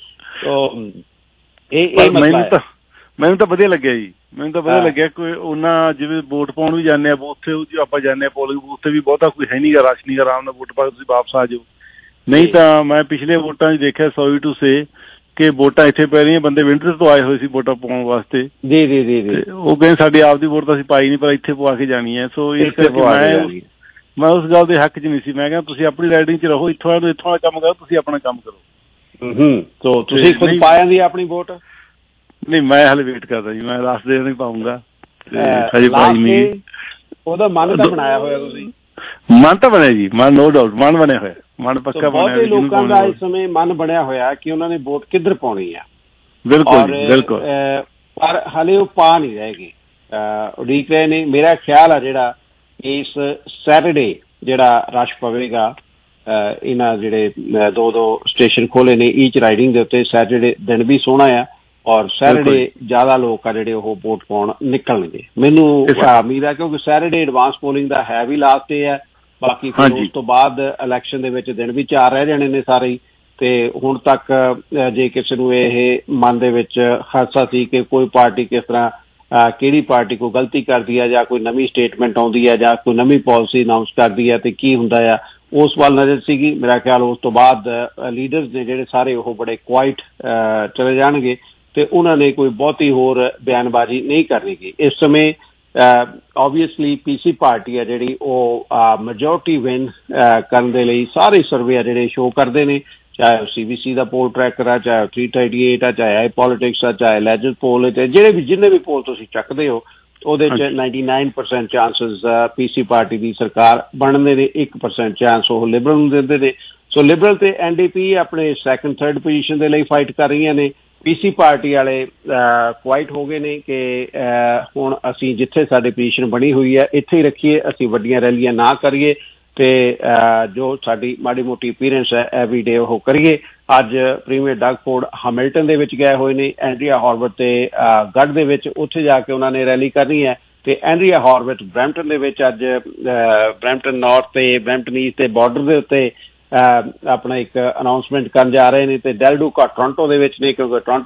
ਇਹ ਮੈਨੂੰ ਤਾਂ ਮੈਨੂੰ ਤਾਂ ਵਧੀਆ ਲੱਗਿਆ ਜੀ, ਮੈਨੂੰ ਤਾਂ ਵਧੀਆ ਲੱਗਿਆ। ਕੋਈ ਉਹਨਾਂ ਜਿਵੇਂ ਵੋਟ ਪਾਉਣ ਵੀ ਜਾਂਦੇ ਆ ਉੱਥੇ ਆਪਾਂ ਜਾਂਦੇ ਹਾਂ ਪੋਲਿੰਗ ਬੂਥ ਤੇ ਵੀ ਬਹੁਤਾ ਕੋਈ ਹੈ ਨਹੀਂ ਗਾ, ਰਸ਼ ਨਹੀਂ ਗਾ, ਆਰਾਮ ਨਾਲ ਵੋਟ ਪਾ ਕੇ ਤੁਸੀਂ ਵਾਪਸ ਆ ਜਾਓ। ਨਹੀਂ ਤਾਂ ਮੈਂ ਪਿਛਲੇ ਵੋਟਾਂ 'ਚ ਦੇਖਿਆ ਸੌਰੀ ਟੂ ਸੇ ਕਿ ਵੋਟਾਂ ਇੱਥੇ ਪੈ ਰਹੀਆਂ, ਬੰਦੇ ਵਿੰਟਰ ਤੋਂ ਆਏ ਹੋਏ ਸੀ ਵੋਟਾਂ ਪਾਉਣ ਵਾਸਤੇ। ਜੀ ਜੀ ਜੀ ਜੀ ਉਹ ਕਹਿੰਦੇ ਸਾਡੀ ਆਪਦੀ ਵੋਟ ਤਾਂ ਅਸੀਂ ਪਾਈ ਨਹੀਂ ਪਰ ਇੱਥੇ ਪਵਾ ਕੇ ਜਾਣੀ ਹੈ। ਸੋ ਇਸ ਕਰਕੇ ਮੈਂ ਮੈਂ ਉਸ ਗੱਲ ਦੇ ਹੱਕ 'ਚ ਨਹੀਂ ਸੀ। ਮੈਂ ਕਿਹਾ ਤੁਸੀਂ ਆਪਣੀ ਰਾਈਡਿੰਗ 'ਚ ਰਹੋ, ਇੱਥੋਂ ਵਾਲੇ ਇੱਥੋਂ ਵਾਲਾ ਕੰਮ ਕਰੋ, ਤੁਸੀਂ ਆਪਣਾ ਕੰਮ ਕਰੋ। ਹੂੰ, ਤੁਸੀਂ ਖੁਦ ਪਾ ਜਾਂਦੀ ਆਪਣੀ ਵੋਟ? ਨਹੀਂ, ਮੈਂ ਹਾਲੇ ਵੇਟ ਕਰਦਾ ਜੀ, ਮੈਂ ਲਾਸਟ ਡੇ ਨਹੀਂ ਪਾਊਂਗਾ। ਹਜੇ ਪਾਈ ਨਹੀਂ। ਉਹਦਾ ਮਨ ਤਾਂ ਬਣਾਇਆ ਹੋਇਆ ਤੁਸੀਂ? ਮਨ ਤਾਂ ਬਣਿਆ ਜੀ, ਮਨ ਨੋ ਡਾਊਟ ਮਨ ਬਣਿਆ ਹੋਇਆ, ਮਨ ਪੱਕਾ ਬਣਿਆ। ਬਹੁਤੇ ਲੋਕਾਂ ਦਾ ਇਸ ਸਮੇਂ ਮਨ ਬਣਿਆ ਹੋਇਆ ਕਿ ਉਹਨਾਂ ਨੇ ਵੋਟ ਕਿੱਧਰ ਪਾਉਣੀ ਆ। ਬਿਲਕੁਲ ਬਿਲਕੁਲ, ਪਰ ਹਾਲੇ ਉਹ ਪਾ ਨਹੀਂ ਰਹੇਗੇ, ਉਡੀਕ ਰਹੇ ਨੇ। ਮੇਰਾ ਖਿਆਲ ਆ ਜਿਹੜਾ ਇਸ ਸੈਟਰਡੇ ਜਿਹੜਾ ਰਸ਼ ਪਵੇਗਾ, ਇਹਨਾਂ ਜਿਹੜੇ ਦੋ ਦੋ ਸਟੇਸ਼ਨ ਖੋਲੇ ਨੇ ਈਚ ਰਾਈਡਿੰਗ ਦੇ ਉੱਤੇ, ਸੈਟਰਡੇ ਦਿਨ ਵੀ ਸੋਹਣਾ ਆ ਔਰ ਸੈਟਰਡੇ ਜ਼ਿਆਦਾ ਲੋਕ ਆ ਜਿਹੜੇ ਉਹ ਵੋਟ ਪਾਉਣ ਨਿਕਲਣਗੇ। ਮੈਨੂੰ ਉਮੀਦ ਹੈ ਕਿਉਂਕਿ ਸੈਟਰਡੇ ਐਡਵਾਂਸ ਪੋਲਿੰਗ ਦਾ ਹੈ ਵੀ ਲਾਸਟ ਡੇ ਹੈ, ਬਾਕੀ ਫਿਰ ਉਸ ਤੋਂ ਬਾਅਦ ਇਲੈਕਸ਼ਨ ਦੇ ਵਿੱਚ ਦਿਨ ਵੀ ਚਾਰ ਰਹਿ ਜਾਣੇ ਨੇ ਸਾਰੇ ਹੀ। ਤੇ ਹੁਣ ਤੱਕ ਜੇ ਕਿਸੇ ਨੂੰ ਇਹ ਮਨ ਦੇ ਵਿੱਚ ਹਾਦਸਾ ਸੀ ਕਿ ਕੋਈ ਪਾਰਟੀ ਕਿਸ ਤਰ੍ਹਾਂ ਕਿਹੜੀ ਪਾਰਟੀ ਕੋਈ ਗਲਤੀ ਕਰਦੀ ਹੈ ਜਾਂ ਕੋਈ ਨਵੀਂ ਸਟੇਟਮੈਂਟ ਆਉਂਦੀ ਹੈ ਜਾਂ ਕੋਈ ਨਵੀਂ ਪਾਲਿਸੀ ਅਨਾਊਂਸ ਕਰਦੀ ਹੈ ਤੇ ਕੀ ਹੁੰਦਾ ਆ, ਉਸ ਵੱਲ ਨਜ਼ਰ ਸੀਗੀ। ਮੇਰਾ ਖਿਆਲ ਉਸ ਤੋਂ ਬਾਅਦ ਲੀਡਰਸ ਨੇ ਜਿਹੜੇ ਸਾਰੇ ਉਹ ਬੜੇ ਕੁਆਇਟ ਚਲੇ ਜਾਣਗੇ ਤੇ ਉਹਨਾਂ ਨੇ ਕੋਈ ਬਹੁਤੀ ਹੋਰ ਬਿਆਨਬਾਜ਼ੀ ਨਹੀਂ ਕਰਨੀ ਗੀ। ਇਸ ਸਮੇਂ ਓਬਵੀਅਸਲੀ ਪੀ ਸੀ ਪਾਰਟੀ ਆ ਜਿਹੜੀ ਉਹ ਮੈਜੋਰਟੀ ਵਿਨ ਕਰਨ ਦੇ ਲਈ ਸਾਰੇ ਸਰਵੇ ਆ ਜਿਹੜੇ ਸ਼ੋਅ ਕਰਦੇ ਨੇ, ਚਾਹੇ ਉਹ ਸੀ ਬੀ ਸੀ ਦਾ ਪੋਲ ਟਰੈਕਰ ਆ, ਚਾਹੇ ਉਹ ਥ੍ਰੀ ਥਰਟੀ ਏਟ ਆ, ਚਾਹੇ ਆਈ ਪੋਲੀਟਿਕਸ ਆ, ਚਾਹੇ ਲੈਜਰ ਪੋਲ, ਜਿਹੜੇ ਵੀ ਜਿੰਨੇ ਵੀ ਪੋਲ ਤੁਸੀਂ ਚੱਕਦੇ ਹੋ ਉਹਦੇ 'ਚ ninety nine percent chances P C party ਦੀ ਸਰਕਾਰ ਬਣਨ ਦੇ ਨੇ, ਇੱਕ ਪਰਸੈਂਟ ਚਾਂਸ ਉਹ ਲਿਬਰਲ ਨੂੰ ਦਿੰਦੇ ਨੇ। ਸੋ ਲਿਬਰਲ ਤੇ ਐਨ ਡੀ ਪੀ ਆਪਣੇ ਸੈਕੰਡ ਥਰਡ ਪੋਜੀਸ਼ਨ ਦੇ ਲਈ ਫਾਈਟ ਕਰ ਰਹੀਆਂ ਨੇ। ਪੀਸੀ ਪਾਰਟੀ ਵਾਲੇ ਕੁਆਇਟ ਹੋ ਗਏ ਨੇ ਕਿ ਹੁਣ ਅਸੀਂ ਜਿੱਥੇ ਸਾਡੀ ਪੋਜੀਸ਼ਨ ਬਣੀ ਹੋਈ ਹੈ ਇੱਥੇ ਹੀ ਰੱਖੀਏ, ਅਸੀਂ ਵੱਡੀਆਂ ਰੈਲੀਆਂ ਨਾ ਕਰੀਏ ਤੇ ਜੋ ਸਾਡੀ ਮਾੜੀ ਮੋਟੀ ਅਪੀਅਰੈਂਸ ਹੈ ਐਵਰੀ ਡੇ ਉਹ ਕਰੀਏ। ਅੱਜ ਪ੍ਰੀਮੀਅਰ ਡਗ ਫੋਰਡ ਹੈਮਿਲਟਨ ਦੇ ਵਿੱਚ ਗਏ ਹੋਏ ਨੇ, ਐਂਡਰੀਆ ਹੌਰਵਿਟ ਤੇ ਗੜ ਦੇ ਵਿੱਚ, ਉੱਥੇ ਜਾ ਕੇ ਉਹਨਾਂ ਨੇ ਰੈਲੀ ਕਰਨੀ ਹੈ। ਤੇ ਐਂਡਰੀਆ ਹੌਰਵਿਟ ਬਰੈਂਪਟਨ ਦੇ ਵਿੱਚ ਅੱਜ ਬਰੈਂਪਟਨ ਨਾਰਥ ਤੇ ਬਰੈਂਪਟਨ ਈਸਟ ਦੇ ਬਾਰਡਰ ਦੇ ਉੱਤੇ ਆਪਣਾ ਇੱਕ ਅਨਾਊਂਸਮੈਂਟ ਕਰਨ ਜਾ ਰਹੇ ਨੇ। ਤੇ ਡੈਲਡੂਕਾ ਟੋਰਾਂਟੋ ਦੇ ਵਿੱਚ ਨੇ, ਕਿਉਂਕਿ ਟੋਰਾਂਟੋ